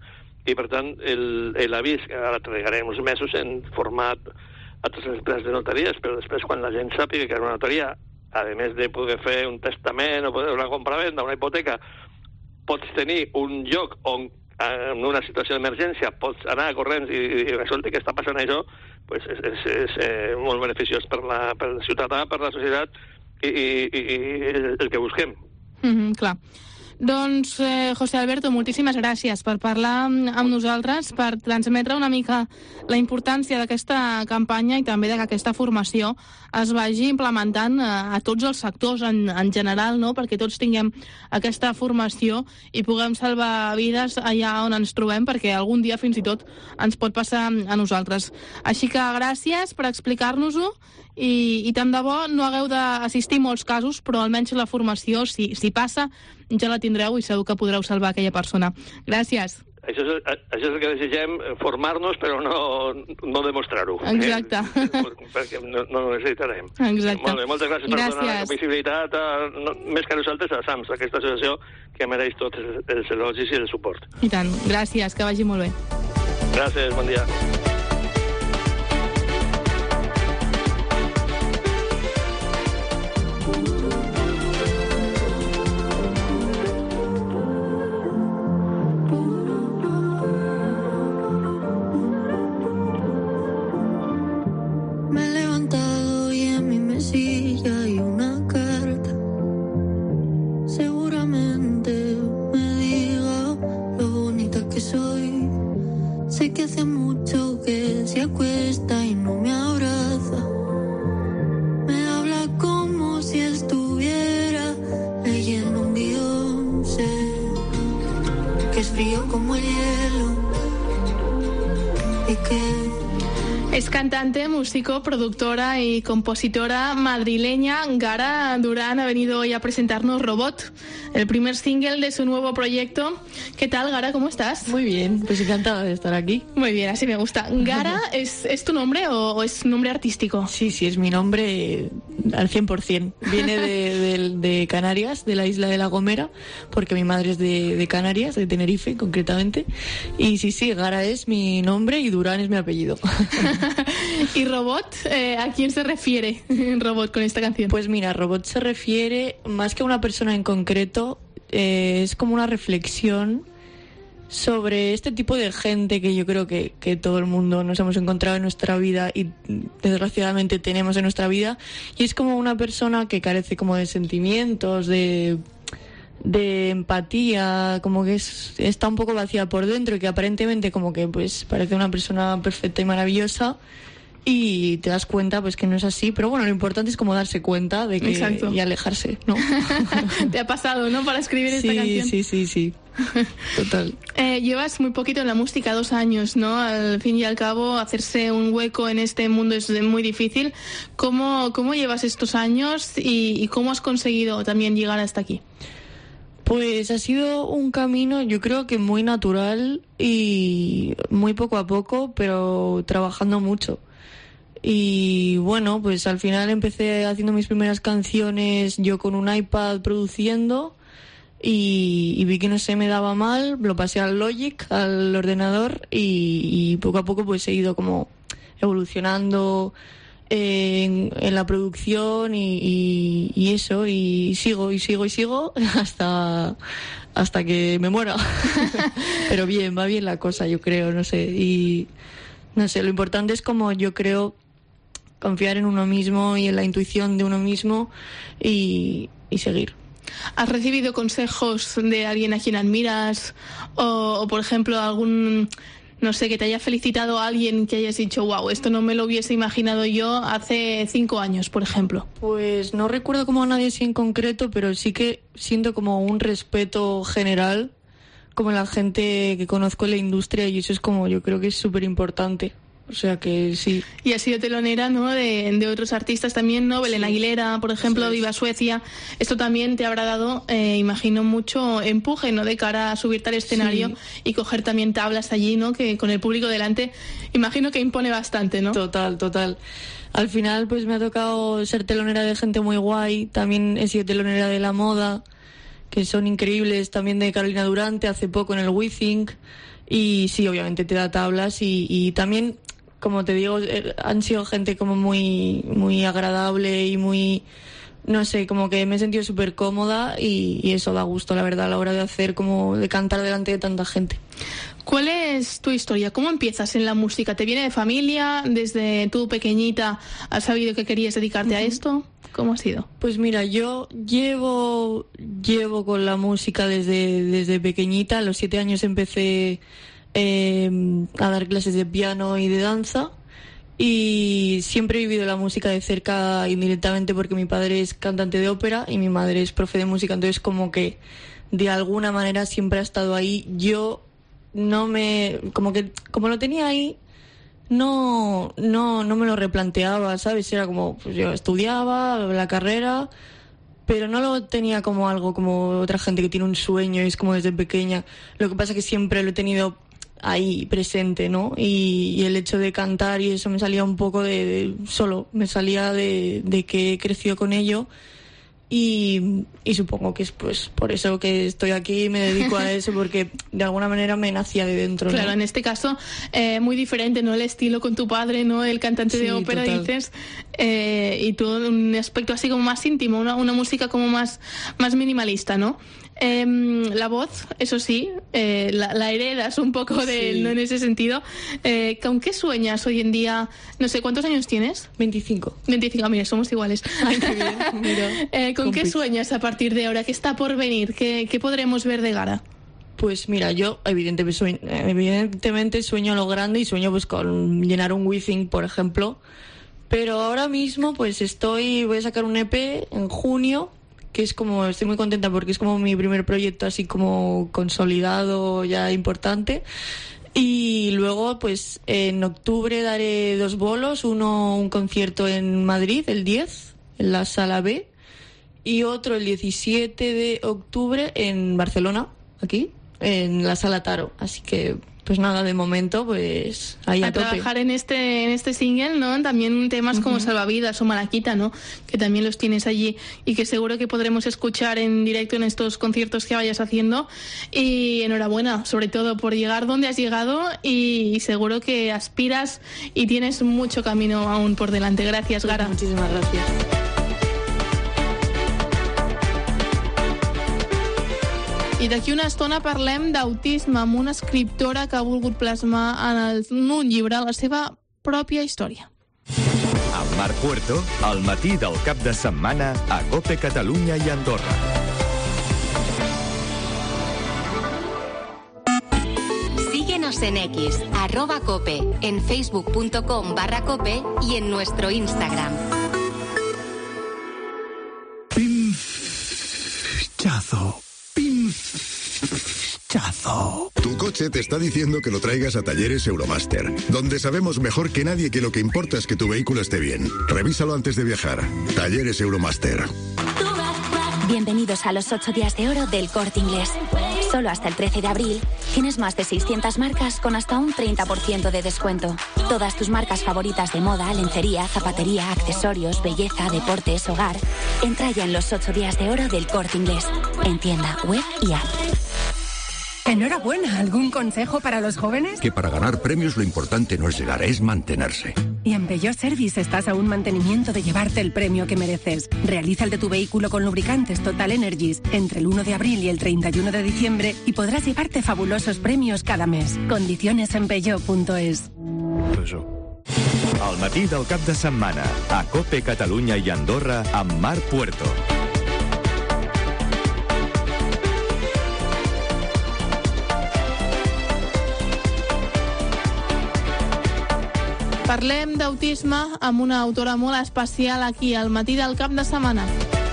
i per tant l'avís que ara trigarem uns mesos en format a totes les empreses de notaries, però després quan la gent sàpiga que una notaria, a més de poder fer un testament o poder una compra-venda, una hipoteca, pots tenir un lloc on en una situació d'emergència pots anar corrents i, i resulta que està passant això, pues és, és, és eh, molt beneficiós per la, per el ciutadà, per la societat i, i, i el que busquem. Mm-hmm, clar. Doncs, eh, José Alberto, moltíssimes gràcies per parlar amb nosaltres, per transmetre una mica la importància d'aquesta campanya i també de que aquesta formació es vagi implementant a, a tots els sectors en, en general, no? Perquè tots tinguem aquesta formació i puguem salvar vides allà on ens trobem, perquè algun dia fins i tot ens pot passar a nosaltres. Així que gràcies per explicar-nos-ho i, i tant de bo no hagueu d'assistir a molts casos, però almenys la formació, si, si passa, ja la tindreu i segur que podreu salvar aquella persona. Gràcies. Això és, això és el que desitgem, formar-nos però no, no demostrar-ho. Exacte. Eh? Perquè no, no ho necessitarem. Exacte. Molt bé, moltes gràcies, gràcies. per donar la visibilitat, a, no, més que a nosaltres, a SAMS, aquesta associació que mereix tots els elogis i el suport. I tant. Gràcies, que vagi molt bé. Gràcies, bon dia. Es cantante, músico, productora y compositora madrileña. Gara Durán ha venido hoy a presentarnos Robot, el primer single de su nuevo proyecto. ¿Qué tal, Gara? ¿Cómo estás? Muy bien, pues encantada de estar aquí. Muy bien, así me gusta. ¿Gara es, es tu nombre o, o es nombre artístico? Sí, sí, es mi nombre al cien por ciento. Viene de, de, de Canarias, de la isla de La Gomera, porque mi madre es de, de Canarias, de Tenerife concretamente. Y sí, sí, Gara es mi nombre y Durán es mi apellido. ¿Y Robot? Eh, ¿A quién se refiere Robot con esta canción? Pues mira, Robot se refiere más que a una persona en concreto, eh, es como una reflexión sobre este tipo de gente que yo creo que, que todo el mundo nos hemos encontrado en nuestra vida y desgraciadamente tenemos en nuestra vida, y es como una persona que carece como de sentimientos, de... de empatía, como que es, está un poco vacía por dentro y que aparentemente como que pues parece una persona perfecta y maravillosa y te das cuenta pues que no es así, pero bueno, lo importante es como darse cuenta de que Exacto. y alejarse, ¿no? Te ha pasado, ¿no? Para escribir sí, esta canción. Sí, sí, sí, total. Eh, llevas muy poquito en la música, dos años, ¿no? Al fin y al cabo, hacerse un hueco en este mundo es muy difícil. ¿Cómo, cómo llevas estos años y, y cómo has conseguido también llegar hasta aquí? Pues ha sido un camino, yo creo que muy natural y muy poco a poco, pero trabajando mucho. Y bueno, pues al final empecé haciendo mis primeras canciones yo con un iPad produciendo y, y vi que no se me daba mal, lo pasé al Logic, al ordenador y, y poco a poco pues he ido como evolucionando En, en la producción y, y, y eso, y sigo y sigo y sigo hasta hasta que me muera. Pero bien, va bien la cosa, yo creo, no sé, y no sé, lo importante es como yo creo confiar en uno mismo y en la intuición de uno mismo y, y seguir. ¿Has recibido consejos de alguien a quien admiras o, o por ejemplo algún, no sé, que te haya felicitado a alguien que hayas dicho, wow, esto no me lo hubiese imaginado yo hace cinco años, por ejemplo? Pues no recuerdo como a nadie así en concreto, pero sí que siento como un respeto general, como la gente que conozco en la industria, y eso es como, yo creo que es súper importante. O sea que sí. Y has sido telonera, ¿no?, de, de otros artistas también, ¿no? Belén sí. Aguilera, por ejemplo, sí. Viva Suecia. Esto también te habrá dado, eh, imagino, mucho empuje, ¿no?, de cara a subirte al escenario sí. y coger también tablas allí, ¿no?, que con el público delante, imagino que impone bastante, ¿no? Total, total. Al final, pues me ha tocado ser telonera de gente muy guay. También he sido telonera de la moda, que son increíbles. También de Carolina Durante, hace poco en el WeThink. Y sí, obviamente te da tablas y, y también, como te digo, han sido gente como muy, muy agradable y muy... No sé, como que me he sentido súper cómoda y, y eso da gusto, la verdad, a la hora de hacer, como de cantar delante de tanta gente. ¿Cuál es tu historia? ¿Cómo empiezas en la música? ¿Te viene de familia? ¿Desde tú pequeñita has sabido que querías dedicarte uh-huh. a esto? ¿Cómo ha sido? Pues mira, yo llevo llevo con la música desde, desde pequeñita. A los siete años empecé eh, a dar clases de piano y de danza. Y siempre he vivido la música de cerca indirectamente porque mi padre es cantante de ópera y mi madre es profe de música, entonces como que de alguna manera siempre ha estado ahí. Yo no me... como que como lo tenía ahí, no no no me lo replanteaba, ¿sabes? Era como, pues yo estudiaba la carrera, pero no lo tenía como algo como otra gente que tiene un sueño y es como desde pequeña. Lo que pasa es que siempre lo he tenido ahí presente, ¿no? Y, y el hecho de cantar y eso me salía un poco de, de solo, me salía de, de que he crecido con ello y, y supongo que es pues por eso que estoy aquí y me dedico a eso, porque de alguna manera me nacía de dentro, ¿no? Claro, en este caso eh, muy diferente, ¿no? El estilo con tu padre, ¿no? El cantante sí, de ópera, total. Dices, eh, y tú un aspecto así como más íntimo, una, una música como más, más minimalista, ¿no? Eh, la voz, eso sí, eh, la, la heredas un poco de él, sí. ¿no? En ese sentido. Eh, ¿Con qué sueñas hoy en día? No sé, ¿cuántos años tienes? veinticinco. veinticinco, mira, somos iguales. Ay, qué bien, mira. eh, ¿Con Compis. qué sueñas a partir de ahora? ¿Qué está por venir? ¿Qué, qué podremos ver de Gara? Pues mira, yo evidentemente sueño, evidentemente sueño a lo grande y sueño pues con llenar un Wizzing, por ejemplo. Pero ahora mismo pues estoy, voy a sacar un E P en junio, que es como, estoy muy contenta porque es como mi primer proyecto así como consolidado, ya importante. Y luego, pues, en octubre daré dos bolos, uno un concierto en Madrid, el diez, en la Sala B, y otro el diecisiete de octubre en Barcelona, aquí, en la Sala Taro. Así que... pues nada, de momento, pues ahí a, a tope. trabajar en este en este single, ¿no? También temas uh-huh. como Salvavidas o Malaquita, ¿no? Que también los tienes allí y que seguro que podremos escuchar en directo en estos conciertos que vayas haciendo. Y enhorabuena, sobre todo por llegar donde has llegado y, y seguro que aspiras y tienes mucho camino aún por delante. Gracias, Gara. Muchísimas gracias. I d'aquí una estona parlem d'autisme amb una escriptora que ha volgut plasmar en, el, en un llibre la seva pròpia història. Amb Marc Puerto, al matí del cap de setmana a COPE Catalunya i Andorra. Síguenos en X, arroba cope, en facebook.com barra cope y en nuestro Instagram. Pinchazo. Pinchazo. Tu coche te está diciendo que lo traigas a Talleres Euromaster, donde sabemos mejor que nadie que lo que importa es que tu vehículo esté bien. Revísalo antes de viajar. Talleres Euromaster. Bienvenidos a los ocho días de oro del Corte Inglés. Solo hasta el trece de abril tienes más de seiscientas marcas con hasta un treinta por ciento de descuento. Todas tus marcas favoritas de moda, lencería, zapatería, accesorios, belleza, deportes, hogar. Entra ya en los ocho días de oro del Corte Inglés. En tienda, web y app. Enhorabuena. ¿Algún consejo para los jóvenes? Que para ganar premios lo importante no es llegar, es mantenerse. Y en Peugeot Service estás a un mantenimiento de llevarte el premio que mereces. Realiza el de tu vehículo con lubricantes Total Energies entre el uno de abril y el treinta y uno de diciembre y podrás llevarte fabulosos premios cada mes. Condiciones en peugeot punto es. Al matí del cap de setmana a COPE Catalunya i Andorra amb Marc Puerto. Parlem d'autisme amb una autora molt especial aquí, al matí del cap de setmana.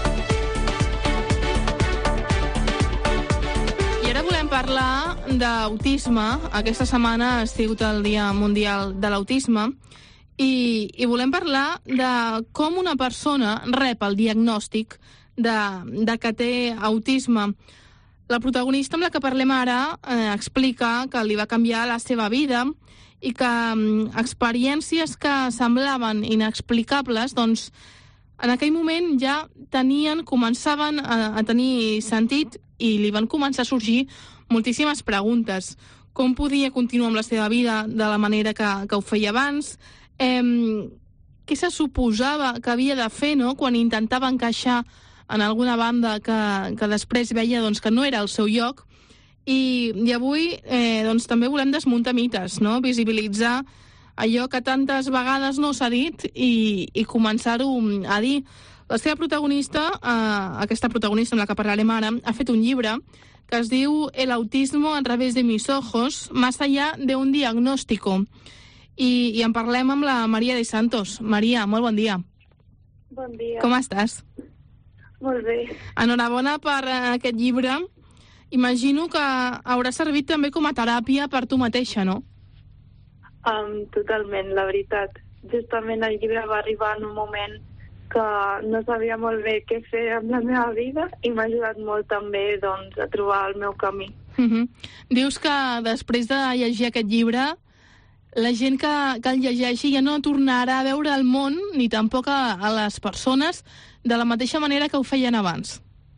I ara volem parlar d'autisme. Aquesta setmana ha sigut el Dia Mundial de l'Autisme i, i volem parlar de com una persona rep el diagnòstic de, de que té autisme. La protagonista amb la que parlem ara eh, explica que li va canviar la seva vida i que um, experiències que semblaven inexplicables, doncs, en aquell moment ja tenien, començaven a, a tenir sentit i li van començar a sorgir moltíssimes preguntes, com podia continuar amb la seva vida de la manera que, que ho feia abans, eh, què se suposava que havia de fer, no?, quan intentava encaixar en alguna banda que, que després veia doncs, que no era el seu lloc. I, i avui eh, doncs, també volem desmuntar mites, no?, visibilitzar allò que tantes vegades no s'ha dit i, i començar-ho a dir. La seva protagonista, eh, aquesta protagonista amb la que parlarem ara, ha fet un llibre que es diu El autismo a través de mis ojos, más allá de un diagnóstico. I, i en parlem amb la Maria de Santos. Maria, molt bon dia. Bon dia. Com estàs? Molt bé. Enhorabona per uh, aquest llibre. Imagino que haurà servit també com a teràpia per tu mateixa, no? Um, totalment, la veritat. Justament el llibre va arribar en un moment que no sabia molt bé què fer amb la meva vida i m'ha ajudat molt també doncs, a trobar el meu camí. Uh-huh. Dius que després de llegir aquest llibre la gent que, que el llegeixi ja no tornarà a veure el món ni tampoc a, a les persones de la mateixa manera que ho feien abans.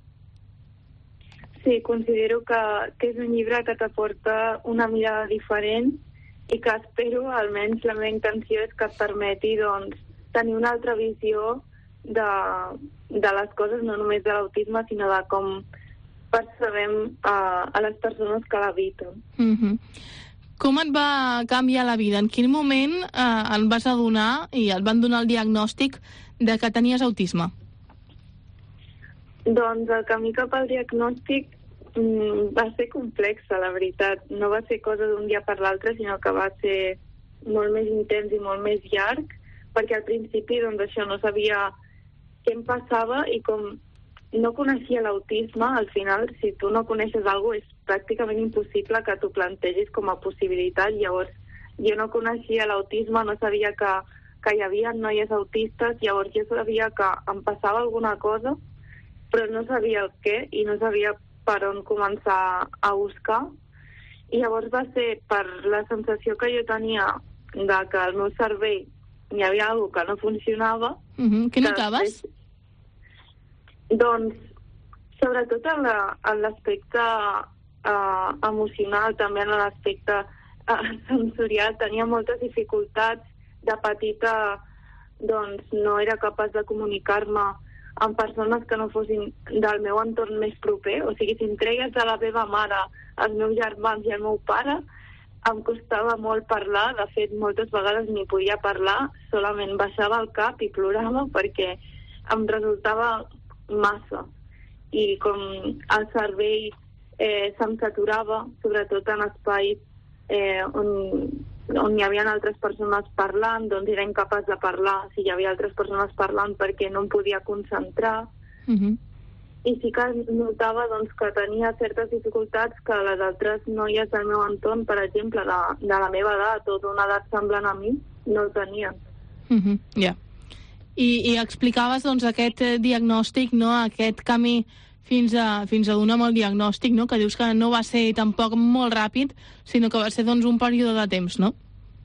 Sí, considero que, que és un llibre que t'aporta una mirada diferent i que espero, almenys la meva intenció és que et permeti doncs, tenir una altra visió de, de les coses, no només de l'autisme, sinó de com percebem uh, a les persones que l'habiten. Uh-huh. Com et va canviar la vida? En quin moment eh, et vas adonar i et van donar el diagnòstic de que tenies autisme? Doncs el camí cap al diagnòstic mm, va ser complexa, la veritat. No va ser cosa d'un dia per l'altre, sinó que va ser molt més intens i molt més llarg, perquè al principi doncs, això no sabia què em passava i com no coneixia l'autisme, al final, si tu no coneixes alguna cosa, és pràcticament impossible que t'ho plantegis com a possibilitat. Llavors, jo no coneixia l'autisme, no sabia que, que hi havia noies autistes, llavors jo sabia que em passava alguna cosa, però no sabia el què i no sabia per on començar a buscar. I llavors va ser per la sensació que jo tenia de que al meu cervell hi havia alguna que no funcionava. Uh-huh. Què notaves? Després, doncs, sobretot en l'aspecte uh, emocional, també en l'aspecte uh, sensorial, tenia moltes dificultats. De petita, doncs, no era capaç de comunicar-me amb persones que no fossin del meu entorn més proper. O sigui, si em treies de la meva mare, els meus germans i el meu pare, em costava molt parlar. De fet, moltes vegades ni podia parlar, solament baixava el cap i plorava perquè em resultava massa. I com el cervell eh, se'm saturava, sobretot en espais eh, on, on hi havia altres persones parlant, doncs era incapaç de parlar si hi havia altres persones parlant perquè no em podia concentrar. Uh-huh. I sí que notava doncs, que tenia certes dificultats que les altres noies del meu entorn, per exemple, de, de la meva edat o d'una edat semblant a mi, no ho tenien. Uh-huh. Ja. Yeah. I, I explicaves doncs, aquest diagnòstic, no? Aquest camí fins a, fins a donar amb el diagnòstic, no? Que dius que no va ser tampoc molt ràpid, sinó que va ser doncs, un període de temps, no?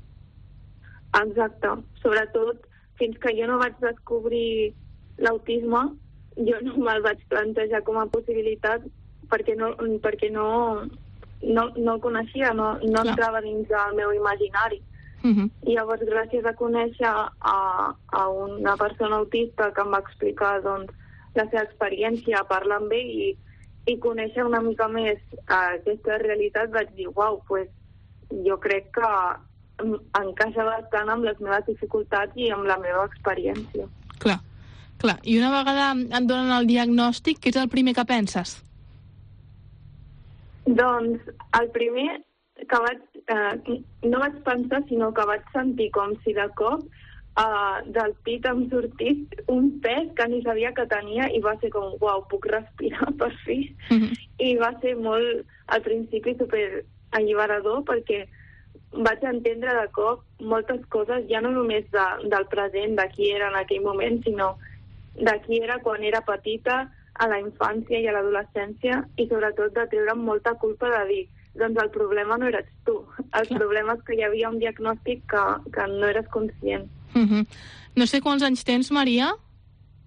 Exacte. Sobretot, fins que jo no vaig descobrir l'autisme, jo no me'l vaig plantejar com a possibilitat perquè no, perquè no, no, no el coneixia, no, no entrava dins del meu imaginari. Uh-huh. I llavors, gràcies a conèixer a, a una persona autista que em va explicar doncs, la seva experiència, parlar amb ell i, i conèixer una mica més aquesta realitat, vaig dir, uau, pues, jo crec que encaixa bastant amb les meves dificultats i amb la meva experiència. Clar, clar. I una vegada et donen el diagnòstic, què és el primer que penses? Doncs el primer que vaig, eh, no vaig pensar, sinó que vaig sentir com si de cop eh, del pit em sortís un pes que ni sabia que tenia i va ser com, uau, puc respirar per fi. Uh-huh. I va ser molt, al principi, super alliberador perquè vaig entendre de cop moltes coses, ja no només de, del present, de qui era en aquell moment, sinó de qui era quan era petita, a la infància i a l'adolescència, i sobretot de treure'm molta culpa de dir doncs el problema no eres tu. El Clar. problema és que hi havia un diagnòstic que, que no eres conscient. Uh-huh. No sé quants anys tens, Maria?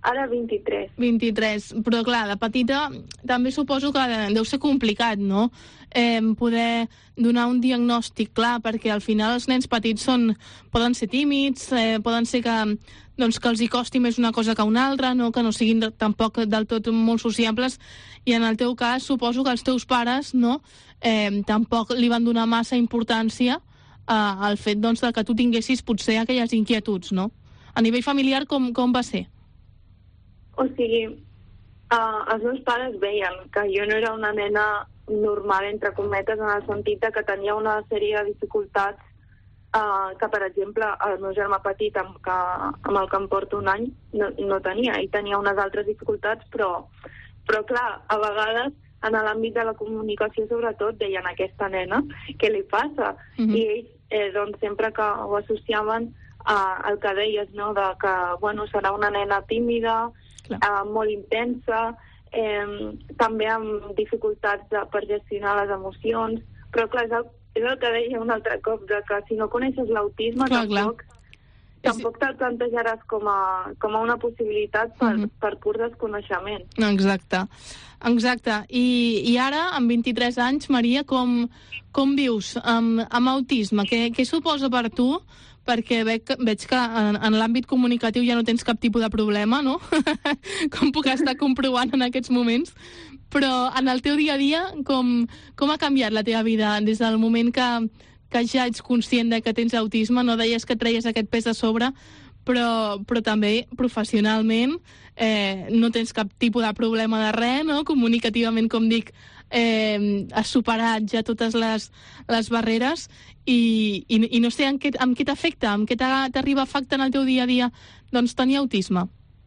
Ara vint-i-tres. vint-i-tres, però clar, de petita també suposo que deu ser complicat, no? Eh, poder donar un diagnòstic clar, perquè al final els nens petits són, poden ser tímids, eh, poden ser que, doncs, que els hi costi més una cosa que una altra, no? Que no siguin de, tampoc del tot molt sociables, i en el teu cas suposo que els teus pares, no? Eh, tampoc li van donar massa importància eh, al fet, doncs, de que tu tinguessis potser aquelles inquietuds, no? A nivell familiar, com, com va ser? O sigui, uh, els meus pares veien que jo no era una nena normal, entre cometes, en el sentit de que tenia una sèrie de dificultats uh, que, per exemple, el meu germà petit, amb, que, amb el que em porto un any, no, no tenia. Ell tenia unes altres dificultats, però, però clar, a vegades, en l'àmbit de la comunicació, sobretot, deien aquesta nena, què li passa? Mm-hmm. I ells, eh, doncs, sempre que ho associaven uh, al que deies, no?, de que, bueno, serà una nena tímida, Uh, molt intensa, eh, també amb dificultats de, per gestionar les emocions, però clar, és el, és el que deia un altre cop, de que si no coneixes l'autisme clar, tampoc, clar. tampoc te'l plantejaràs com a, com a una possibilitat per, uh-huh. per pur desconeixement. Exacte, exacte. I, i ara, amb vint-i-tres anys, Maria, com, com vius amb, amb autisme? Què, què suposa per tu? Perquè veig, veig que en, en l'àmbit comunicatiu ja no tens cap tipus de problema, no? Com puc estar comprovant en aquests moments. Però en el teu dia a dia, com, com ha canviat la teva vida des del moment que, que ja ets conscient de que tens autisme? No deies que et treies aquest pes a sobre, però, però també professionalment eh, no tens cap tipus de problema de res, no? Comunicativament, com dic, eh, has superat ja totes les, les barreres i, i, i no sé en què, amb què t'afecta, amb què t'arriba a afectar en el teu dia a dia doncs tenir autisme.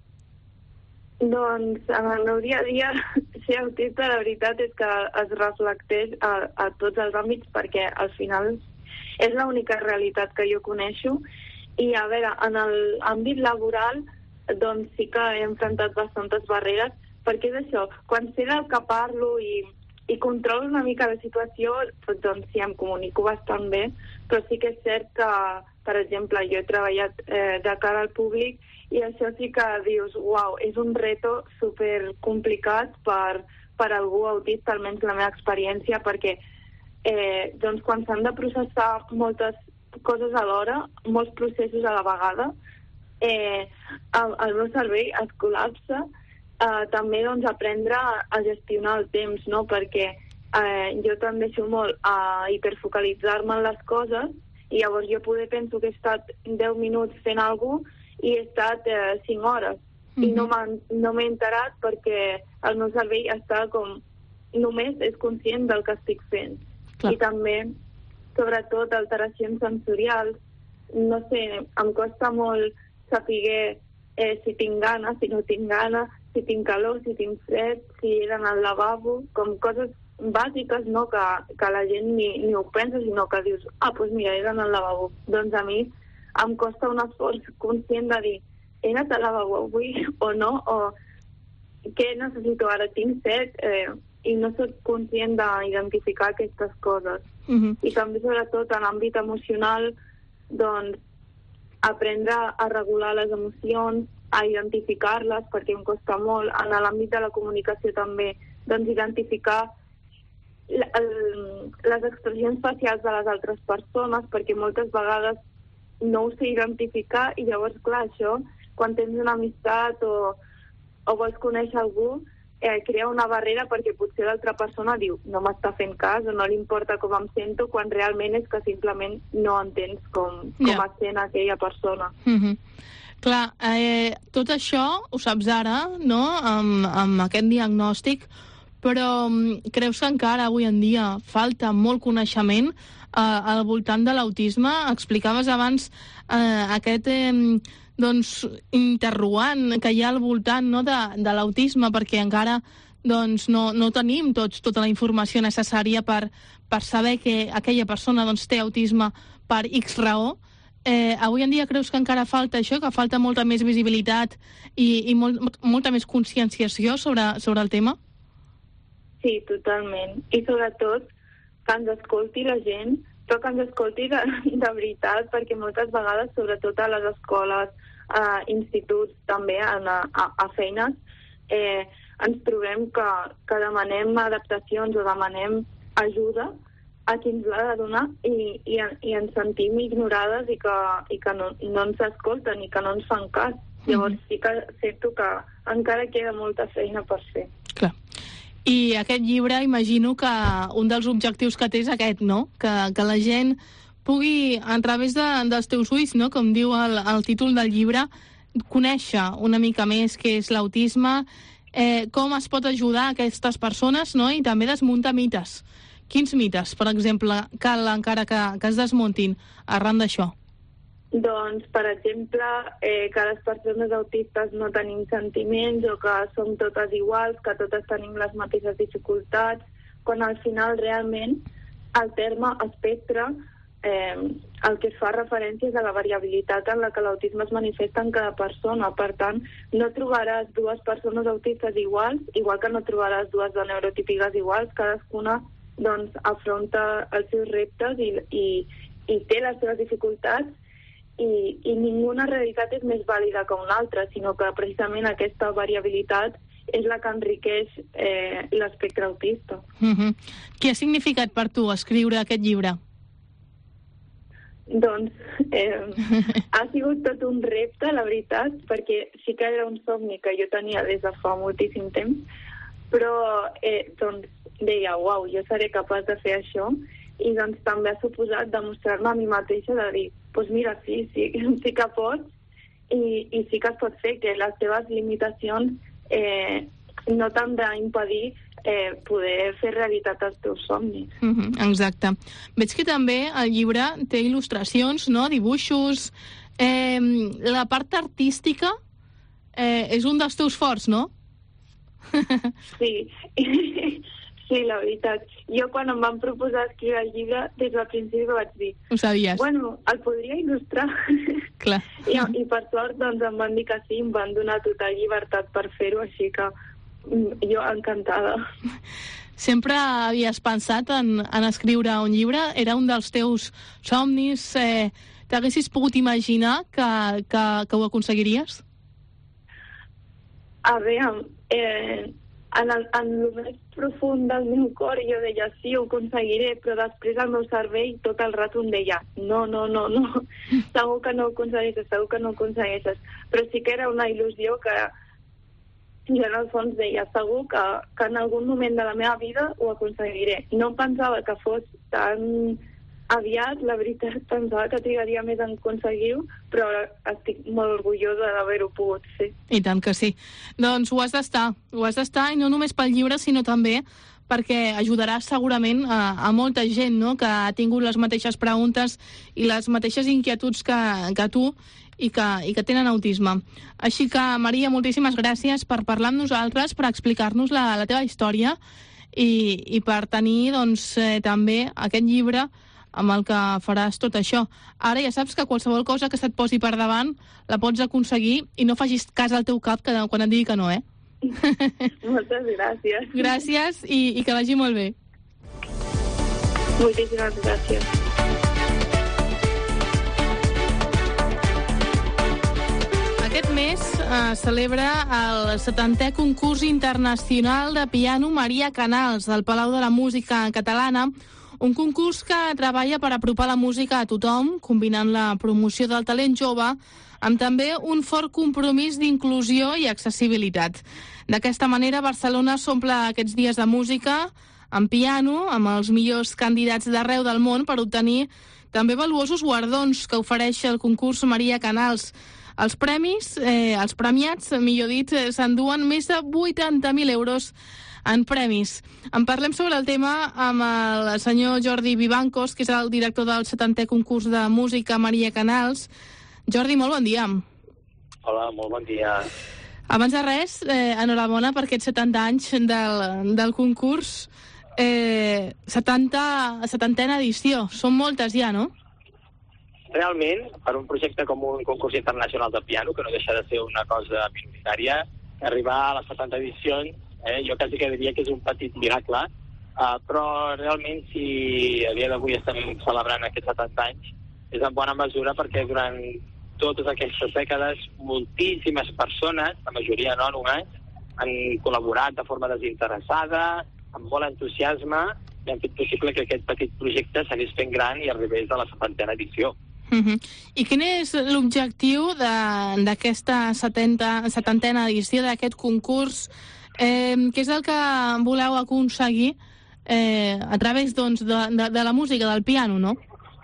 Doncs en el meu dia a dia ser autista la veritat és que es reflecteix a, a tots els àmbits, perquè al final és l'única realitat que jo coneixo. I a veure, en l'àmbit laboral doncs sí que he enfrontat bastantes barreres, perquè és això, quan sé del que parlo i, i controlo una mica la situació, doncs sí, em comunico bastant bé, però sí que és cert que, per exemple, jo he treballat eh, de cara al públic i això sí que dius, uau, és un reto super complicat per, per algú autista, almenys la meva experiència, perquè eh, doncs quan s'han de processar moltes coses alhora, molts processos a la vegada, eh, el, el meu cervell es col·lapsa. Uh, també doncs, aprendre a gestionar el temps, no? Perquè uh, jo tendeixo molt a hiperfocalitzar-me en les coses i llavors jo poder penso que he estat deu minuts fent alguna cosa i he estat uh, cinc hores mm-hmm. i no, no m'he enterat perquè el meu cervell està com només és conscient del que estic fent. Clar. I també, sobretot, alteracions sensorials, no sé, em costa molt saber eh, si tinc gana, si no tinc gana, si tinc calor, si tinc fred, si he d'anar al lavabo, com coses bàsiques, no?, que, que la gent ni, ni ho pensa, sinó que dius, ah, doncs mira, he d'anar al lavabo. Doncs a mi em costa un esforç conscient de dir, he anat al lavabo avui o no, o què necessito ara, tinc set, eh, i no soc conscient d'identificar aquestes coses. Mm-hmm. I també, sobretot, en l'àmbit emocional, doncs, aprendre a regular les emocions, a identificar-les, perquè em costa molt. En l'àmbit de la comunicació també, doncs identificar el, les expressions facials de les altres persones, perquè moltes vegades no ho sé identificar i llavors, clar, això, quan tens una amistat o, o vols conèixer algú, eh, crea una barrera perquè potser l'altra persona diu no m'està fent cas o no li importa com em sento, quan realment és que simplement no entens com, com yeah. es sent aquella persona. Mm-hmm. Clar, eh, tot això ho saps ara, no?, amb, amb aquest diagnòstic, però creus que encara avui en dia falta molt coneixement eh, al voltant de l'autisme? Explicaves abans eh, aquest eh, doncs, interrogant que hi ha al voltant, no?, de, de l'autisme, perquè encara doncs, no, no tenim tots tota la informació necessària per, per saber que aquella persona doncs, té autisme per X raó. Eh, avui en dia creus que encara falta això, que falta molta més visibilitat i, i molt, molta més conscienciació sobre, sobre el tema? Sí, totalment. I sobretot que ens escolti la gent, però que ens escolti de, de veritat, perquè moltes vegades, sobretot a les escoles, a instituts, també a, a, a feines, eh, ens trobem que, que demanem adaptacions o demanem ajuda a qui ens l'ha de donar i, i, i ens sentim ignorades i que, i que no, no ens escolten i que no ens fan cas. Llavors sí que sento que encara queda molta feina per fer. Clar. I aquest llibre, imagino que un dels objectius que té és aquest, no? Que, que la gent pugui, a través de, dels teus ulls, no? Com diu el, el títol del llibre, conèixer una mica més què és l'autisme, eh, com es pot ajudar a aquestes persones, no? I també desmuntar mites. Quins mites, per exemple, cal encara que, que es desmuntin arran d'això? Doncs, per exemple, eh, que les persones autistes no tenim sentiments o que som totes iguals, que totes tenim les mateixes dificultats, quan al final realment el terme espectre eh, el que fa referència és a la variabilitat en la que l'autisme es manifesta en cada persona. Per tant, no trobaràs dues persones autistes iguals, igual que no trobaràs dues de neurotípiques iguals, cadascuna doncs, afronta els seus reptes i, i, i té les seves dificultats. I, i ninguna realitat és més vàlida que una altra, sinó que precisament aquesta variabilitat és la que enriqueix eh, l'espectre autista. Mm-hmm. Què ha significat per tu escriure aquest llibre? Doncs eh, ha sigut tot un repte, la veritat, perquè sí que era un somni que jo tenia des de fa moltíssim temps, però eh, doncs deia, uau, jo seré capaç de fer això, i doncs també ha suposat demostrar-me a mi mateixa de dir, doncs mira, sí, sí, sí que pots i, i sí que es pot fer, que les teves limitacions eh, no t'han d'impedir eh, poder fer realitat els teus somnis. Mm-hmm, exacte. Veig que també el llibre té il·lustracions, no? Dibuixos. Eh, la part artística eh, és un dels teus forts, no? Sí. Sí, la veritat. Jo quan em van proposar escriure el llibre, des del principi vaig dir... Ho sabies. Bueno, el podria il·lustrar. Clar. I, I per sort, doncs, em van dir que sí, em van donar total llibertat per fer-ho, així que jo encantada. Sempre havies pensat en, en escriure un llibre? Era un dels teus somnis? Eh, T'haguessis pogut imaginar que, que, que ho aconseguiries? A veure, eh, en el, en el més profund del meu cor jo deia sí, ho aconseguiré, però després el meu cervell tot el rato em deia no, no, no, no, segur que no ho aconsegueixes, segur que no ho aconsegueixes. Però sí que era una il·lusió que jo en el fons deia segur que, que en algun moment de la meva vida ho aconseguiré. No em pensava que fos tan aviat, la veritat, pensava que trigaria més en aconseguir-ho, però estic molt orgullosa d'haver-ho pogut fer. I tant que sí. Doncs ho has d'estar, ho has d'estar, i no només pel llibre, sinó també perquè ajudaràs segurament a, a molta gent, no?, que ha tingut les mateixes preguntes i les mateixes inquietuds que, que tu i que, i que tenen autisme. Així que, Maria, moltíssimes gràcies per parlar amb nosaltres, per explicar-nos la, la teva història i, i per tenir, doncs, eh, també aquest llibre amb el que faràs tot això. Ara ja saps que qualsevol cosa que se't posi per davant la pots aconseguir i no facis cas al teu cap que, quan et digui que no, eh? Moltes gràcies. Gràcies i, i que vagi molt bé. Moltíssimes gràcies. Aquest mes eh, celebra el setantè concurs internacional de piano Maria Canals del Palau de la Música Catalana, un concurs que treballa per apropar la música a tothom, combinant la promoció del talent jove amb també un fort compromís d'inclusió i accessibilitat. D'aquesta manera, Barcelona s'omple aquests dies de música amb piano, amb els millors candidats d'arreu del món per obtenir també valuosos guardons que ofereix el concurs Maria Canals. Els premis, eh, els premiats, millor dit, s'enduen més de vuitanta mil euros en premis. En parlem sobre el tema amb el senyor Jordi Vivancos, que és el director del setantè concurs de música Maria Canals. Jordi, molt bon dia. Hola, molt bon dia. Abans de res, eh, enhorabona per aquests setanta anys del, del concurs. Eh, setanta, setantena edició. Són moltes ja, no? Realment, per un projecte com un concurs internacional de piano, que no deixa de ser una cosa minoritària, arribar a les setanta edicions, eh, jo quasi que diria que és un petit miracle, uh, però realment si a dia d'avui estem celebrant aquests setanta anys, és en bona mesura perquè durant totes aquestes dècades, moltíssimes persones, la majoria anònimes, han col·laborat de forma desinteressada, amb molt entusiasme, i han fet possible que aquest petit projecte s'anés fent gran i arribés a la setantena edició. Uh-huh. I quin és l'objectiu d'aquesta setantena edició d'aquest concurs? Eh, què és el que voleu aconseguir eh, a través doncs, de, de, de la música, del piano, no?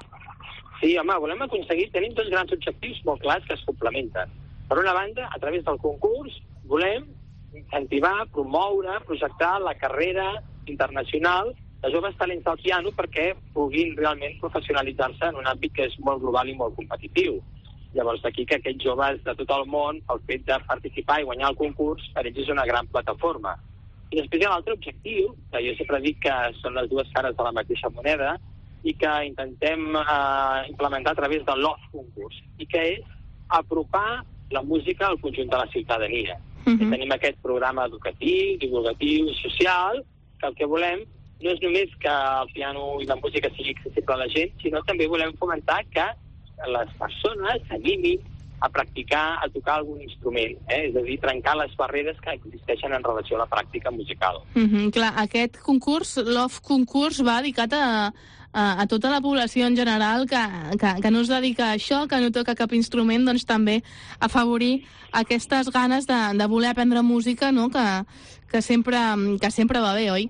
Sí, home, volem aconseguir, tenim dos grans objectius molt clars que es complementen. Per una banda, a través del concurs, volem incentivar, promoure, projectar la carrera internacional de joves talents del piano perquè puguin realment professionalitzar-se en un àmbit que és molt global i molt competitiu. Llavors, d'aquí que aquests joves de tot el món, el fet de participar i guanyar el concurs, per ells és una gran plataforma. I després hi ha l'altre objectiu, que jo sempre dic que són les dues cares de la mateixa moneda, i que intentem eh, implementar a través del Love Concurs, i que és apropar la música al conjunt de la ciutadania. Uh-huh. I tenim aquest programa educatiu, divulgatiu i social, que el que volem no és només que el piano i la música sigui accessible a la gent, sinó també volem fomentar que les persones s'animin a practicar, a tocar algun instrument, eh? És a dir, trencar les barreres que existeixen en relació a la pràctica musical. Uh-huh. Clar, aquest concurs, Love Concurs, va dedicat a, a, a tota la població en general que, que, que no es dedica a això, que no toca cap instrument, doncs també afavorir aquestes ganes de, de voler aprendre música, no? que, que, sempre, que sempre va bé, oi?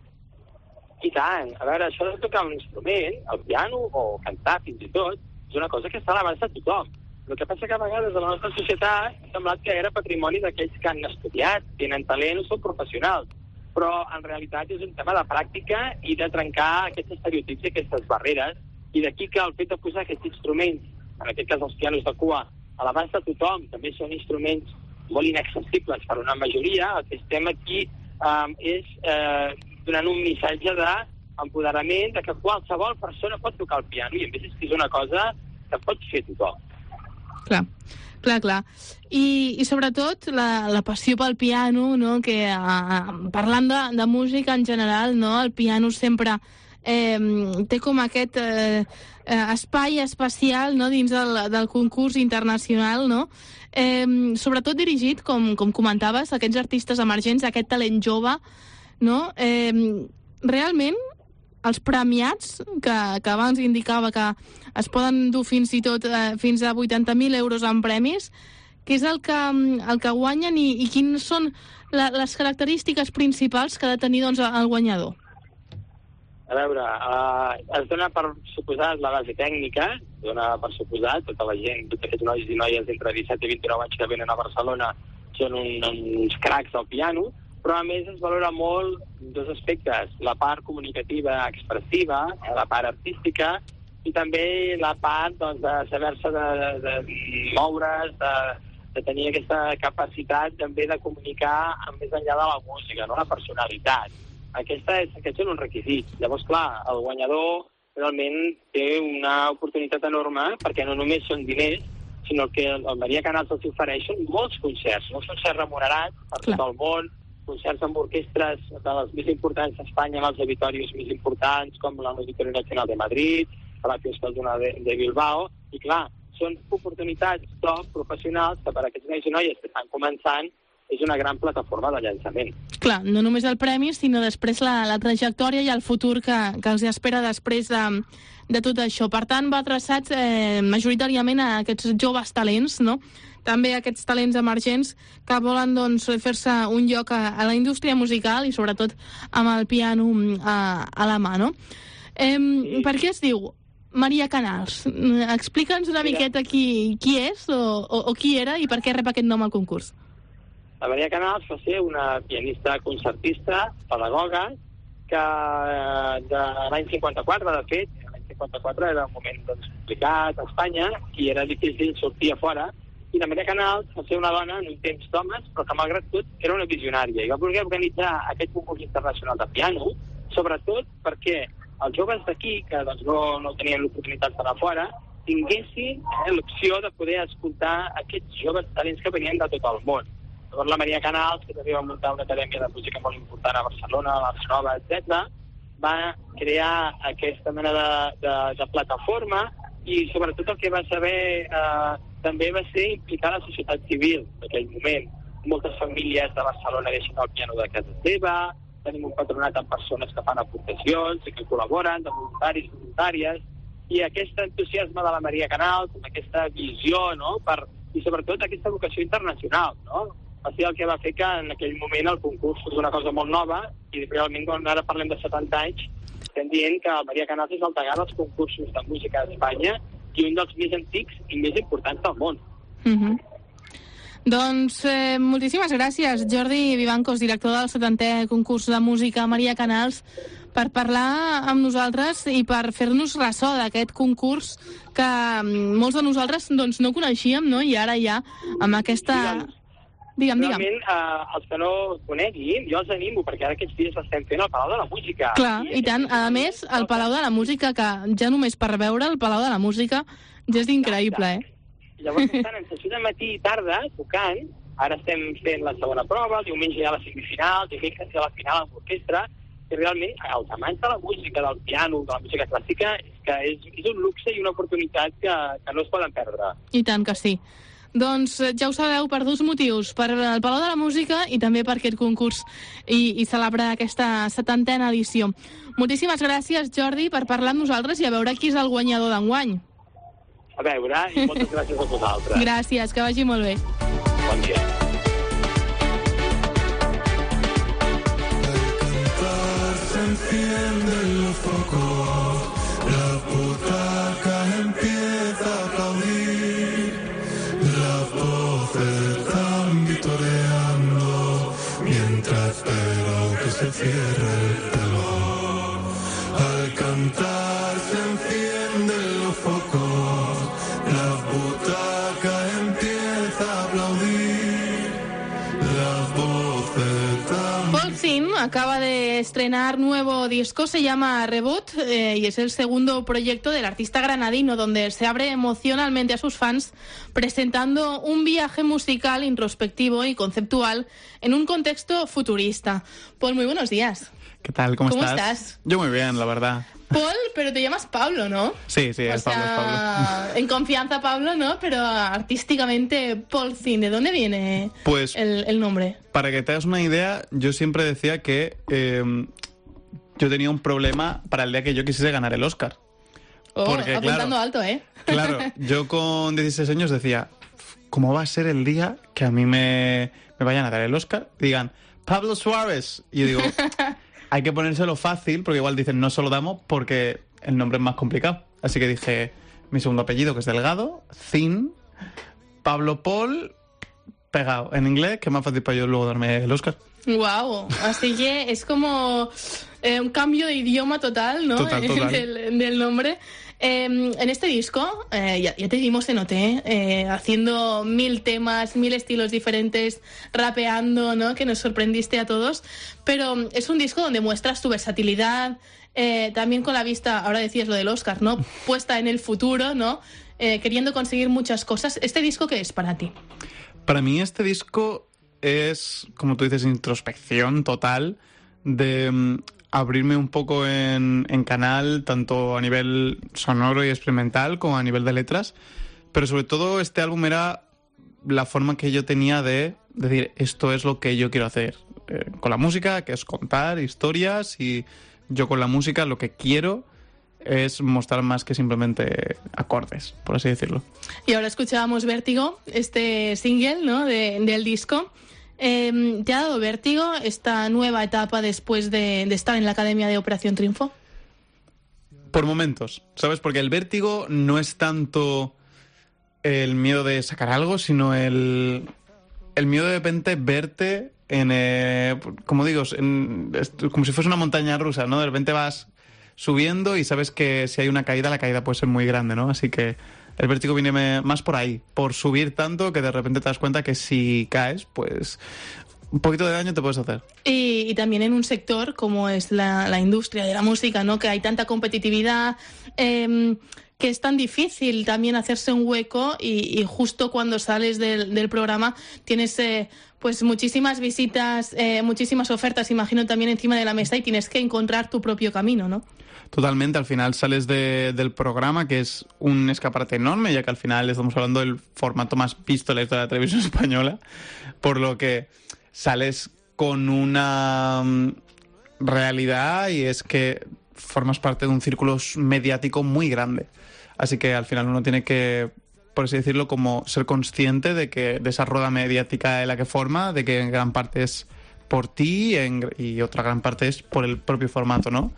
I tant. A veure, això de tocar un instrument, el piano o cantar fins i tot, és una cosa que està a l'abast de tothom. El que passa que a vegades a la nostra societat ha semblat que era patrimoni d'aquells que han estudiat, tenen talent o són professionals. Però en realitat és un tema de pràctica i de trencar aquests estereotips i aquestes barreres. I d'aquí que el fet de posar aquests instruments, en aquest cas els pianos de cua, a l'abast de tothom, també són instruments molt inaccessibles per una majoria. El que estem aquí eh, és eh, donant un missatge d'empoderament, de que qualsevol persona pot tocar el piano, i a més és que és una cosa que pot fer tothom. Clar, clar, clar. I, i sobretot la, la passió pel piano, no? Que uh, parlant de, de música en general, no? El piano sempre eh, té com aquest eh, espai especial, no? Dins del, del concurs internacional, no? Eh, sobretot dirigit, com, com comentaves, a aquests artistes emergents, a aquest talent jove, no? Eh, realment, els premiats, que, que abans indicava que es poden dur fins i tot eh, fins a vuitanta mil euros en premis, què és el que, el que guanyen i, i quines són la, les característiques principals que ha de tenir doncs, el guanyador? A veure, eh, es dona per suposat la base tècnica, es dona per suposat, tota la gent, tots aquests nois i noies d'entre disset i vint-i-nou anys que venen a Barcelona són un, uns cracs del piano, però a més es valora molt dos aspectes, la part comunicativa expressiva, la part artística, i també la part doncs, de saber-se de, de, de moure's, de, de tenir aquesta capacitat també de comunicar més enllà de la música, no? La personalitat. Aquesta és, aquests són uns requisits. Llavors, clar, el guanyador realment té una oportunitat enorme perquè no només són diners, sinó que el Maria Canals els ofereix són molts concerts, molts concerts remunerats per tot el món, concerts amb orquestres de les més importants d'Espanya, amb els auditorios més importants, com l'Auditorio Nacional de Madrid, la Fiesta de, de Bilbao, i clar, són oportunitats top professionals que per a aquests nois i noies que estan començant és una gran plataforma de llançament. Clar, no només el premi, sinó després la, la trajectòria i el futur que, que els espera després de, de tot això. Per tant, va adreçat eh, majoritàriament a aquests joves talents, no? També aquests talents emergents que volen doncs, fer-se un lloc a, a la indústria musical i sobretot amb el piano a, a la mà, no? Eh, sí. Per què es diu Maria Canals? Explica'ns una Mira. miqueta qui, qui és o, o, o qui era i per què rep aquest nom al concurs. La Maria Canals va ser una pianista concertista, pedagoga, que de l'any cinquanta-quatre, de fet, l'any cinquanta-quatre era un moment doncs, complicat a Espanya i era difícil sortir a fora, i la Maria Canals va ser una dona en un temps d'homes, però que malgrat tot era una visionària i va voler organitzar aquest concurs internacional de piano, sobretot perquè els joves d'aquí, que doncs, no, no tenien l'oportunitat d'anar fora, tinguessin eh, l'opció de poder escoltar aquests joves talents que venien de tot el món. Llavors la Maria Canals, que també va muntar una acadèmia de música molt important a Barcelona, a Barcelona, etcètera, va crear aquesta mena de, de, de plataforma i sobretot el que va saber eh, també va ser implicar la societat civil d'aquell moment. Moltes famílies de Barcelona deixen el piano de casa seva, tenim un patronat amb persones que fan aportacions i que col·laboren, de voluntaris, voluntàries, i aquest entusiasme de la Maria Canals, aquesta visió, no?, per, i sobretot aquesta vocació internacional, no?, va ser el que va fer que en aquell moment el concurs fos una cosa molt nova, i realment quan ara parlem de setanta anys estem dient que el Maria Canals és el degà dels concursos de música d'Espanya i un dels més antics i més importants del món. Mm-hmm. Doncs eh, moltíssimes gràcies, Jordi Vivancos, director del setantè concurs de música Maria Canals, per parlar amb nosaltres i per fer-nos ressò d'aquest concurs que molts de nosaltres doncs, no coneixíem, no? I ara ja, amb aquesta... Digue'm, digue'm. Realment, eh, els que no coneguin, jo els animo, perquè ara aquests dies l'estem fent al Palau de la Música. Clar, i, i tant. A més, el Palau de la Música, que ja només per veure el Palau de la Música ja és increïble, eh? Llavors estan en sessió de matí i tarda tocant, ara estem fent la segona prova, diumenge hi ha la semifinal, dimecres hi ha la final amb l'orquestra, i realment els amants de la música, del piano, de la música clàssica, és que és, és un luxe i una oportunitat que, que no es poden perdre. I tant que sí. Doncs ja ho sabeu, per dos motius, per el Palau de la Música i també per aquest concurs i, i celebrar aquesta setantena edició. Moltíssimes gràcies, Jordi, per parlar amb nosaltres i a veure qui és el guanyador d'enguany. A veure, i moltes gràcies a vosaltres. Gràcies, que vagi molt bé. Bon dia. Se encienden los focos, la butaca empieza a aplaudir, las voces están vitoreando, mientras espero que se cierre el telón. Al cantar se encienden los focos, la butaca empieza a aplaudir, las voces están... Paul Sin acaba de estrenar nuevo disco, se llama Reboot, eh, y es el segundo proyecto del artista granadino, donde se abre emocionalmente a sus fans presentando un viaje musical introspectivo y conceptual en un contexto futurista. Paul, muy buenos días. ¿Qué tal? ¿Cómo, ¿Cómo estás? estás? Yo muy bien, la verdad. Paul, pero te llamas Pablo, ¿no? Sí, sí, es o sea, Pablo, es Pablo. En confianza Pablo, ¿no? Pero artísticamente Paul Sin. ¿De dónde viene pues, el, el nombre? Para que te hagas una idea, yo siempre decía que eh, yo tenía un problema para el día que yo quisiese ganar el Oscar. Oh, Porque, apuntando claro, alto, ¿eh? Claro, yo con dieciséis años decía, ¿cómo va a ser el día que a mí me, me vayan a dar el Oscar? Y digan, Pablo Suárez. Y yo digo, hay que ponérselo fácil, porque igual dicen, no se lo damos porque el nombre es más complicado. Así que dije, mi segundo apellido, que es Delgado, Sin, Pablo Paul, pegado en inglés, que es más fácil para yo luego darme el Oscar. Wow, así que es como eh, un cambio de idioma total, ¿no? Total, total. del, del nombre. Eh, en este disco, eh, ya, ya te vimos en O T, eh, haciendo mil temas, mil estilos diferentes, rapeando, ¿no? Que nos sorprendiste a todos. Pero es un disco donde muestras tu versatilidad, eh, también con la vista, ahora decías lo del Oscar, ¿no? Puesta en el futuro, ¿no? Eh, queriendo conseguir muchas cosas. ¿Este disco qué es para ti? Para mí este disco es, como tú dices, introspección total, de um, abrirme un poco en, en canal, tanto a nivel sonoro y experimental como a nivel de letras, pero sobre todo este álbum era la forma que yo tenía de decir, esto es lo que yo quiero hacer eh, con la música, que es contar historias, y yo con la música lo que quiero es mostrar más que simplemente acordes, por así decirlo. Y ahora escuchábamos Vértigo, este single, ¿no? de, del disco. Eh, ¿Te ha dado vértigo esta nueva etapa después de, de estar en la Academia de Operación Triunfo? Por momentos, ¿sabes? Porque el vértigo no es tanto el miedo de sacar algo, sino el, el miedo de repente verte en, eh, como digo, en, como si fuese una montaña rusa, ¿no? De repente vas subiendo y sabes que si hay una caída, la caída puede ser muy grande, ¿no? Así que el vértigo viene más por ahí, por subir tanto que de repente te das cuenta que si caes, pues un poquito de daño te puedes hacer. Y, y también en un sector como es la, la industria de la música, ¿no? Que hay tanta competitividad. Eh, que es tan difícil también hacerse un hueco y, y justo cuando sales del, del programa tienes eh, pues muchísimas visitas, eh, muchísimas ofertas, imagino, también encima de la mesa y tienes que encontrar tu propio camino, ¿no? Totalmente, al final sales de, del programa, que es un escaparate enorme, ya que al final estamos hablando del formato más visto en la historia de la televisión española, por lo que sales con una realidad y es que formas parte de un círculo mediático muy grande. Así que al final uno tiene que, por así decirlo, como ser consciente de que de esa rueda mediática en la que forma, de que en gran parte es por ti en, y otra gran parte es por el propio formato, ¿no?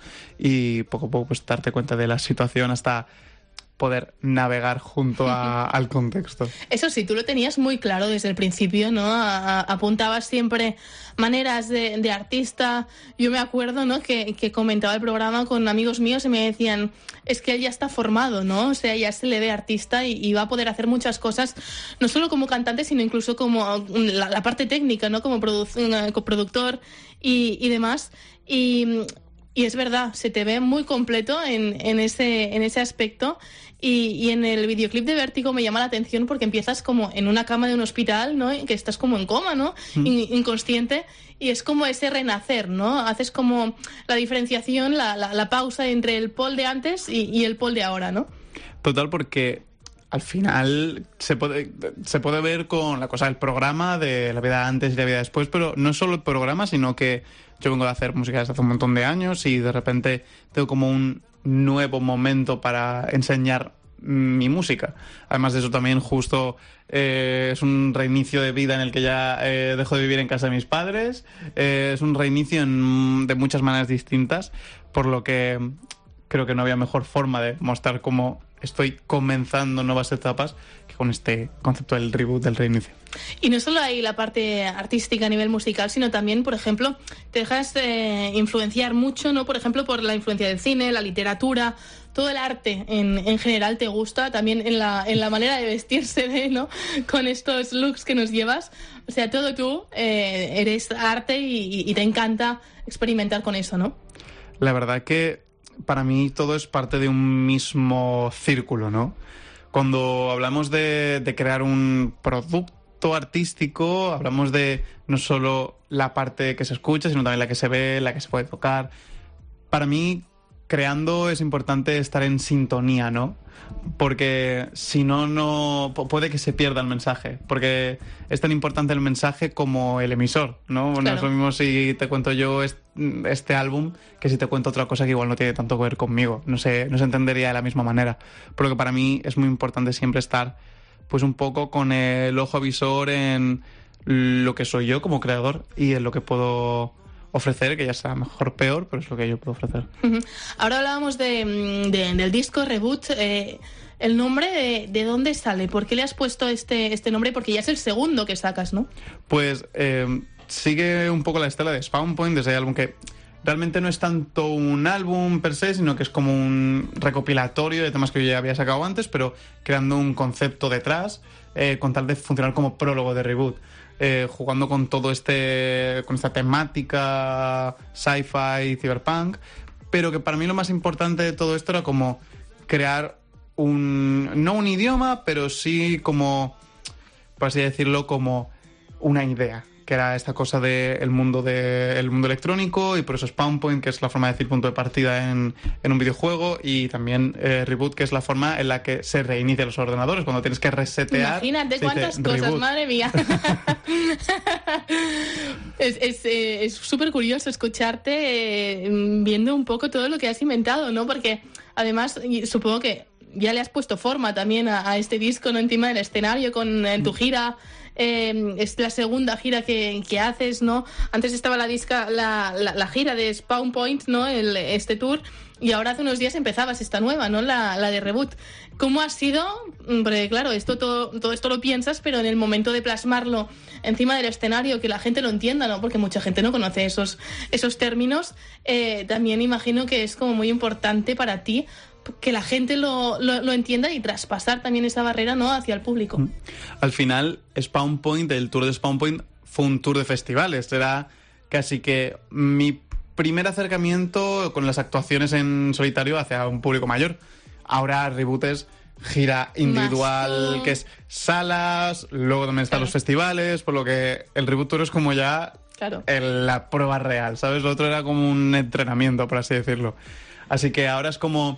Y poco a poco pues darte cuenta de la situación hasta poder navegar junto a, al contexto. Eso sí, tú lo tenías muy claro desde el principio, ¿no? A, a, apuntabas siempre maneras de, de artista. Yo me acuerdo, ¿no? Que, que comentaba el programa con amigos míos y me decían, es que él ya está formado, ¿no? O sea, ya se le ve artista y, y va a poder hacer muchas cosas, no solo como cantante, sino incluso como la, la parte técnica, ¿no? Como produ- coproductor y, y demás. Y... Y es verdad, se te ve muy completo en, en, ese, en ese aspecto. Y, y en el videoclip de Vértigo me llama la atención porque empiezas como en una cama de un hospital, ¿no? Que estás como en coma, ¿no? Mm. In, inconsciente. Y es como ese renacer, ¿no? Haces como la diferenciación, la, la, la pausa entre el Paul de antes y, y el Paul de ahora, ¿no? Total, porque al final se puede, se puede ver con la cosa del programa, de la vida antes y la vida después, pero no solo el programa, sino que yo vengo de hacer música desde hace un montón de años y de repente tengo como un nuevo momento para enseñar mi música. Además de eso también justo eh, es un reinicio de vida en el que ya eh, dejo de vivir en casa de mis padres. Eh, es un reinicio en, de muchas maneras distintas, por lo que creo que no había mejor forma de mostrar cómo estoy comenzando nuevas etapas que con este concepto del reboot, del reinicio. Y no solo hay la parte artística a nivel musical, sino también, por ejemplo, te dejas eh, influenciar mucho, ¿no? Por ejemplo, por la influencia del cine, la literatura, todo el arte en, en general te gusta, también en la, en la manera de vestirse, ¿eh? ¿No? Con estos looks que nos llevas. O sea, todo tú eh, eres arte y, y te encanta experimentar con eso, ¿no? La verdad que para mí todo es parte de un mismo círculo, ¿no? Cuando hablamos de, de crear un producto artístico, hablamos de no solo la parte que se escucha, sino también la que se ve, la que se puede tocar. Para mí, creando es importante estar en sintonía, ¿no? Porque si no, no puede que se pierda el mensaje, porque es tan importante el mensaje como el emisor, ¿no? Claro. No es lo mismo si te cuento yo este álbum que si te cuento otra cosa que igual no tiene tanto que ver conmigo, no se, no se entendería de la misma manera, por lo que para mí es muy importante siempre estar pues un poco con el ojo avisor en lo que soy yo como creador y en lo que puedo ofrecer, que ya sea mejor o peor, pero es lo que yo puedo ofrecer. Uh-huh. Ahora hablábamos de, de, del disco Reboot. Eh, ¿El nombre de, de dónde sale? ¿Por qué le has puesto este, este nombre? Porque ya es el segundo que sacas, ¿no? Pues eh, sigue un poco la estela de Spawn Point, de ese álbum que realmente no es tanto un álbum per se, sino que es como un recopilatorio de temas que yo ya había sacado antes, pero creando un concepto detrás, eh, con tal de funcionar como prólogo de Reboot. Eh, jugando con todo este con esta temática sci-fi, cyberpunk, pero que para mí lo más importante de todo esto era como crear un no un idioma, pero sí como, por así decirlo, como una idea, que era esta cosa del mundo de, el mundo electrónico, y por eso Spawn Point, que es la forma de decir punto de partida en, en un videojuego, y también eh, Reboot, que es la forma en la que se reinician los ordenadores, cuando tienes que resetear. Imagínate cuántas cosas, reboot. Madre mía. es es eh, es súper curioso escucharte eh, viendo un poco todo lo que has inventado, ¿no? Porque además supongo que ya le has puesto forma también a, a este disco, ¿no? Encima del escenario, con en tu gira. Eh, es la segunda gira que, que haces, ¿no? Antes estaba la disca, la, la, la gira de Spawn Point, ¿no? El, este tour, y ahora hace unos días empezabas esta nueva, ¿no? La, la de Reboot. ¿Cómo ha sido? Porque claro, esto todo, todo esto lo piensas, pero en el momento de plasmarlo encima del escenario, que la gente lo entienda, ¿no? Porque mucha gente no conoce esos, esos términos. Eh, también imagino que es como muy importante para ti que la gente lo, lo, lo entienda y traspasar también esa barrera, ¿no? Hacia el público. Al final, Spawn Point, el tour de Spawn Point, fue un tour de festivales. Era casi que mi primer acercamiento con las actuaciones en solitario hacia un público mayor. Ahora Reboot es gira individual, Más. que es salas, luego también están Claro. los festivales, por lo que el Reboot Tour es como ya Claro. el- la prueba real, ¿sabes? Lo otro era como un entrenamiento, por así decirlo. Así que ahora es como...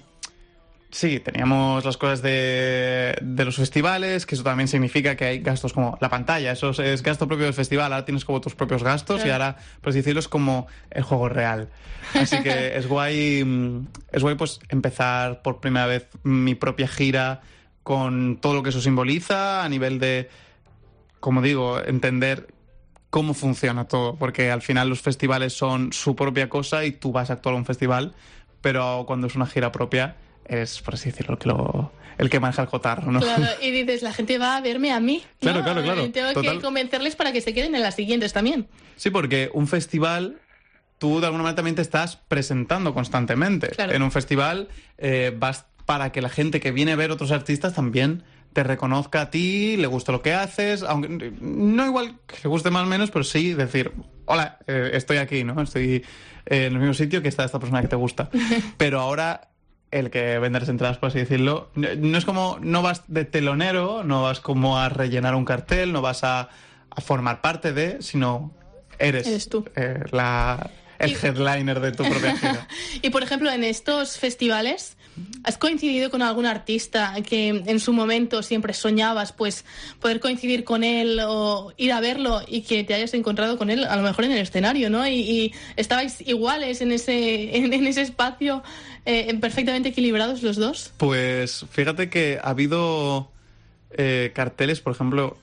Sí, teníamos las cosas de, de los festivales, que eso también significa que hay gastos como la pantalla, eso es, es gasto propio del festival, ahora tienes como tus propios gastos Claro. y ahora, por así decirlo, es como el juego real. Así que es guay, mm, es guay pues empezar por primera vez mi propia gira con todo lo que eso simboliza a nivel de, como digo, entender cómo funciona todo, porque al final los festivales son su propia cosa y tú vas a actuar a un festival, pero cuando es una gira propia es, por así decirlo, el que, lo, el que maneja el cotarro, ¿no? Claro, y dices, la gente va a verme a mí. ¿no? Claro, claro, claro. Y tengo Total. que convencerles para que se queden en las siguientes también. Sí, porque un festival, tú de alguna manera también te estás presentando constantemente. Claro. En un festival eh, vas para que la gente que viene a ver otros artistas también te reconozca a ti, le gusta lo que haces, aunque no igual que le guste más o menos, pero sí decir, hola, eh, estoy aquí, ¿no? Estoy eh, en el mismo sitio que está esta persona que te gusta. Pero ahora el que vender las entradas, por así decirlo, no, no es como, no vas de telonero, no vas como a rellenar un cartel, no vas a, a formar parte de, sino eres, Eres tú. eh, la, el Y- headliner de tu propia gira. Y, por ejemplo, en estos festivales, ¿has coincidido con algún artista que en su momento siempre soñabas pues poder coincidir con él o ir a verlo y que te hayas encontrado con él a lo mejor en el escenario, ¿no? Y, y estabais iguales en ese, en, en ese espacio, eh, perfectamente equilibrados los dos. Pues fíjate que ha habido eh, carteles, por ejemplo,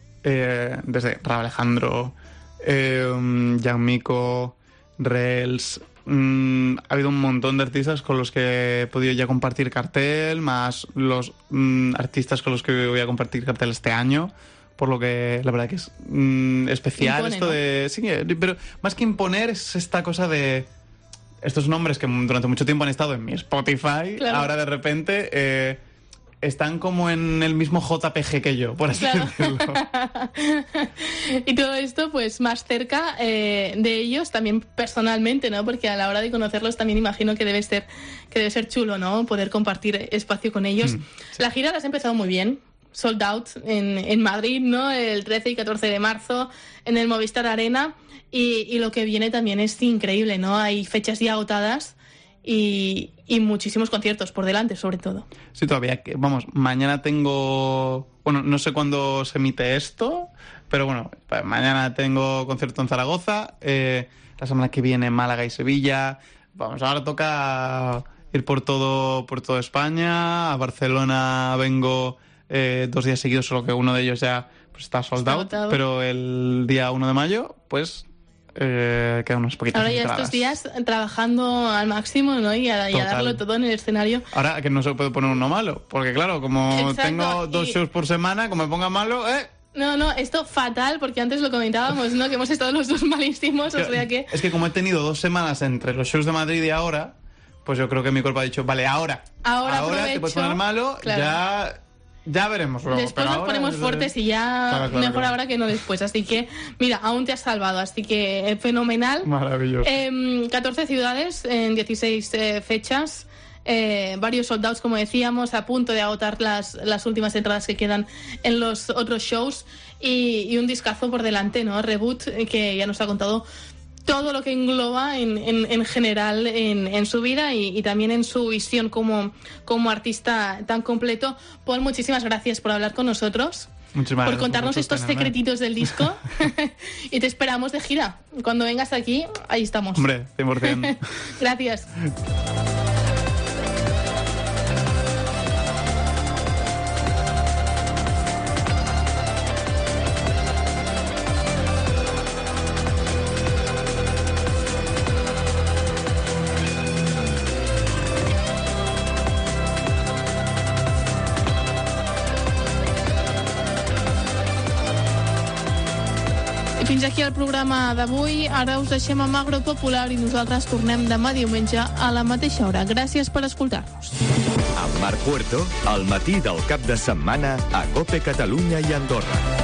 eh, desde Raúl Alejandro, eh, Gianmico, Rels. Mm, ha habido un montón de artistas con los que he podido ya compartir cartel, más los mm, artistas con los que voy a compartir cartel este año. Por lo que la verdad que es mm, especial Impone, esto ¿no? de... Sí, eh, pero más que imponer es esta cosa de... Estos nombres que durante mucho tiempo han estado en mi Spotify, Claro. ahora de repente eh, están como en el mismo J P G que yo, por así Claro. decirlo. Y todo esto, pues, más cerca eh, de ellos, también personalmente, ¿no? Porque a la hora de conocerlos también imagino que debe ser, que debe ser chulo, ¿no? Poder compartir espacio con ellos. Mm, La gira la has empezado muy bien. Sold out en, en Madrid, ¿no? El trece y catorce de marzo en el Movistar Arena. Y, y lo que viene también es increíble, ¿no? Hay fechas ya agotadas y, y muchísimos conciertos por delante, sobre todo. Sí, todavía, que- vamos, mañana tengo... Bueno, no sé cuándo se emite esto, pero bueno, pa- mañana tengo concierto en Zaragoza, eh, la semana que viene Málaga y Sevilla. Vamos, ahora toca ir por todo, por toda España. A Barcelona vengo eh, dos días seguidos, solo que uno de ellos ya pues, está sold Está out, agotado. pero el día uno de mayo, pues eh, quedan unas poquitas Ahora ya entradas. estos días trabajando al máximo, ¿no? Y a, y a Total. darlo todo en el escenario. Ahora que no se puede poner uno malo, porque claro, como Exacto, tengo dos y- shows por semana, como me ponga malo, ¿eh? No, no, esto fatal, porque antes lo comentábamos, ¿no? Que hemos estado los dos malísimos, o sea que... Es que como he tenido dos semanas entre los shows de Madrid y ahora, pues yo creo que mi cuerpo ha dicho, vale, ahora, Ahora te puedes aprovecho, poner malo, claro. ya, ya veremos luego. Después pero nos ahora ponemos es- fuertes y ya Claro, claro, mejor claro. ahora que no después. Así que, mira, aún te has salvado. Así que eh, fenomenal. Maravilloso. Em, catorce ciudades en dieciséis eh, fechas. Eh, varios soldados, como decíamos, a punto de agotar las, las últimas entradas que quedan en los otros shows. Y, y un discazo por delante, ¿no? Reboot, eh, que ya nos ha contado todo lo que engloba en, en, en general en, en su vida y, y también en su visión como, como artista tan completo. Paul, muchísimas gracias por hablar con nosotros, Muchísimas por gracias contarnos vosotros, estos tenerme. secretitos del disco y te esperamos de gira. Cuando vengas aquí, ahí estamos. Hombre, cien por ciento. Gracias. I fins aquí el programa d'avui. Ara us deixem amb Agro Popular i nosaltres tornem demà diumenge a la mateixa hora. Gràcies per escoltar-nos. Amb Marc Puerto, al matí del cap de setmana a COPE Catalunya i Andorra.